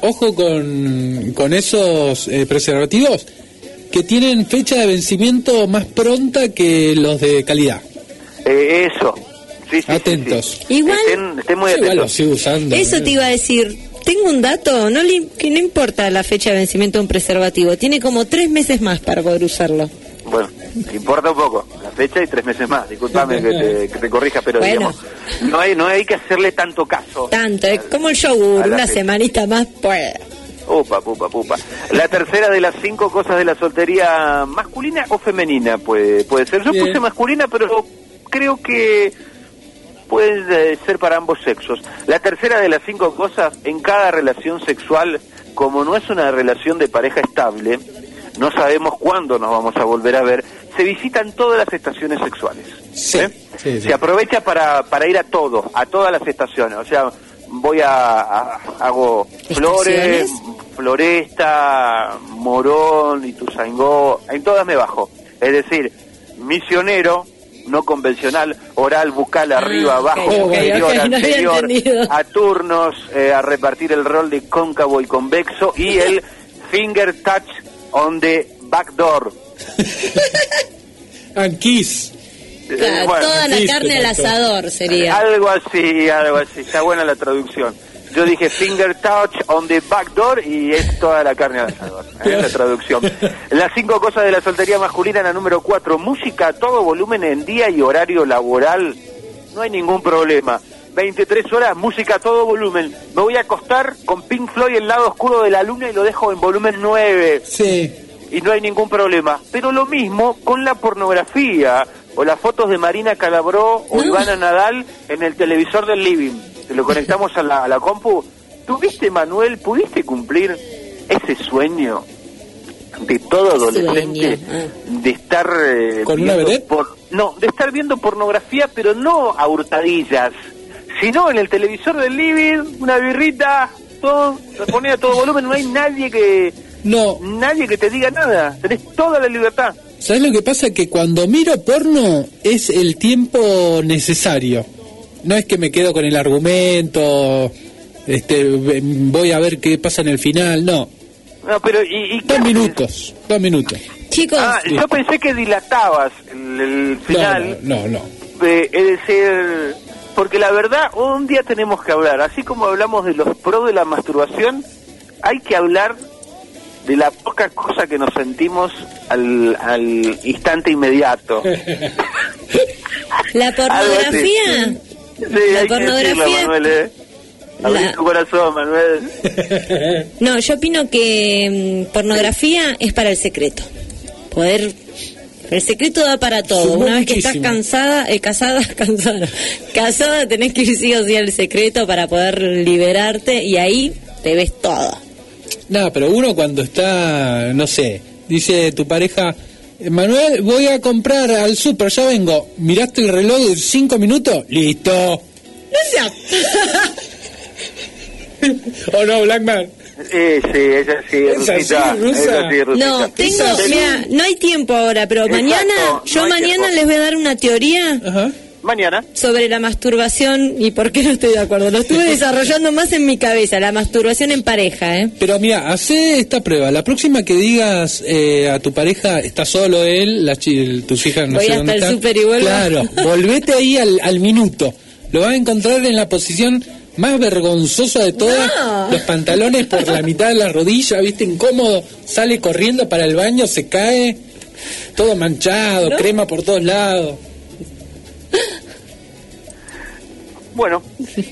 ojo con, con esos eh, preservativos que tienen fecha de vencimiento más pronta que los de calidad. Eh, eso. Sí, sí, atentos. Sí, sí. Igual, estén, estén muy sí, atentos. igual lo sigo usando, eso eh. te iba a decir. Tengo un dato, no le, que no importa la fecha de vencimiento de un preservativo, tiene como tres meses más para poder usarlo. Bueno, importa un poco la fecha y tres meses más. Discúlpame que te, que te corrija, pero Bueno. digamos, no hay, no hay que hacerle tanto caso. Tanto, es como el yogur, a la una fecha. semanita más, pues. Upa, pupa, pupa. La tercera de las cinco cosas de la soltería, ¿masculina o femenina? Puede, puede ser. Yo Bien. puse masculina, pero creo que puede eh, ser para ambos sexos. La tercera de las cinco cosas, en cada relación sexual, como no es una relación de pareja estable, no sabemos cuándo nos vamos a volver a ver, se visitan todas las estaciones sexuales. Sí, ¿eh? sí, sí. Se aprovecha para, para ir a todo, a todas las estaciones. O sea, voy a, a- hago flores, floresta, morón, Ituzaingó, en todas me bajo. Es decir, misionero, no convencional, oral, bucal, arriba, Ah, abajo, ok, ok, superior, ok, no había anterior, entendido. a turnos, eh, a repartir el rol de cóncavo y convexo y el finger touch on the back door. And kiss. Claro, Bueno, toda la sí, carne al exacto. asador sería. Algo así, algo así. Está buena la traducción. Yo dije finger touch on the back door y es toda la carne al asador. ¿eh? La traducción. Las cinco cosas de la soltería masculina, la número cuatro. Música a todo volumen en día y horario laboral. No hay ningún problema. veintitrés horas, música a todo volumen. Me voy a acostar con Pink Floyd, El lado oscuro de la luna, y lo dejo en volumen nueve. Sí. Y no hay ningún problema. Pero lo mismo con la pornografía o las fotos de Marina Calabró o No. Ivana Nadal en el televisor del living. Se lo conectamos a la, a la compu. ¿Tuviste, Manuel, pudiste cumplir ese sueño de todo adolescente Sueño, de estar eh, ¿Con una viendo vedette? por- no, de estar viendo pornografía, pero no a hurtadillas, sino en el televisor del living, una birrita, todo, se ponía a todo volumen, no hay nadie que No, nadie que te diga nada, tenés toda la libertad. ¿sabes lo que pasa? Que cuando miro porno es el tiempo necesario. No es que me quedo con el argumento, este, ve- voy a ver qué pasa en el final, no. No, pero y, y qué Dos haces? minutos, dos minutos. Chicos, Ah, Sí. yo pensé que dilatabas el, el No, final. no, no. no. Eh, es decir, porque la verdad, un día tenemos que hablar, así como hablamos de los pros de la masturbación, hay que hablar de la poca cosa que nos sentimos al, al instante inmediato. la pornografía. Sí, La hay que pornografía- decirlo, Manuel, ¿eh? Abrí La- tu corazón, Manuel. No, yo opino que mm, pornografía es para el secreto. Poder. El secreto da para todo. Sumó Una vez que estás muchísimo. cansada, eh, casada, cansada, casada, tenés que ir sí o sí al secreto para poder liberarte y ahí te ves todo. No, pero uno cuando está, no sé, dice tu pareja, Manuel, voy a comprar al súper, ya vengo. ¿Miraste el reloj de cinco minutos? Listo. No sea. ¿O no, Blackman? Eh, sí, ella sí, Es así, Rusita, Rusa. ella sí, Rusita. No, tengo, así. mira, no hay tiempo ahora, pero Exacto, mañana, no yo hay mañana tiempo. les voy a dar una teoría Ajá. Mañana. sobre la masturbación y por qué no estoy de acuerdo. Lo estuve desarrollando más en mi cabeza, la masturbación en pareja, ¿eh? Pero mira, hace esta prueba. La próxima que digas eh, a tu pareja, está solo él, las chi- tus hijas no Voy sé hasta dónde el están. súper y vuelvo. Claro, volvete ahí al, al minuto. Lo vas a encontrar en la posición más vergonzosa de todas. No. Los pantalones por la mitad de la rodilla, viste, incómodo. Sale corriendo para el baño, se cae, todo manchado, ¿No? crema por todos lados. Bueno,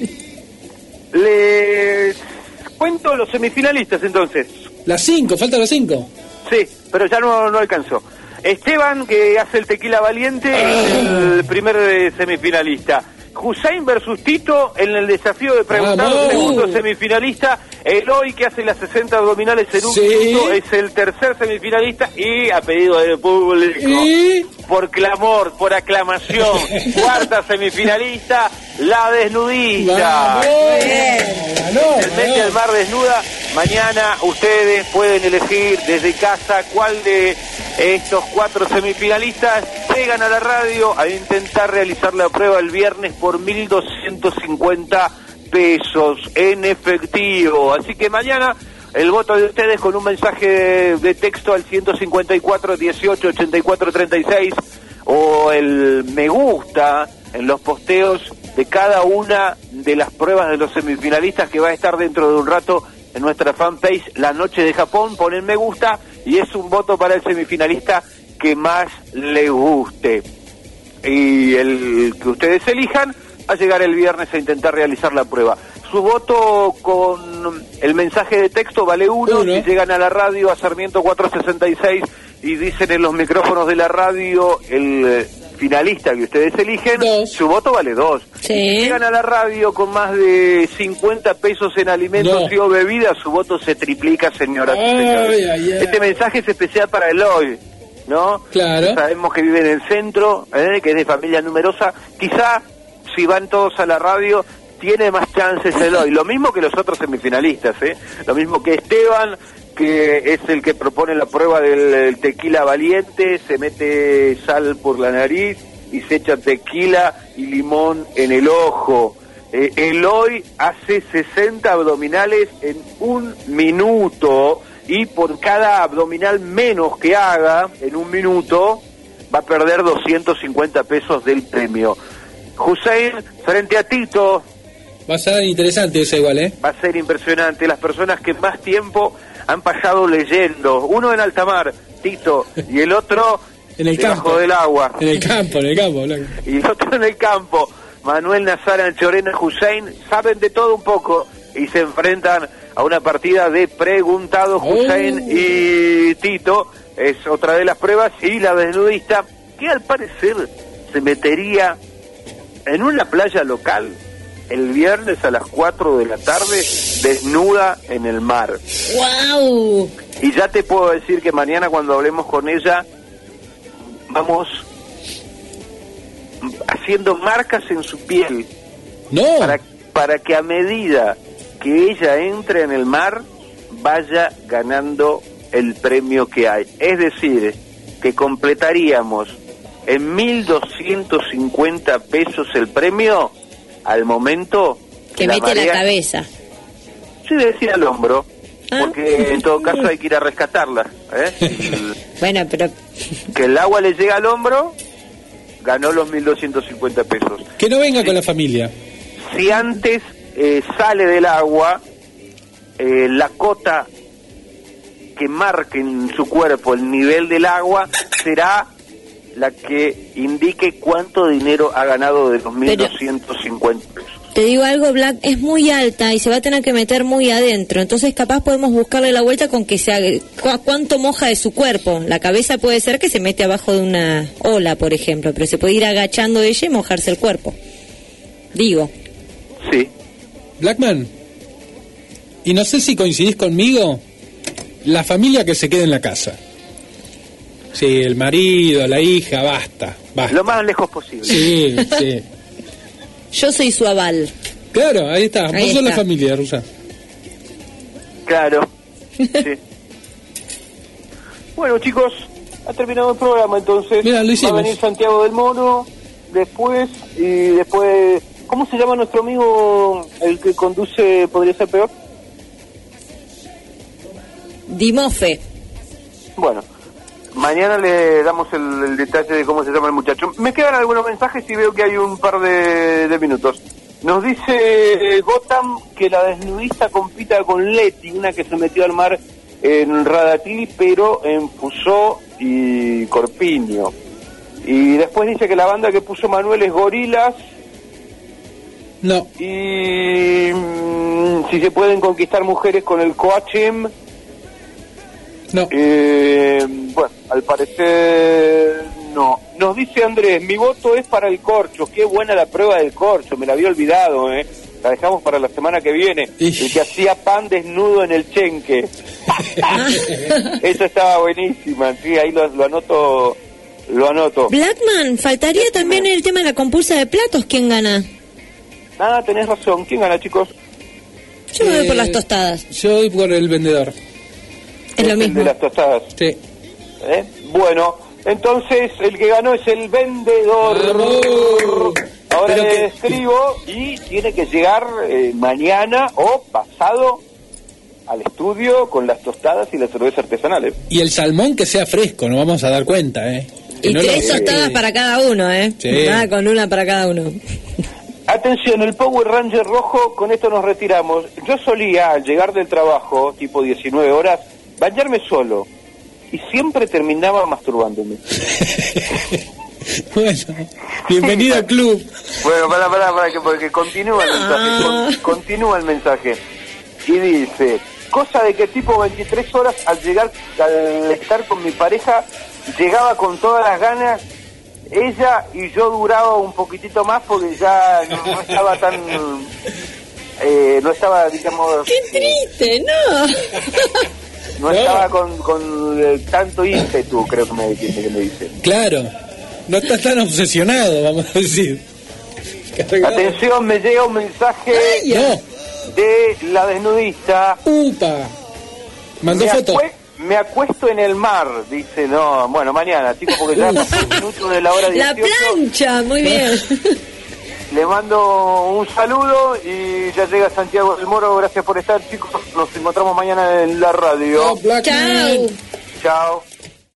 les cuento los semifinalistas entonces. Las cinco, faltan las cinco. Sí, pero ya no, no alcanzó. Esteban, que hace el tequila valiente, es el primer eh, semifinalista. Hussein versus Tito en el desafío de preguntar, ¡Vamos! segundo semifinalista. Eloy, que hace las sesenta abdominales en un Sí. minuto, es el tercer semifinalista. Y a pedido del público, ¿Y? por clamor, por aclamación, cuarta semifinalista, la desnudista. ¡Vamos! Ganó, El Mete ganó. al Mar desnuda. Mañana ustedes pueden elegir desde casa cuál de estos cuatro semifinalistas llegan a la radio a intentar realizar la prueba el viernes por mil doscientos cincuenta pesos en efectivo. Así que mañana el voto de ustedes con un mensaje de texto al ciento cincuenta y cuatro, dieciocho, ochenta y cuatro, treinta y seis o el me gusta en los posteos de cada una de las pruebas de los semifinalistas que va a estar dentro de un rato en nuestra fanpage La Noche de Japón. Ponen me gusta y es un voto para el semifinalista que más le guste. Y el que ustedes elijan va a llegar el viernes a intentar realizar la prueba. Su voto con el mensaje de texto vale uno. Si llegan a la radio a Sarmiento cuatrocientos sesenta y seis y dicen en los micrófonos de la radio el finalista que ustedes eligen, dos. Su voto vale dos. Sí. Si llegan a la radio con más de cincuenta pesos en alimentos no. y o bebidas, su voto se triplica, señoras y señores. Ay, ay. Este mensaje es especial para Eloy, ¿no? Claro. Sabemos que vive en el centro, ¿eh? que es de familia numerosa. Quizá, si van todos a la radio, tiene más chances Eloy. Lo mismo que los otros semifinalistas, ¿eh? Lo mismo que Esteban, que es el que propone la prueba del tequila valiente, se mete sal por la nariz y se echa tequila y limón en el ojo. Eh, Eloy hace sesenta abdominales en un minuto y por cada abdominal menos que haga en un minuto va a perder doscientos cincuenta pesos del premio. Hussein frente a Tito. Va a ser interesante eso igual, ¿eh? Va a ser impresionante. Las personas que más tiempo han pasado leyendo. Uno en alta mar, Tito, y el otro en el debajo campo del agua. En el campo, en el campo. Blanco. Y el otro en el campo. Manuel Nazar, Anchorena, Hussein, saben de todo un poco y se enfrentan a una partida de preguntados. Oh. Hussein y Tito es otra de las pruebas, y la desnudista, que al parecer se metería en una playa local el viernes a las cuatro de la tarde, desnuda en el mar. ¡Wow! Y ya te puedo decir que mañana cuando hablemos con ella, vamos haciendo marcas en su piel. ¡No! Para, para que a medida que ella entre en el mar, vaya ganando el premio que hay. Es decir, que completaríamos en mil doscientos cincuenta pesos el premio al momento que la mete marea, la cabeza. Sí, decía al hombro, ah, porque en todo caso hay que ir a rescatarla, ¿eh? Bueno, pero que el agua le llega al hombro, ganó los mil doscientos cincuenta pesos. Que no venga sí. con la familia. Si antes eh, sale del agua, eh, la cota que marque en su cuerpo el nivel del agua será la que indique cuánto dinero ha ganado de los mil doscientos cincuenta pesos. Te digo algo, Black, es muy alta y se va a tener que meter muy adentro, entonces capaz podemos buscarle la vuelta con que se haga, cu cuánto moja de su cuerpo. La cabeza puede ser que se mete abajo de una ola, por ejemplo, pero se puede ir agachando ella y mojarse el cuerpo. Digo. Sí. Blackman, y no sé si coincidís conmigo, la familia que se quede en la casa. Sí, el marido, la hija, basta, basta. Lo más lejos posible. Sí, sí. Yo soy su aval. Claro, ahí está. Ahí Vos sos la está. familia, Rusa. Claro. Sí. Bueno, chicos, ha terminado el programa, entonces. Mira, lo hicimos. Va a venir Santiago del Moro, después, y después... ¿Cómo se llama nuestro amigo, el que conduce Podría Ser Peor? Dimofe. Bueno, mañana le damos el, el detalle de cómo se llama el muchacho. Me quedan algunos mensajes y veo que hay un par de, de minutos. Nos dice Gotham que la desnudista compita con Leti, una que se metió al mar en Radatili, pero en Fusó y Corpiño. Y después dice que la banda que puso Manuel es Gorilas. No. Y mmm, si se pueden conquistar mujeres con el coachem. No. Eh, bueno, al parecer no. Nos dice Andrés, mi voto es para el corcho. Qué buena la prueba del corcho, me la había olvidado, ¿eh? La dejamos para la semana que viene. Ish. El que hacía pan desnudo en el chenque. Eso estaba buenísima, sí, ahí lo, lo anoto, lo anoto. Blackman, faltaría sí, también el tema de la compulsa de platos, ¿quién gana? Nada, tenés razón, ¿quién gana, chicos? Yo me eh, voy por las tostadas. Yo voy por el vendedor. Es lo mismo. De las tostadas. Sí. ¿Eh? Bueno, entonces el que ganó es el vendedor. ¡Vamos! Ahora Pero le que- escribo y tiene que llegar eh, mañana o pasado al estudio con las tostadas y las cervezas artesanales. Y el salmón que sea fresco, nos vamos a dar cuenta, ¿eh? Que Y no lo- tres tostadas para cada uno, ¿eh? Sí. Nada con una para cada uno. Atención, el Power Ranger rojo, con esto nos retiramos. Yo solía, al llegar del trabajo, tipo diecinueve horas, bañarme solo. Y siempre terminaba masturbándome. Bueno, bienvenido al club. Bueno, pará, pará, pará, que porque continúa el mensaje. con- continúa el mensaje. Y dice, cosa de que tipo veintitrés horas, al llegar, al estar con mi pareja, llegaba con todas las ganas. Ella y yo duraba un poquitito más porque ya no, no estaba tan... Eh, no estaba, digamos... ¡Qué triste, no! No estaba con, con eh, tanto ímpetu, creo que me, que, que me dice. Claro, no estás tan obsesionado, vamos a decir. Atención, me llega un mensaje No. de la desnudista. ¡Upa! Mandó me foto. acue- me acuesto en el mar, dice, no, bueno, mañana, chicos, porque ya pasó un minuto de la hora La dieciocho. plancha, muy bien. Le mando un saludo y ya llega Santiago del Moro. Gracias por estar, chicos. Nos encontramos mañana en la radio. Chao. Chao.